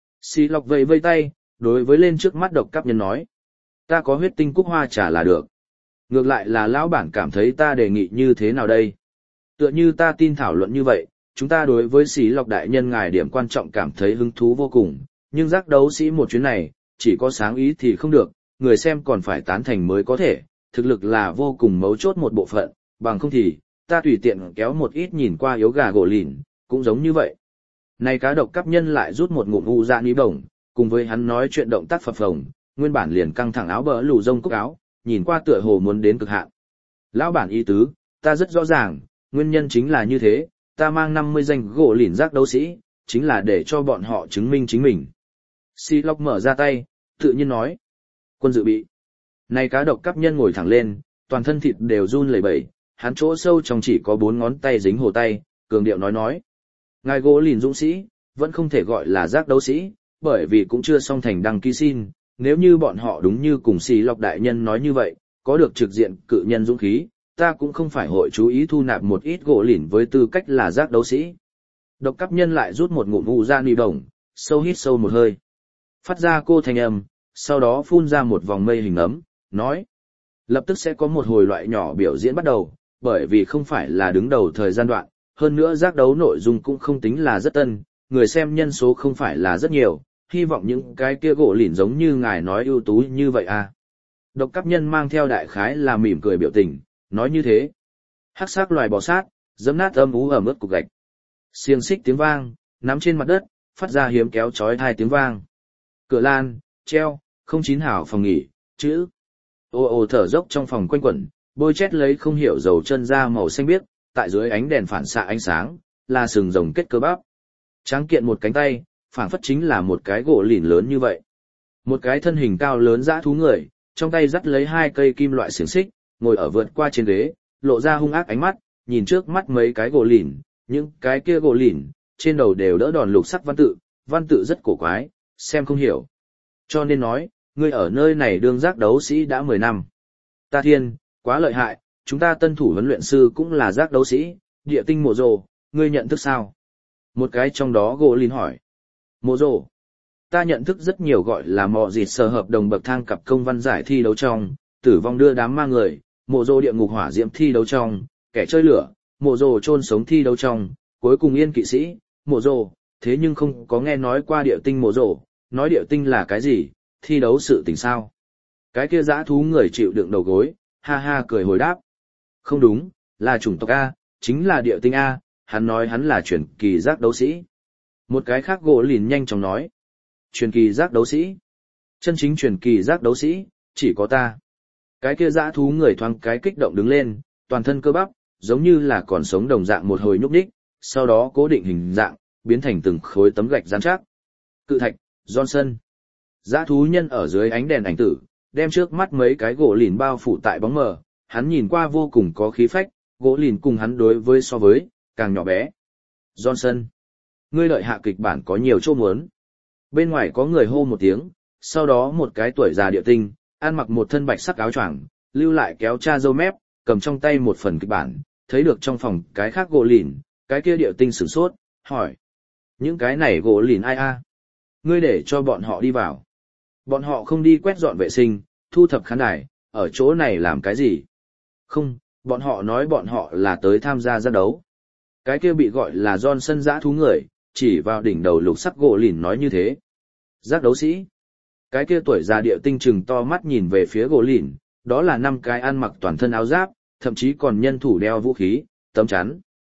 Xì Lộc vẫy vây tay, đối với lên trước mắt độc cấp nhân nói. Ta có huyết tinh cúc hoa trả là được. Ngược lại là lão bản cảm thấy ta đề nghị như thế nào đây? Tựa như ta tin thảo luận như vậy, chúng ta đối với Xí Lộc đại nhân ngài điểm quan trọng cảm thấy hứng thú vô cùng, nhưng giác đấu sĩ một chuyến này, chỉ có sáng ý thì không được, người xem còn phải tán thành mới có thể, thực lực là vô cùng mấu chốt một bộ phận, bằng không thì, ta tùy tiện kéo một ít nhìn qua yếu gà gỗ lìn, cũng giống như vậy. Này cá độc cấp nhân lại rút một ngụm u dạ ní bổng, cùng với hắn nói chuyện động tác phập phồng, nguyên bản liền căng thẳng áo bờ lù rông cúc áo, nhìn qua tựa hồ muốn đến cực hạn. Lão bản ý tứ, ta rất rõ ràng, nguyên nhân chính là như thế, ta mang năm mươi danh gỗ lìn giác đấu sĩ, chính là để cho bọn họ chứng minh chính mình. Xí Lộc mở ra tay, tự nhiên nói. Quân dự bị. Này cá độc cấp nhân ngồi thẳng lên, toàn thân thịt đều run lẩy bẩy, hắn chỗ sâu trong chỉ có bốn ngón tay dính hồ tay, cường điệu nói nói. Ngài gỗ lìn dũng sĩ, vẫn không thể gọi là giác đấu sĩ, bởi vì cũng chưa xong thành đăng ký xin, nếu như bọn họ đúng như cùng Xí Lộc đại nhân nói như vậy, có được trực diện cự nhân dũng khí, ta cũng không phải hội chú ý thu nạp một ít gỗ lìn với tư cách là giác đấu sĩ. Độc cấp nhân lại rút một ngụm u ra nì đồng, sâu hít sâu một hơi. Phát ra cô thanh âm, sau đó phun ra một vòng mây hình ấm, nói. Lập tức sẽ có một hồi loại nhỏ biểu diễn bắt đầu, bởi vì không phải là đứng đầu thời gian đoạn, hơn nữa giác đấu nội dung cũng không tính là rất tân, người xem nhân số không phải là rất nhiều, hy vọng những cái kia gỗ lìn giống như ngài nói ưu tú như vậy à. Độc cấp nhân mang theo đại khái là mỉm cười biểu tình, nói như thế. Hắc sắc loài bò sát, dẫm nát âm ú ẩm ướt cục gạch. Xiềng xích tiếng vang, nắm trên mặt đất, phát ra hiếm kéo chói tai tiếng vang. Cửa lan, treo, không chín hảo phòng nghỉ, chữ. Ô ô thở dốc trong phòng quanh quẩn, bôi chét lấy không hiểu dầu chân da màu xanh biếc, tại dưới ánh đèn phản xạ ánh sáng, là sừng rồng kết cơ bắp. Tráng kiện một cánh tay, phản phất chính là một cái gỗ lìn lớn như vậy. Một cái thân hình cao lớn dã thú người, trong tay dắt lấy hai cây kim loại xiềng xích, ngồi ở vượt qua trên ghế, lộ ra hung ác ánh mắt, nhìn trước mắt mấy cái gỗ lìn, những cái kia gỗ lìn, trên đầu đều đỡ đòn lục sắc văn tự, văn tự rất cổ quái, xem không hiểu. Cho nên nói, ngươi ở nơi này đương giác đấu sĩ đã mười năm. Ta thiên, quá lợi hại, chúng ta tân thủ huấn luyện sư cũng là giác đấu sĩ, địa tinh mộ rồ, ngươi nhận thức sao? Một cái trong đó gỗ lìn hỏi. Mộ rồ. Ta nhận thức rất nhiều gọi là mò dịt sở hợp đồng bậc thang cặp công văn giải thi đấu trong, tử vong đưa đám ma người, mộ rồ địa ngục hỏa diễm thi đấu trong, kẻ chơi lửa, mộ rồ chôn sống thi đấu trong, cuối cùng yên kỵ sĩ, mộ rồ, thế nhưng không có nghe nói qua địa tinh mộ rồ, nói địa tinh là cái gì, thi đấu sự tình sao. Cái kia dã thú người chịu đựng đầu gối, ha ha cười hồi đáp. Không đúng, là chủng tộc A, chính là địa tinh A, hắn nói hắn là truyền kỳ giác đấu sĩ. Một cái khác gỗ lìn nhanh chóng nói. Truyền kỳ giác đấu sĩ. Chân chính truyền kỳ giác đấu sĩ, chỉ có ta. Cái kia dã thú người thoáng cái kích động đứng lên, toàn thân cơ bắp, giống như là còn sống đồng dạng một hồi nhúc nhích, sau đó cố định hình dạng, biến thành từng khối tấm gạch rắn chắc. Cự thạch, Johnson. Dã thú nhân ở dưới ánh đèn ảnh tử, đem trước mắt mấy cái gỗ lìn bao phủ tại bóng mờ, hắn nhìn qua vô cùng có khí phách, gỗ lìn cùng hắn đối với so với, càng nhỏ bé. Johnson. Ngươi đợi hạ kịch bản có nhiều chỗ muốn. Bên ngoài có người hô một tiếng, sau đó một cái tuổi già địa tinh, ăn mặc một thân bạch sắc áo choàng, lưu lại kéo cha râu mép, cầm trong tay một phần kịch bản, thấy được trong phòng cái khác gỗ lìn, cái kia địa tinh sửng sốt, hỏi. Những cái này gỗ lìn ai a? Ngươi để cho bọn họ đi vào. Bọn họ không đi quét dọn vệ sinh, thu thập khán đài, ở chỗ này làm cái gì? Không, bọn họ nói bọn họ là tới tham gia giác đấu. Cái kia bị gọi là Johnson dã thú người, chỉ vào đỉnh đầu lục sắc gỗ lìn nói như thế. Giác đấu sĩ. Cái kia tuổi già địa tinh trừng to mắt nhìn về phía gỗ lìn, đó là năm cái ăn mặc toàn thân áo giáp, thậm chí còn nhân thủ đeo vũ khí, tấm chắn.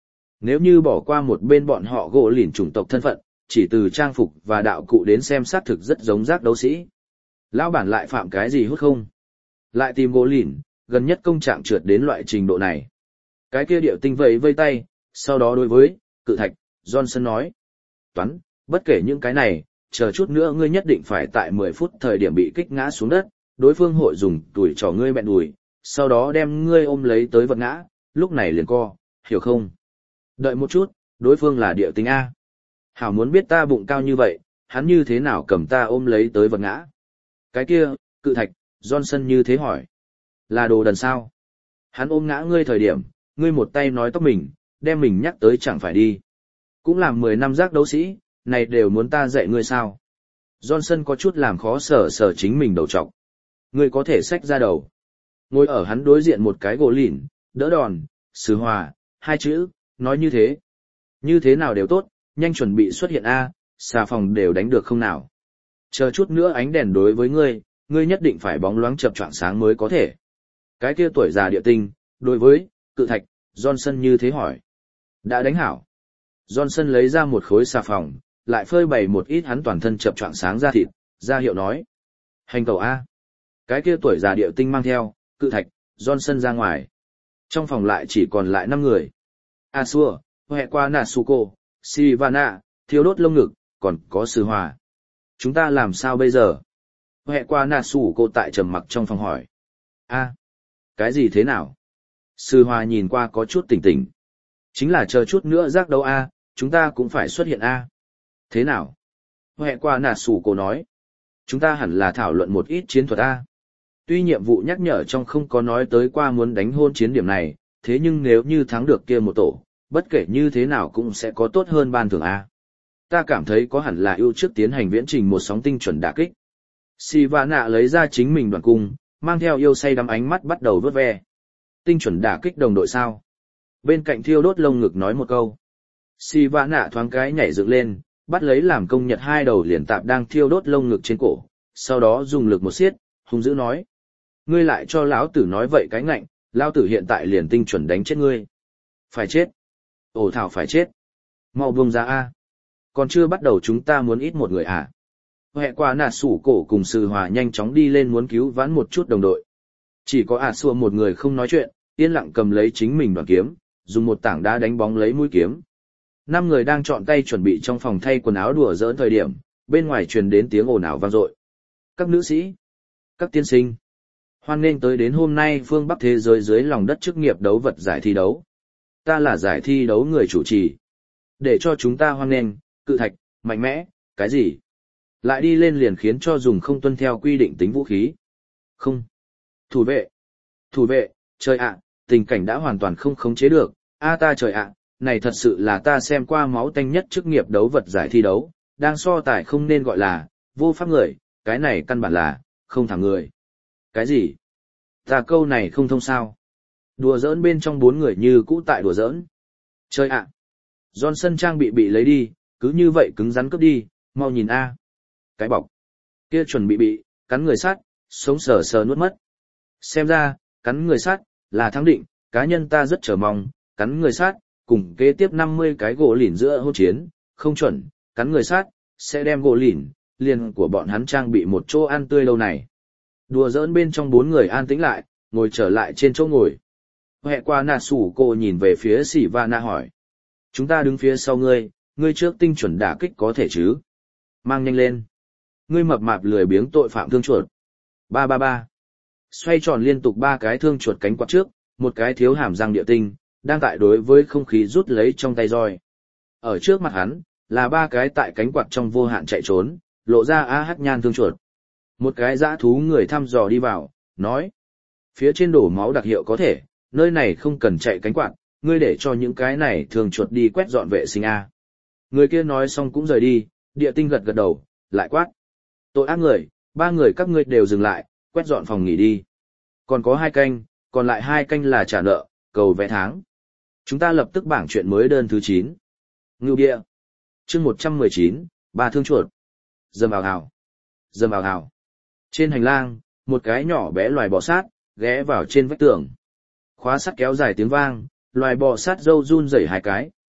Nếu như bỏ qua một bên bọn họ gỗ lìn chủng tộc thân phận, chỉ từ trang phục và đạo cụ đến xem xác thực rất giống giác đấu sĩ. Lão bản lại phạm cái gì hút không? Lại tìm gỗ lìn, gần nhất công trạng trượt đến loại trình độ này. Cái kia điệu tinh vẫy vây tay, sau đó đối với cự thạch, Johnson nói. Toán, bất kể những cái này, chờ chút nữa ngươi nhất định phải tại mười phút thời điểm bị kích ngã xuống đất, đối phương hội dùng tuổi trò ngươi bẹn đùi, sau đó đem ngươi ôm lấy tới vật ngã, lúc này liền co, hiểu không? Đợi một chút, đối phương là điệu tinh A. Hảo muốn biết ta bụng cao như vậy, hắn như thế nào cầm ta ôm lấy tới vật ngã? Cái kia, cự thạch, Johnson như thế hỏi. Là đồ đần sao? Hắn ôm ngã ngươi thời điểm, ngươi một tay nói tóc mình, đem mình nhắc tới chẳng phải đi. Cũng làm mười năm giác đấu sĩ, này đều muốn ta dạy ngươi sao? Johnson có chút làm khó sở sở chính mình đầu trọc. Ngươi có thể xách ra đầu. Ngồi ở hắn đối diện một cái gỗ lìn, đỡ đòn, sứ hòa, hai chữ, nói như thế. Như thế nào đều tốt, nhanh chuẩn bị xuất hiện A, xà phòng đều đánh được không nào. Chờ chút nữa ánh đèn đối với ngươi, ngươi nhất định phải bóng loáng chập choạng sáng mới có thể. Cái kia tuổi già địa tinh, đối với, cự thạch, Johnson như thế hỏi. Đã đánh hảo. Johnson lấy ra một khối xà phòng, lại phơi bày một ít hắn toàn thân chập choạng sáng ra thịt, ra hiệu nói. Hành cầu A. Cái kia tuổi già địa tinh mang theo, cự thạch, Johnson ra ngoài. Trong phòng lại chỉ còn lại năm người. Asua, Hệ qua Natsuko, Sivana, thiếu đốt lông ngực, còn có sư hòa. Chúng ta làm sao bây giờ? Hệ qua Natsuko tại trầm mặc trong phòng hỏi. A, cái gì thế nào? Sư hòa nhìn qua có chút tỉnh tỉnh. Chính là chờ chút nữa giác đấu A, chúng ta cũng phải xuất hiện A. Thế nào? Hệ qua Natsuko nói. Chúng ta hẳn là thảo luận một ít chiến thuật A. Tuy nhiệm vụ nhắc nhở trong không có nói tới qua muốn đánh hôn chiến điểm này, thế nhưng nếu như thắng được kia một tổ, bất kể như thế nào cũng sẽ có tốt hơn ban thưởng A. Ta cảm thấy có hẳn là ưu trước tiến hành viễn trình một sóng tinh chuẩn đả kích. Sivana lấy ra chính mình đoàn cung, mang theo yêu say đắm ánh mắt bắt đầu vớt ve. Tinh chuẩn đả kích đồng đội sao? Bên cạnh thiêu đốt lông ngực nói một câu. Sivana thoáng cái nhảy dựng lên, bắt lấy làm công nhật hai đầu liền tạp đang thiêu đốt lông ngực trên cổ, sau đó dùng lực một xiết, hung dữ nói. Ngươi lại cho lão tử nói vậy cái ngạnh, lão tử hiện tại liền tinh chuẩn đánh chết ngươi. Phải chết. Ồ thảo phải chết. Mau buông ra A. Còn chưa bắt đầu chúng ta muốn ít một người à. Hệ qua nạt sủ cổ cùng sư hòa nhanh chóng đi lên muốn cứu vãn một chút đồng đội. Chỉ có ả xua một người không nói chuyện, yên lặng cầm lấy chính mình đoàn kiếm, dùng một tảng đá đánh bóng lấy mũi kiếm. Năm người đang chọn tay chuẩn bị trong phòng thay quần áo đùa giỡn thời điểm, bên ngoài truyền đến tiếng ồn ào vang dội. Các nữ sĩ, các tiên sinh, hoan nghênh tới đến hôm nay phương Bắc thế giới dưới lòng đất chức nghiệp đấu vật giải thi đấu. Ta là giải thi đấu người chủ trì. Để cho chúng ta hoan nghênh, cự thạch, mạnh mẽ, cái gì? Lại đi lên liền khiến cho dùng không tuân theo quy định tính vũ khí. Không. Thủ vệ. Thủ vệ, trời ạ, tình cảnh đã hoàn toàn không khống chế được. A ta trời ạ, này thật sự là ta xem qua máu tanh nhất chức nghiệp đấu vật giải thi đấu, đang so tài không nên gọi là, vô pháp người, cái này căn bản là, không thẳng người. Cái gì? Ta câu này không thông sao. Đùa giỡn bên trong bốn người như cũ tại đùa giỡn. Chơi ạ. Johnson trang bị bị lấy đi, cứ như vậy cứng rắn cướp đi, mau nhìn a. Cái bọc. Kia chuẩn bị bị, cắn người sát, sống sờ sờ nuốt mất. Xem ra, cắn người sát, là thắng định, cá nhân ta rất chờ mong, cắn người sát, cùng kế tiếp năm mươi cái gỗ lỉn giữa hôn chiến, không chuẩn, cắn người sát, sẽ đem gỗ lỉn, liền của bọn hắn trang bị một chỗ ăn tươi lâu này. Đùa giỡn bên trong bốn người an tĩnh lại, ngồi trở lại trên chỗ ngồi. Hệ qua nà sủ cô nhìn về phía Sỉ và nà hỏi. Chúng ta đứng phía sau ngươi, ngươi trước tinh chuẩn đả kích có thể chứ? Mang nhanh lên. Ngươi mập mạp lười biếng tội phạm thương chuột. Ba ba ba. Xoay tròn liên tục ba cái thương chuột cánh quạt trước, một cái thiếu hàm răng địa tinh, đang tại đối với không khí rút lấy trong tay roi. Ở trước mặt hắn, là ba cái tại cánh quạt trong vô hạn chạy trốn, lộ ra á hắc nhan thương chuột. Một cái dã thú người thăm dò đi vào, nói. Phía trên đổ máu đặc hiệu có thể, nơi này không cần chạy cánh quạt, ngươi để cho những cái này thường chuột đi quét dọn vệ sinh A. Người kia nói xong cũng rời đi, địa tinh gật gật đầu, lại quát. Tội ác người, ba người các ngươi đều dừng lại, quét dọn phòng nghỉ đi. Còn có hai canh, còn lại hai canh là trả nợ, cầu vẽ tháng. Chúng ta lập tức bảng chuyện mới đơn thứ chín. Ngưu địa. Chương một trăm mười chín, ba thương chuột. Dầm ào ào. Dầm ào ào. Trên hành lang, một cái nhỏ bé loài bò sát, ghé vào trên vách tường. Khóa sắt kéo dài tiếng vang, loài bò sát râu run rẩy hai cái,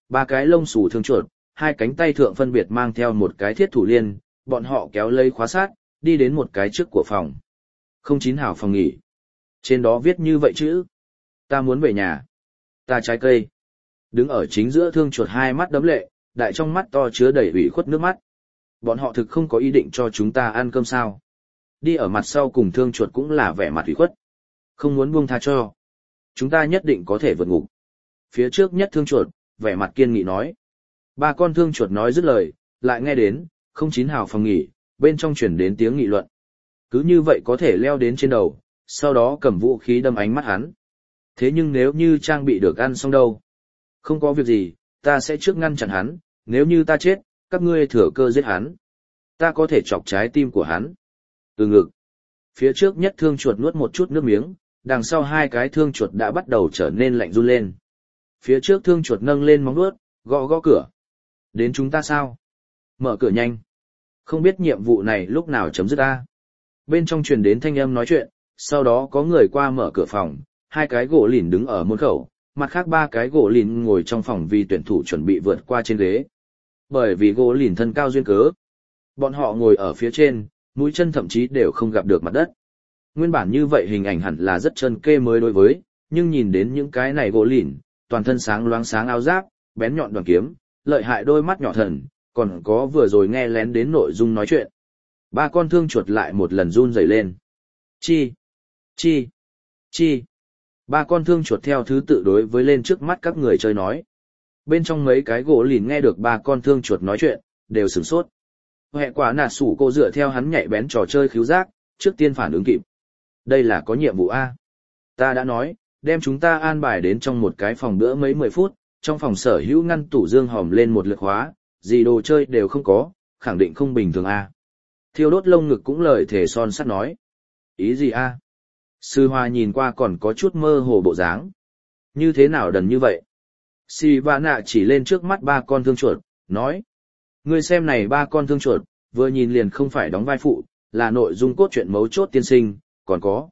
ba cái lông xù thương chuột, hai cánh tay thượng phân biệt mang theo một cái thiết thủ liên, bọn họ kéo lấy khóa sát, đi đến một cái trước của phòng. Không chín hào phòng nghỉ. Trên đó viết như vậy chữ. Ta muốn về nhà. Ta trái cây. Đứng ở chính giữa thương chuột hai mắt đấm lệ, đại trong mắt to chứa đầy ủy khuất nước mắt. Bọn họ thực không có ý định cho chúng ta ăn cơm sao. Đi ở mặt sau cùng thương chuột cũng là vẻ mặt ủy khuất. Không muốn buông tha cho. Chúng ta nhất định có thể vượt ngục. Phía trước nhất thương chuột, vẻ mặt kiên nghị nói. Ba con thương chuột nói dứt lời, lại nghe đến, không chín hào phòng nghỉ, bên trong chuyển đến tiếng nghị luận. Cứ như vậy có thể leo đến trên đầu, sau đó cầm vũ khí đâm ánh mắt hắn. Thế nhưng nếu như trang bị được ăn xong đâu? Không có việc gì, ta sẽ trước ngăn chặn hắn, nếu như ta chết, các ngươi thừa cơ giết hắn. Ta có thể chọc trái tim của hắn. Từ ngực. Phía trước nhất thương chuột nuốt một chút nước miếng, đằng sau hai cái thương chuột đã bắt đầu trở nên lạnh run lên. Phía trước thương chuột nâng lên móng vuốt, gõ gõ cửa. Đến chúng ta sao? Mở cửa nhanh. Không biết nhiệm vụ này lúc nào chấm dứt ta. Bên trong truyền đến thanh âm nói chuyện, sau đó có người qua mở cửa phòng, hai cái gỗ lìn đứng ở môn khẩu, mặt khác ba cái gỗ lìn ngồi trong phòng vì tuyển thủ chuẩn bị vượt qua trên ghế. Bởi vì gỗ lìn thân cao duyên cớ, bọn họ ngồi ở phía trên, mũi chân thậm chí đều không gặp được mặt đất. Nguyên bản như vậy hình ảnh hẳn là rất chân kê mới đối với, nhưng nhìn đến những cái này gỗ lìn, toàn thân sáng loáng sáng áo giáp, bén nhọn đoàn kiếm, lợi hại đôi mắt nhỏ thần, còn có vừa rồi nghe lén đến nội dung nói chuyện. Ba con thương chuột lại một lần run rẩy lên. Chi, chi, chi. Ba con thương chuột theo thứ tự đối với lên trước mắt các người chơi nói. Bên trong mấy cái gỗ lìn nghe được ba con thương chuột nói chuyện, đều sửng sốt. Hệ quả nạt sủ cô dựa theo hắn nhạy bén trò chơi khứu giác, trước tiên phản ứng kịp. Đây là có nhiệm vụ A. Ta đã nói, đem chúng ta an bài đến trong một cái phòng bữa mấy mười phút, trong phòng sở hữu ngăn tủ dương hòm lên một lượt khóa, gì đồ chơi đều không có, khẳng định không bình thường A. Thiêu đốt lông ngực cũng lời thể son sắt nói. Ý gì A? Sư Hoa nhìn qua còn có chút mơ hồ bộ dáng. Như thế nào đần như vậy? Si Va Nạ chỉ lên trước mắt ba con thương chuột, nói. Ngươi xem này ba con thương chuột, vừa nhìn liền không phải đóng vai phụ, là nội dung cốt truyện mấu chốt tiên sinh, còn có.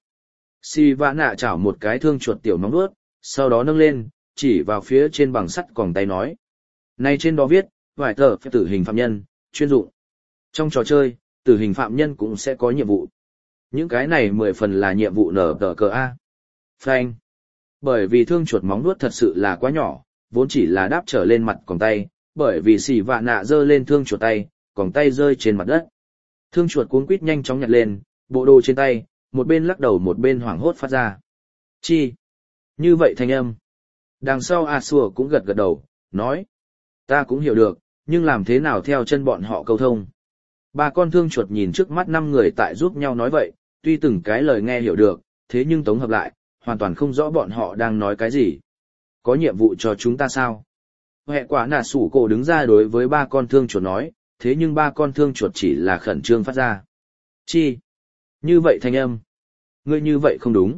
Si Va Nạ chảo một cái thương chuột tiểu móng vuốt, sau đó nâng lên, chỉ vào phía trên bằng sắt còng tay nói. Này trên đó viết, vài tờ phép tử hình phạm nhân, chuyên dụng. Trong trò chơi, tử hình phạm nhân cũng sẽ có nhiệm vụ. Những cái này mười phần là nhiệm vụ nở tờ cờ A. Phanh. Bởi vì thương chuột móng vuốt thật sự là quá nhỏ, vốn chỉ là đáp trở lên mặt còng tay, bởi vì xỉ vạ nạ giơ lên thương chuột tay, còng tay rơi trên mặt đất. Thương chuột cuống quít nhanh chóng nhặt lên, bộ đồ trên tay, một bên lắc đầu một bên hoảng hốt phát ra. Chi? Như vậy thanh âm. Đằng sau A Sùa cũng gật gật đầu, nói. Ta cũng hiểu được, nhưng làm thế nào theo chân bọn họ câu thông. Ba con thương chuột nhìn trước mắt năm người tại giúp nhau nói vậy, tuy từng cái lời nghe hiểu được, thế nhưng tổng hợp lại, hoàn toàn không rõ bọn họ đang nói cái gì. Có nhiệm vụ cho chúng ta sao? Hệ quả nà sủ cổ đứng ra đối với ba con thương chuột nói, thế nhưng ba con thương chuột chỉ là khẩn trương phát ra. Chi? Như vậy thanh âm. Ngươi như vậy không đúng.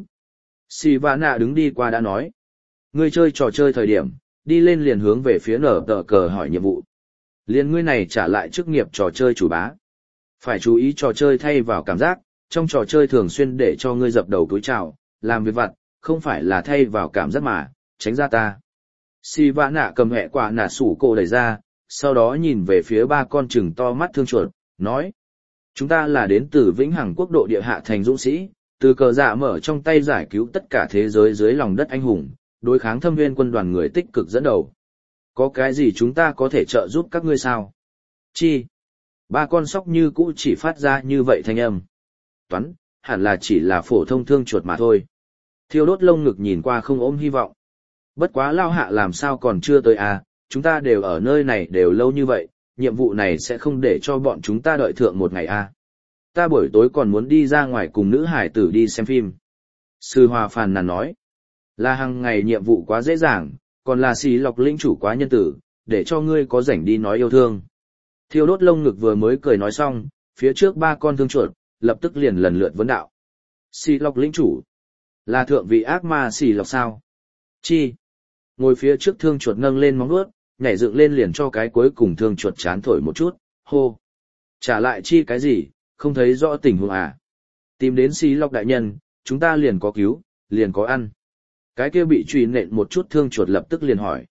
Si Va Nạ đứng đi qua đã nói. Ngươi chơi trò chơi thời điểm, đi lên liền hướng về phía nở tờ cờ hỏi nhiệm vụ. Liền ngươi này trả lại chức nghiệp trò chơi chủ bá. Phải chú ý trò chơi thay vào cảm giác, trong trò chơi thường xuyên để cho ngươi dập đầu túi chào, làm việc vặt, không phải là thay vào cảm giác mà, tránh ra ta. Si Va Nạ cầm hệ quả nà sủ cổ đẩy ra, sau đó nhìn về phía ba con trừng to mắt thương chuột, nói. Chúng ta là đến từ Vĩnh Hằng quốc độ địa hạ thành dũng sĩ, từ cờ dạ mở trong tay giải cứu tất cả thế giới dưới lòng đất anh hùng, đối kháng thâm viên quân đoàn người tích cực dẫn đầu. Có cái gì chúng ta có thể trợ giúp các ngươi sao? Chi? Ba con sóc như cũ chỉ phát ra như vậy thanh âm. Toán, hẳn là chỉ là phổ thông thương chuột mà thôi. Thiêu đốt lông ngực nhìn qua không ôm hy vọng. Bất quá lao hạ làm sao còn chưa tới à, chúng ta đều ở nơi này đều lâu như vậy, nhiệm vụ này sẽ không để cho bọn chúng ta đợi thượng một ngày à. Ta buổi tối còn muốn đi ra ngoài cùng nữ hải tử đi xem phim. Sư Hòa phàn nàn nói, là hàng ngày nhiệm vụ quá dễ dàng, còn là xì lọc lĩnh chủ quá nhân tử, để cho ngươi có rảnh đi nói yêu thương. Thiêu đốt lông ngực vừa mới cười nói xong, phía trước ba con thương chuột, lập tức liền lần lượt vấn đạo. Xì lọc lĩnh chủ, là thượng vị ác ma xì lọc sao? Chi? Ngồi phía trước thương chuột nâng lên móng vuốt, nhảy dựng lên liền cho cái cuối cùng thương chuột chán thổi một chút, hô. Trả lại chi cái gì, không thấy rõ tình huống à? Tìm đến xì lọc đại nhân, chúng ta liền có cứu, liền có ăn. Cái kia bị truy nện một chút thương chuột lập tức liền hỏi.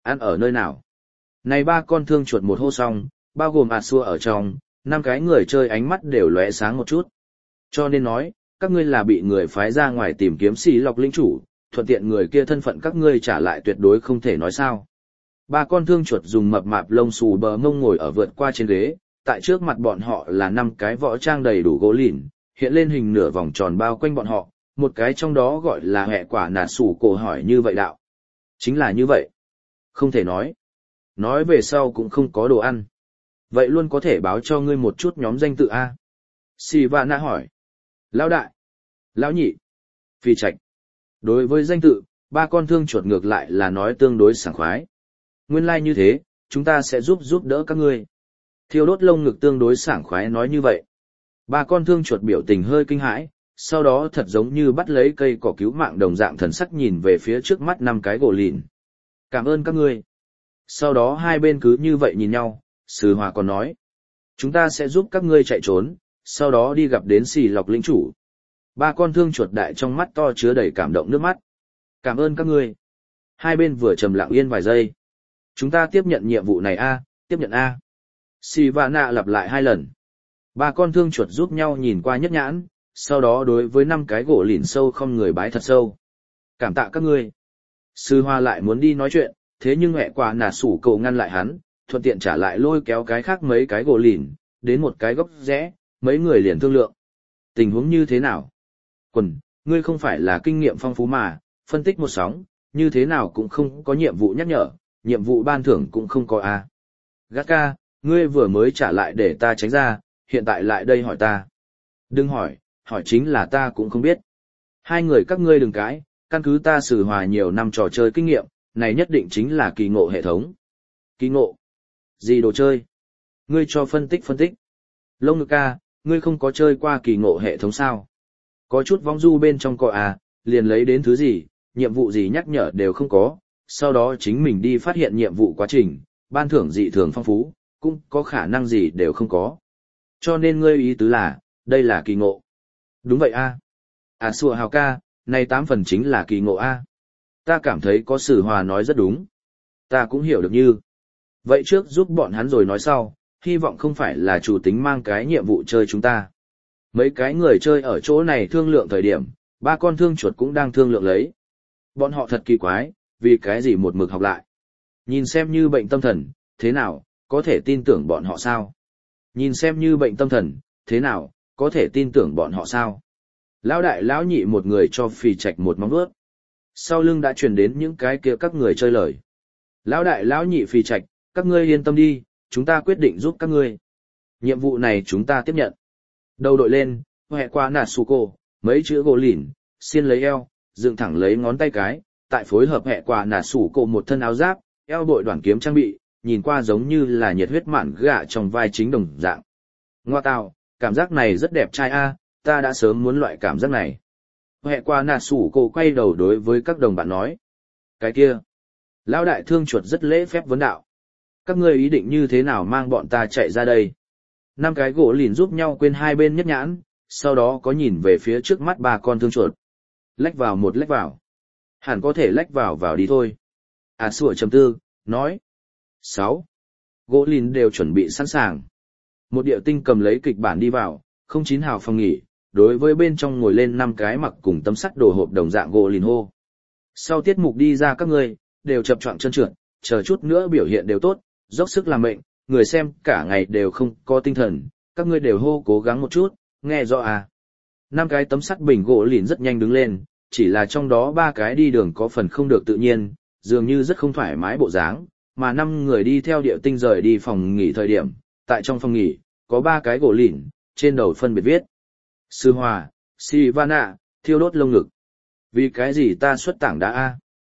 Ăn ở nơi nào? Này ba con thương chuột một hô xong, bao gồm ạt xua ở trong, năm cái người chơi ánh mắt đều lóe sáng một chút. Cho nên nói, các ngươi là bị người phái ra ngoài tìm kiếm xì lọc linh chủ, thuận tiện người kia thân phận các ngươi trả lại tuyệt đối không thể nói sao. Ba con thương chuột dùng mập mạp lông xù bờ mông ngồi ở vượt qua trên ghế, tại trước mặt bọn họ là năm cái võ trang đầy đủ gỗ lìn, hiện lên hình nửa vòng tròn bao quanh bọn họ, một cái trong đó gọi là hẹ quả nà sủ cổ hỏi như vậy đạo. Chính là như vậy. Không thể nói. Nói về sau cũng không có đồ ăn. Vậy luôn có thể báo cho ngươi một chút nhóm danh tự A. Sì Vạ Nạ hỏi. Lão đại. Lão nhị. Phi Trạch. Đối với danh tự, ba con thương chuột ngược lại là nói tương đối sảng khoái. Nguyên lai like như thế, chúng ta sẽ giúp giúp đỡ các ngươi. Thiêu đốt lông ngực tương đối sảng khoái nói như vậy. Ba con thương chuột biểu tình hơi kinh hãi, sau đó thật giống như bắt lấy cây cỏ cứu mạng đồng dạng thần sắc nhìn về phía trước mắt năm cái gỗ lìn. Cảm ơn các ngươi. Sau đó hai bên cứ như vậy nhìn nhau, Sư Hòa còn nói. Chúng ta sẽ giúp các ngươi chạy trốn, sau đó đi gặp đến xì lọc lĩnh chủ. Ba con thương chuột đại trong mắt to chứa đầy cảm động nước mắt. Cảm ơn các ngươi. Hai bên vừa trầm lặng yên vài giây. Chúng ta tiếp nhận nhiệm vụ này a, tiếp nhận a. Sì Vạ Nạ lặp lại hai lần. Ba con thương chuột giúp nhau nhìn qua nhất nhãn, sau đó đối với năm cái gỗ lìn sâu không người bái thật sâu. Cảm tạ các ngươi. Sư Hoa lại muốn đi nói chuyện, thế nhưng mẹ quả nà sủ cậu ngăn lại hắn, thuận tiện trả lại lôi kéo cái khác mấy cái gỗ lìn, đến một cái góc rẽ, mấy người liền thương lượng. Tình huống như thế nào? Quần, ngươi không phải là kinh nghiệm phong phú mà, phân tích một sóng, như thế nào cũng không có nhiệm vụ nhắc nhở, nhiệm vụ ban thưởng cũng không có a. Gác ca, ngươi vừa mới trả lại để ta tránh ra, hiện tại lại đây hỏi ta. Đừng hỏi, hỏi chính là ta cũng không biết. Hai người các ngươi đừng cãi, căn cứ ta sử hòa nhiều năm trò chơi kinh nghiệm, này nhất định chính là kỳ ngộ hệ thống. Kỳ ngộ? Gì đồ chơi? Ngươi cho phân tích phân tích. Lông ngực ca, ngươi không có chơi qua kỳ ngộ hệ thống sao? Có chút vong du bên trong cọ à, liền lấy đến thứ gì, nhiệm vụ gì nhắc nhở đều không có, sau đó chính mình đi phát hiện nhiệm vụ quá trình, ban thưởng dị thường phong phú, cũng có khả năng gì đều không có. Cho nên ngươi ý tứ là, đây là kỳ ngộ. Đúng vậy a. À xua hào ca, này tám phần chính là kỳ ngộ a. Ta cảm thấy có Sử Hòa nói rất đúng. Ta cũng hiểu được như. Vậy trước giúp bọn hắn rồi nói sau, hy vọng không phải là chủ tính mang cái nhiệm vụ chơi chúng ta. Mấy cái người chơi ở chỗ này thương lượng thời điểm, ba con thương chuột cũng đang thương lượng lấy. Bọn họ thật kỳ quái, vì cái gì một mực học lại. Nhìn xem như bệnh tâm thần, thế nào, có thể tin tưởng bọn họ sao? Nhìn xem như bệnh tâm thần, thế nào, có thể tin tưởng bọn họ sao? Lão đại lão nhị một người cho Phì Trạch một móng vuốt. Sau lưng đã truyền đến những cái kia các người chơi lời. Lão đại lão nhị Phì Trạch, các ngươi yên tâm đi, chúng ta quyết định giúp các ngươi. Nhiệm vụ này chúng ta tiếp nhận. Đầu đội lên, hẹ qua nà su cô, mấy chữ gỗ lỉn, xiên lấy eo, dựng thẳng lấy ngón tay cái, tại phối hợp hẹ qua nà su cô một thân áo giáp, eo đội đoàn kiếm trang bị, nhìn qua giống như là nhiệt huyết mạn gạ trong vai chính đồng dạng. Ngoa tào, cảm giác này rất đẹp trai a, ta đã sớm muốn loại cảm giác này. Hẹ qua nà su cô quay đầu đối với các đồng bạn nói. Cái kia, lão đại thương chuột rất lễ phép vấn đạo. Các ngươi ý định như thế nào mang bọn ta chạy ra đây? Năm cái gỗ lìn giúp nhau quên hai bên nhất nhãn, sau đó có nhìn về phía trước mắt ba con thương chuột. Lách vào một lách vào. Hẳn có thể lách vào vào đi thôi. À sủa chấm tư, nói. Sáu. Gỗ lìn đều chuẩn bị sẵn sàng. Một điệu tinh cầm lấy kịch bản đi vào, không chín hào phòng nghỉ, đối với bên trong ngồi lên năm cái mặc cùng tấm sắt đồ hộp đồng dạng gỗ lìn hô. Sau tiết mục đi ra các ngươi, đều chập choạng chân trượt, chờ chút nữa biểu hiện đều tốt, dốc sức làm mệnh, người xem cả ngày đều không có tinh thần, các ngươi đều hô cố gắng một chút, nghe rõ à. Năm cái tấm sắt bình gỗ lìn rất nhanh đứng lên, chỉ là trong đó ba cái đi đường có phần không được tự nhiên, dường như rất không thoải mái bộ dáng, mà năm người đi theo điệu tinh rời đi phòng nghỉ thời điểm, tại trong phòng nghỉ, có ba cái gỗ lìn, trên đầu phân biệt viết. Sư Hòa, Sivana, thiêu đốt lông ngực. Vì cái gì ta xuất tảng đá a?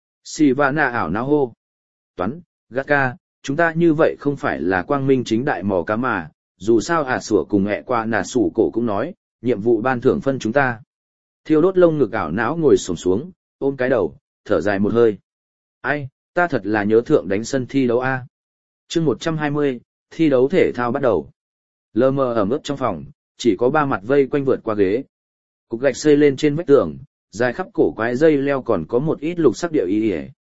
Sivana ảo não hô. Toán, gác ca, chúng ta như vậy không phải là quang minh chính đại mò cá mà, dù sao ả sủa cùng hẹ qua nà sủ cổ cũng nói, nhiệm vụ ban thưởng phân chúng ta. Thiêu đốt lông ngực ảo não ngồi xổm xuống, ôm cái đầu, thở dài một hơi. Ai, ta thật là nhớ thượng đánh sân thi đấu a. Chương một trăm hai mươi, thi đấu thể thao bắt đầu. Lờ mờ ẩm ướt trong phòng, chỉ có ba mặt vây quanh vượt qua ghế. Cục gạch xây lên trên vách tường, dài khắp cổ quái dây leo còn có một ít lục sắc điệu ý ỉa.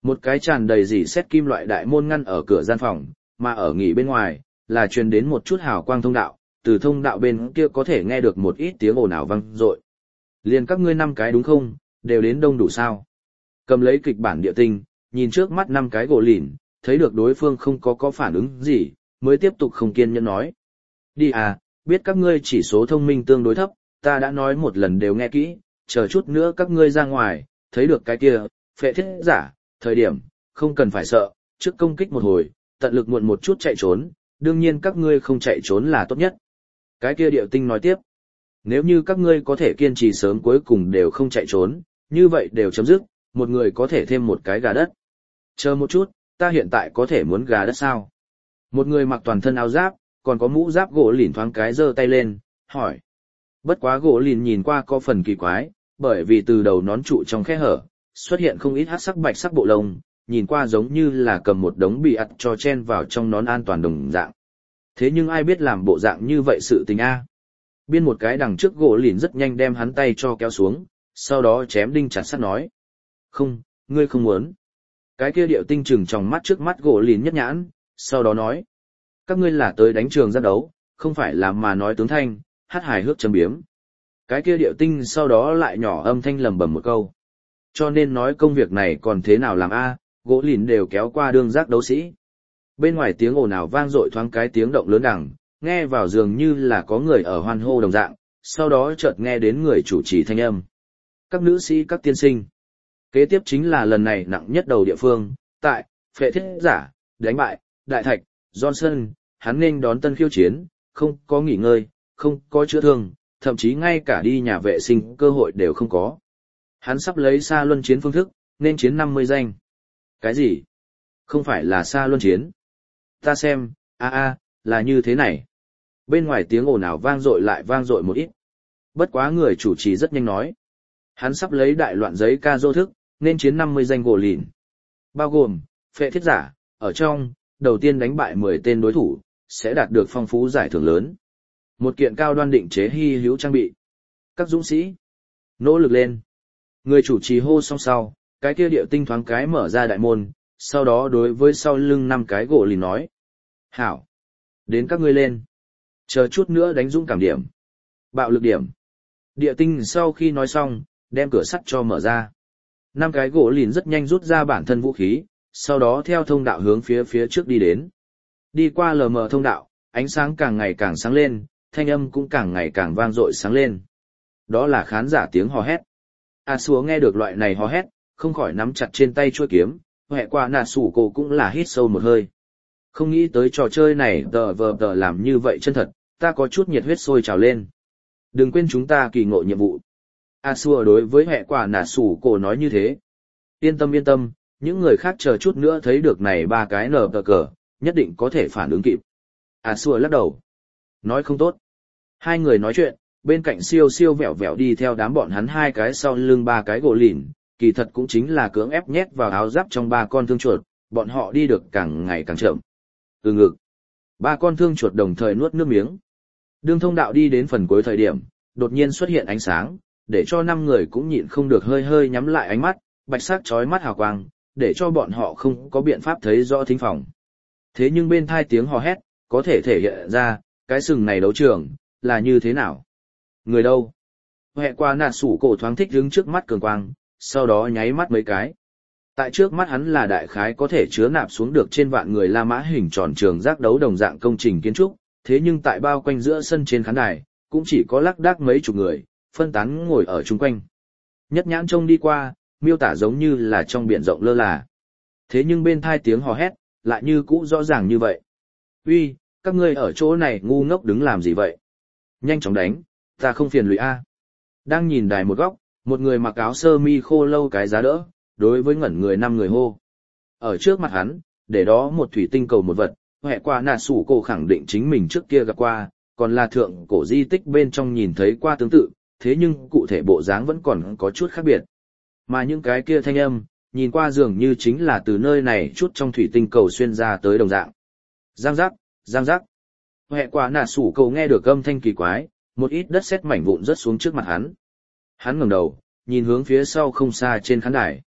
Một cái tràn đầy dỉ xét kim loại đại môn ngăn ở cửa gian phòng, mà ở nghỉ bên ngoài, là truyền đến một chút hào quang thông đạo, từ thông đạo bên kia có thể nghe được một ít tiếng ồn ào vang dội. Liền các ngươi năm cái đúng không, đều đến đông đủ sao? Cầm lấy kịch bản địa tinh, nhìn trước mắt năm cái gỗ lìn, thấy được đối phương không có có phản ứng gì, mới tiếp tục không kiên nhẫn nói. Đi à, biết các ngươi chỉ số thông minh tương đối thấp, ta đã nói một lần đều nghe kỹ, chờ chút nữa các ngươi ra ngoài, thấy được cái kia, phệ thiết giả, thời điểm, không cần phải sợ, trước công kích một hồi, tận lực muộn một chút chạy trốn, đương nhiên các ngươi không chạy trốn là tốt nhất. Cái kia điệu tinh nói tiếp, nếu như các ngươi có thể kiên trì sớm cuối cùng đều không chạy trốn, như vậy đều chấm dứt, một người có thể thêm một cái gà đất. Chờ một chút, ta hiện tại có thể muốn gà đất sao? Một người mặc toàn thân áo giáp, còn có mũ giáp gỗ lìn thoáng cái giơ tay lên, hỏi. Bất quá gỗ lìn nhìn qua có phần kỳ quái, bởi vì từ đầu nón trụ trong khe hở, xuất hiện không ít hắc sắc bạch sắc bộ lông, nhìn qua giống như là cầm một đống bị ặt cho chen vào trong nón an toàn đồng dạng. Thế nhưng ai biết làm bộ dạng như vậy sự tình a? Biên một cái đằng trước gỗ lìn rất nhanh đem hắn tay cho kéo xuống, sau đó chém đinh chặt sắt nói. Không, ngươi không muốn. Cái kia điệu tinh trừng trong mắt trước mắt gỗ lìn nhất nhãn, sau đó nói. Các ngươi là tới đánh trường ra đấu, không phải là mà nói tướng thanh, hát hài hước châm biếm. Cái kia điệu tinh sau đó lại nhỏ âm thanh lầm bầm một câu. Cho nên nói công việc này còn thế nào làm a, gỗ lìn đều kéo qua đương giác đấu sĩ. Bên ngoài tiếng ồn ào vang dội thoáng cái tiếng động lớn đằng, nghe vào dường như là có người ở hoan hô đồng dạng, sau đó chợt nghe đến người chủ trì thanh âm. Các nữ sĩ các tiên sinh. Kế tiếp chính là lần này nặng nhất đầu địa phương, tại, phệ thiết giả, đánh bại, đại thạch, Johnson, hắn nên đón tân khiêu chiến, không có nghỉ ngơi, không có chữa thương, thậm chí ngay cả đi nhà vệ sinh cơ hội đều không có. Hắn sắp lấy xa luân chiến phương thức, nên chiến năm mươi danh. Cái gì? Không phải là xa luân chiến. Ta xem, a a, là như thế này. Bên ngoài tiếng ồn ào vang dội lại vang dội một ít. Bất quá người chủ trì rất nhanh nói. Hắn sắp lấy đại loạn giấy ca dô thức, nên chiến năm mươi danh gỗ lìn. Bao gồm, phệ thiết giả, ở trong, đầu tiên đánh bại mười tên đối thủ, sẽ đạt được phong phú giải thưởng lớn. Một kiện cao đoan định chế hy hữu trang bị. Các dũng sĩ, nỗ lực lên. Người chủ trì hô xong sau, cái kia điệu tinh thoáng cái mở ra đại môn, sau đó đối với sau lưng năm cái gỗ lìn nói. Hảo, đến các ngươi lên. Chờ chút nữa đánh dũng cảm điểm. Bạo lực điểm. Địa tinh sau khi nói xong, đem cửa sắt cho mở ra. Năm cái gỗ lìn rất nhanh rút ra bản thân vũ khí, sau đó theo thông đạo hướng phía phía trước đi đến. Đi qua lờ mờ thông đạo, ánh sáng càng ngày càng sáng lên, thanh âm cũng càng ngày càng vang dội sáng lên. Đó là khán giả tiếng hò hét. A Xúa nghe được loại này hò hét, không khỏi nắm chặt trên tay chuôi kiếm, hẹ qua nà sủ cổ cũng là hít sâu một hơi. Không nghĩ tới trò chơi này tờ vờ tờ làm như vậy chân thật, ta có chút nhiệt huyết sôi trào lên. Đừng quên chúng ta kỳ ngộ nhiệm vụ. A Xúa đối với hẹ quả nà sủ cổ nói như thế. Yên tâm yên tâm, những người khác chờ chút nữa thấy được này ba cái nở tờ cờ, nhất định có thể phản ứng kịp. A Xúa lắc đầu. Nói không tốt. Hai người nói chuyện, bên cạnh siêu siêu vẹo vẹo đi theo đám bọn hắn hai cái sau lưng ba cái gỗ lìn, kỳ thật cũng chính là cưỡng ép nhét vào áo giáp trong ba con thương chuột, bọn họ đi được càng ngày càng chậm. Từ ngực. Ba con thương chuột đồng thời nuốt nước miếng. Đường thông đạo đi đến phần cuối thời điểm, đột nhiên xuất hiện ánh sáng, để cho năm người cũng nhịn không được hơi hơi nhắm lại ánh mắt, bạch sắc chói mắt hào quang, để cho bọn họ không có biện pháp thấy rõ thính phòng. Thế nhưng bên thai tiếng hò hét, có thể thể hiện ra, cái sừng này đấu trường, là như thế nào? Người đâu? Hẹ qua nà sủ cổ thoáng thích đứng trước mắt cường quang, sau đó nháy mắt mấy cái. Tại trước mắt hắn là đại khái có thể chứa nạp xuống được trên vạn người La Mã hình tròn trường giác đấu đồng dạng công trình kiến trúc, thế nhưng tại bao quanh giữa sân trên khán đài, cũng chỉ có lác đác mấy chục người, phân tán ngồi ở chung quanh. Nhất nhãn trông đi qua, miêu tả giống như là trong biển rộng lơ là. Thế nhưng bên thai tiếng hò hét, lại như cũ rõ ràng như vậy. Uy, các ngươi ở chỗ này ngu ngốc đứng làm gì vậy? Nhanh chóng đánh, ta không phiền lụy a. Đang nhìn đài một góc, một người mặc áo sơ mi khô lâu cái giá đỡ, đối với ngẩn người năm người hô. Ở trước mặt hắn, để đó một thủy tinh cầu một vật, hẹ qua nà sủ cổ khẳng định chính mình trước kia gặp qua, còn là thượng cổ di tích bên trong nhìn thấy qua tương tự, thế nhưng cụ thể bộ dáng vẫn còn có chút khác biệt. Mà những cái kia thanh âm, nhìn qua dường như chính là từ nơi này chút trong thủy tinh cầu xuyên ra tới đồng dạng. Giang giác, giang giác. Hẹ qua nà sủ cổ nghe được âm thanh kỳ quái, một ít đất sét mảnh vụn rớt xuống trước mặt hắn. Hắn ngẩng đầu, nhìn hướng phía sau không xa trên khán đài.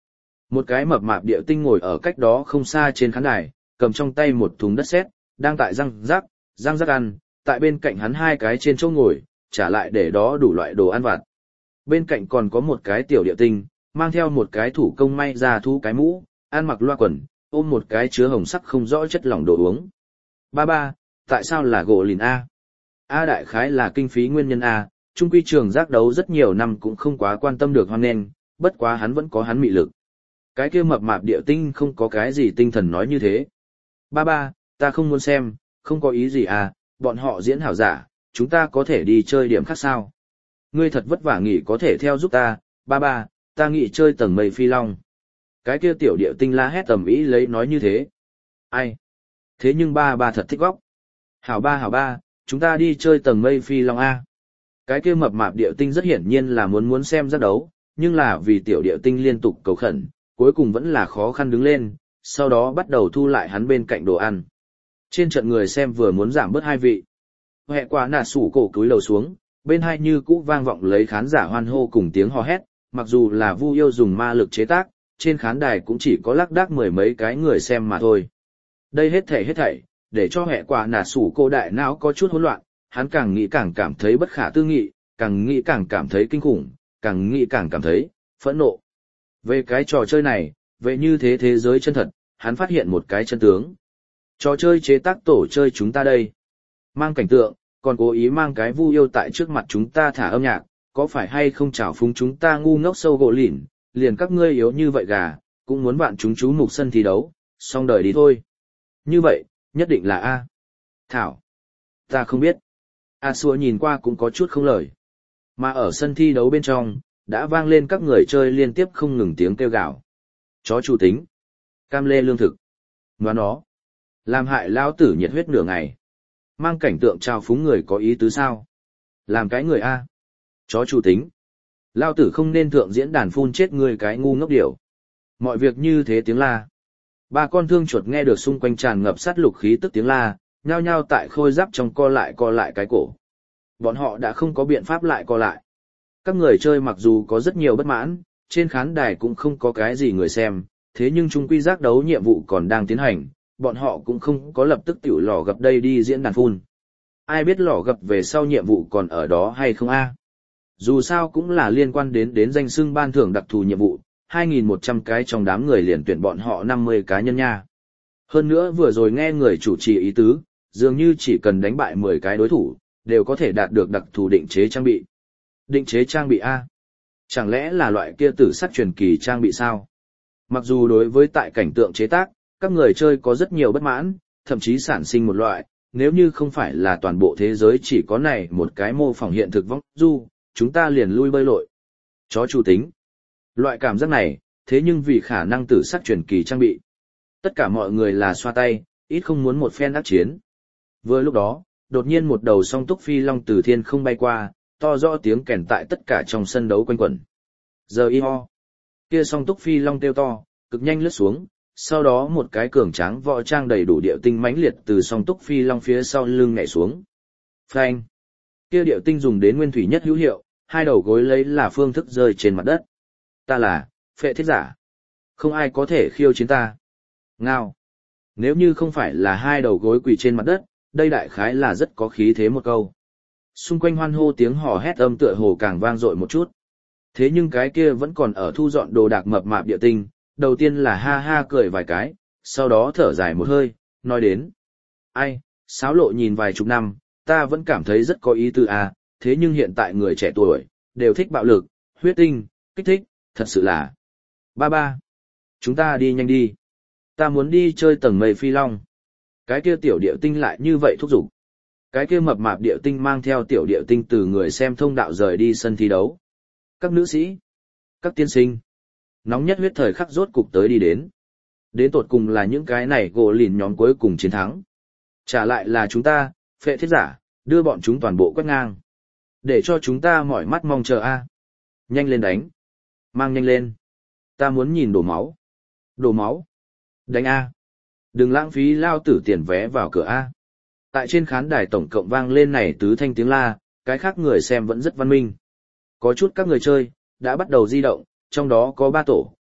Một cái mập mạp địa tinh ngồi ở cách đó không xa trên khán đài, cầm trong tay một thùng đất sét, đang tại răng rắc, răng rắc ăn, tại bên cạnh hắn hai cái trên chỗ ngồi, trả lại để đó đủ loại đồ ăn vặt. Bên cạnh còn có một cái tiểu địa tinh, mang theo một cái thủ công may ra thu cái mũ, ăn mặc loa quần, ôm một cái chứa hồng sắc không rõ chất lỏng đồ uống. Ba ba, tại sao là gỗ lìn A? A đại khái là kinh phí nguyên nhân A, trung quy trường giác đấu rất nhiều năm cũng không quá quan tâm được hoan nghênh, bất quá hắn vẫn có hắn mị lực. Cái kia mập mạp địa tinh không có cái gì tinh thần nói như thế. Ba ba, ta không muốn xem, không có ý gì à, bọn họ diễn hảo giả, chúng ta có thể đi chơi điểm khác sao? Ngươi thật vất vả nghỉ có thể theo giúp ta, ba ba, ta nghỉ chơi tầng mây phi long. Cái kia tiểu địa tinh la hét tầm ý lấy nói như thế. Ai? Thế nhưng ba ba thật thích góc. Hảo ba hảo ba, chúng ta đi chơi tầng mây phi long A. Cái kia mập mạp địa tinh rất hiển nhiên là muốn muốn xem giác đấu, nhưng là vì tiểu địa tinh liên tục cầu khẩn, cuối cùng vẫn là khó khăn đứng lên, sau đó bắt đầu thu lại hắn bên cạnh đồ ăn. Trên trận người xem vừa muốn giảm bớt hai vị. Hẹ quả nà sủ cổ cúi đầu xuống, bên hai như cũ vang vọng lấy khán giả hoan hô cùng tiếng hò hét, mặc dù là Vu Yêu dùng ma lực chế tác, trên khán đài cũng chỉ có lác đác mười mấy cái người xem mà thôi. Đây hết thảy hết thảy, để cho hẹ quả nà sủ cổ đại não có chút hỗn loạn, hắn càng nghĩ càng cảm thấy bất khả tư nghị, càng nghĩ càng cảm thấy kinh khủng, càng nghĩ càng cảm thấy phẫn nộ. Về cái trò chơi này, về như thế thế giới chân thật, hắn phát hiện một cái chân tướng. Trò chơi chế tác tổ chơi chúng ta đây. Mang cảnh tượng, còn cố ý mang cái Vu Yêu tại trước mặt chúng ta thả âm nhạc, có phải hay không trào phúng chúng ta ngu ngốc sâu gỗ lỉn, liền các ngươi yếu như vậy gà, cũng muốn bạn chúng chú mục sân thi đấu, xong đời đi thôi. Như vậy, nhất định là A. Thảo. Ta không biết. A xua nhìn qua cũng có chút không lời. Mà ở sân thi đấu bên trong, đã vang lên các người chơi liên tiếp không ngừng tiếng kêu gào. Chó chủ tính. Cam lê lương thực. Ngoan nó. Làm hại lao tử nhiệt huyết nửa ngày. Mang cảnh tượng trao phúng người có ý tứ sao? Làm cái người A. Chó chủ tính. Lao tử không nên thượng diễn đàn phun chết người cái ngu ngốc điểu. Mọi việc như thế tiếng la. Ba con thương chuột nghe được xung quanh tràn ngập sát lục khí tức tiếng la, nhao nhao tại khôi giáp trong co lại co lại cái cổ. Bọn họ đã không có biện pháp lại co lại. Các người chơi mặc dù có rất nhiều bất mãn, trên khán đài cũng không có cái gì người xem, thế nhưng chung quy giác đấu nhiệm vụ còn đang tiến hành, bọn họ cũng không có lập tức tiểu lò gặp đây đi diễn đàn phun. Ai biết lò gặp về sau nhiệm vụ còn ở đó hay không a? Dù sao cũng là liên quan đến đến danh xưng ban thưởng đặc thù nhiệm vụ, hai nghìn một trăm cái trong đám người liền tuyển bọn họ năm mươi cá nhân nha. Hơn nữa vừa rồi nghe người chủ trì ý tứ, dường như chỉ cần đánh bại mười cái đối thủ, đều có thể đạt được đặc thù định chế trang bị. Định chế trang bị A? Chẳng lẽ là loại kia tử sắc truyền kỳ trang bị sao? Mặc dù đối với tại cảnh tượng chế tác, các người chơi có rất nhiều bất mãn, thậm chí sản sinh một loại, nếu như không phải là toàn bộ thế giới chỉ có này một cái mô phỏng hiện thực vong du, chúng ta liền lui bơi lội. Chó chủ tính. Loại cảm giác này, thế nhưng vì khả năng tử sắc truyền kỳ trang bị. Tất cả mọi người là xoa tay, ít không muốn một phen ác chiến. Vừa lúc đó, đột nhiên một đầu song túc phi long từ thiên không bay qua, to rõ tiếng kèn tại tất cả trong sân đấu quanh quẩn. Giờ y ho. Kia song túc phi long kêu to, cực nhanh lướt xuống, sau đó một cái cường tráng võ trang đầy đủ điệu tinh mãnh liệt từ song túc phi long phía sau lưng nhảy xuống. Phanh. Kia điệu tinh dùng đến nguyên thủy nhất hữu hiệu, hai đầu gối lấy là phương thức rơi trên mặt đất. Ta là phệ thiết giả. Không ai có thể khiêu chiến ta. Ngao. Nếu như không phải là hai đầu gối quỳ trên mặt đất, đây đại khái là rất có khí thế một câu. Xung quanh hoan hô tiếng hò hét âm tựa hồ càng vang dội một chút. Thế nhưng cái kia vẫn còn ở thu dọn đồ đạc mập mạp địa tinh, đầu tiên là ha ha cười vài cái, sau đó thở dài một hơi, nói đến. Ai, sáo lộ nhìn vài chục năm, ta vẫn cảm thấy rất có ý tư à, thế nhưng hiện tại người trẻ tuổi, đều thích bạo lực, huyết tinh, kích thích, thật sự là. Ba ba, chúng ta đi nhanh đi. Ta muốn đi chơi tầng mây phi long. Cái kia tiểu điệu tinh lại như vậy thúc giục. Cái kia mập mạp điệu tinh mang theo tiểu điệu tinh từ người xem thông đạo rời đi sân thi đấu. Các nữ sĩ, các tiên sinh, nóng nhất huyết thời khắc rốt cục tới đi đến. Đến tột cùng là những cái này gỗ lìn nhóm cuối cùng chiến thắng. Trả lại là chúng ta, phệ thiết giả, đưa bọn chúng toàn bộ quét ngang. Để cho chúng ta mỏi mắt mong chờ a. Nhanh lên đánh. Mang nhanh lên. Ta muốn nhìn đổ máu. Đổ máu. Đánh a. Đừng lãng phí lao tử tiền vé vào cửa a. Tại trên khán đài tổng cộng vang lên này tứ thanh tiếng la, cái khác người xem vẫn rất văn minh. Có chút các người chơi, đã bắt đầu di động, trong đó có ba tổ,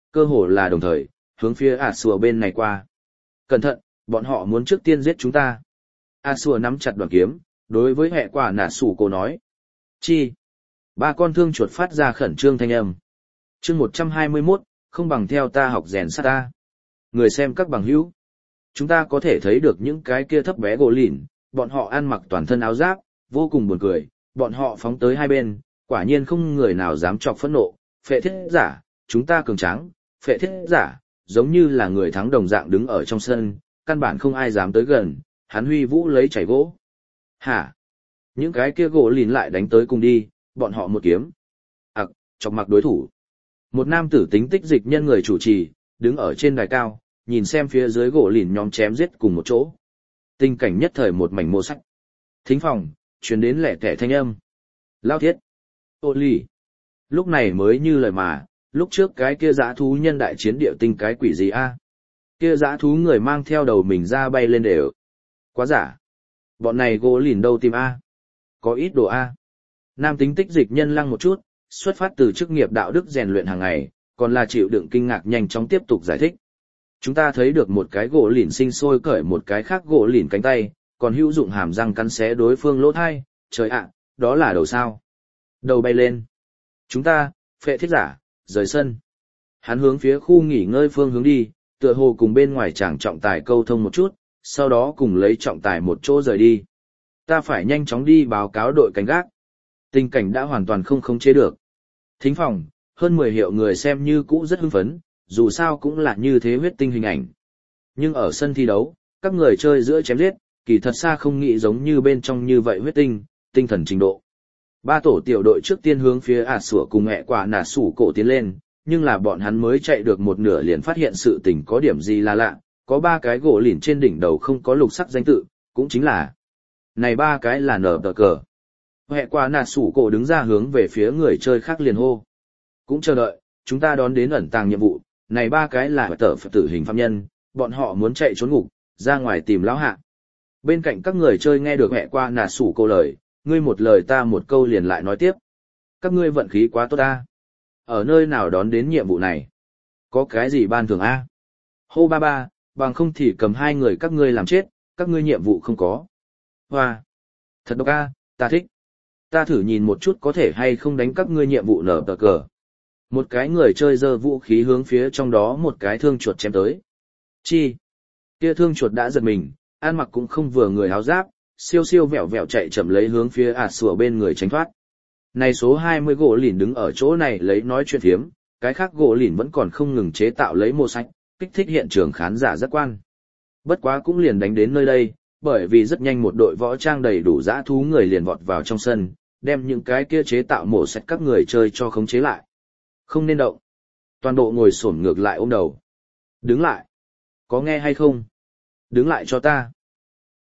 cơ hồ là đồng thời, hướng phía ả sùa bên này qua. Cẩn thận, bọn họ muốn trước tiên giết chúng ta. A sùa nắm chặt đoàn kiếm, đối với hệ quả nà sủ cô nói. Chi? Ba con thương chuột phát ra khẩn trương thanh âm. chương một trăm hai mươi mốt, không bằng theo ta học rèn sát ta. Người xem các bằng hữu. Chúng ta có thể thấy được những cái kia thấp bé gỗ lìn, bọn họ ăn mặc toàn thân áo giáp, vô cùng buồn cười, bọn họ phóng tới hai bên, quả nhiên không người nào dám chọc phẫn nộ. Phệ thiết giả, chúng ta cường tráng, phệ thiết giả, giống như là người thắng đồng dạng đứng ở trong sân, căn bản không ai dám tới gần, hắn huy vũ lấy chảy gỗ. Hả? Những cái kia gỗ lìn lại đánh tới cùng đi, bọn họ một kiếm. Ặc, chọc mặc đối thủ. Một nam tử tính tích dịch nhân người chủ trì, đứng ở trên đài cao, nhìn xem phía dưới gỗ lìn nhóm chém giết cùng một chỗ. Tình cảnh nhất thời một mảnh mô sắc. Thính phòng, truyền đến lẻ tẻ thanh âm. Lao thiết. Ô lì. Lúc này mới như lời mà, lúc trước cái kia dã thú nhân đại chiến địa tinh cái quỷ gì a? Kia dã thú người mang theo đầu mình ra bay lên đều. Quá giả. Bọn này gỗ lìn đâu tìm a? Có ít đồ a. Nam tính tích dịch nhân lăng một chút, xuất phát từ chức nghiệp đạo đức rèn luyện hàng ngày, còn là chịu đựng kinh ngạc nhanh chóng tiếp tục giải thích. Chúng ta thấy được một cái gỗ lìn sinh sôi cởi một cái khác gỗ lìn cánh tay, còn hữu dụng hàm răng cắn xé đối phương lỗ thai, trời ạ, đó là đầu sao. Đầu bay lên. Chúng ta, phệ thiết giả, rời sân. Hắn hướng phía khu nghỉ ngơi phương hướng đi, tựa hồ cùng bên ngoài chàng trọng tài câu thông một chút, sau đó cùng lấy trọng tài một chỗ rời đi. Ta phải nhanh chóng đi báo cáo đội cảnh gác. Tình cảnh đã hoàn toàn không khống chế được. Thính phòng, hơn mười hiệu người xem như cũ rất hưng phấn, dù sao cũng là như thế huyết tinh hình ảnh. Nhưng ở sân thi đấu, các người chơi giữa chém giết, kỳ thật xa không nghĩ giống như bên trong như vậy huyết tinh, tinh thần trình độ. Ba tổ tiểu đội trước tiên hướng phía ả sủa cùng mẹ quả nà sủ cổ tiến lên, nhưng là bọn hắn mới chạy được một nửa liền phát hiện sự tình có điểm gì là lạ, có ba cái gỗ lìn trên đỉnh đầu không có lục sắc danh tự, cũng chính là này ba cái là nở tờ cờ. Mẹ quả nà sủ cổ đứng ra hướng về phía người chơi khác liền hô. Cũng chờ đợi, chúng ta đón đến ẩn tàng nhiệm vụ, này ba cái là tờ phật tử hình phạm nhân, bọn họ muốn chạy trốn ngục, ra ngoài tìm lão hạ. Bên cạnh các người chơi nghe được mẹ qua nà sủ cô lời, ngươi một lời ta một câu liền lại nói tiếp. Các ngươi vận khí quá tốt ta. Ở nơi nào đón đến nhiệm vụ này? Có cái gì ban thưởng a? Hô ba ba, bằng không thì cầm hai người các ngươi làm chết, các ngươi nhiệm vụ không có. Hoa! Thật độc a, ta thích. Ta thử nhìn một chút có thể hay không đánh các ngươi nhiệm vụ nở tờ cờ. Một cái người chơi giơ vũ khí hướng phía trong đó một cái thương chuột chém tới. Chi? Kia thương chuột đã giật mình, ăn mặc cũng không vừa người áo giáp, siêu siêu vẹo vẹo chạy chậm lấy hướng phía ả sủa bên người tránh thoát. Này số hai mươi gỗ lìn đứng ở chỗ này lấy nói chuyện phiếm, cái khác gỗ lìn vẫn còn không ngừng chế tạo lấy mô sách, kích thích hiện trường khán giả giác quan. Bất quá cũng liền đánh đến nơi đây, bởi vì rất nhanh một đội võ trang đầy đủ dã thú người liền vọt vào trong sân, đem những cái kia chế tạo mổ sách các người chơi cho khống chế lại. Không nên động. Toàn bộ ngồi xổm ngược lại ôm đầu. Đứng lại. Có nghe hay không? Đứng lại cho ta.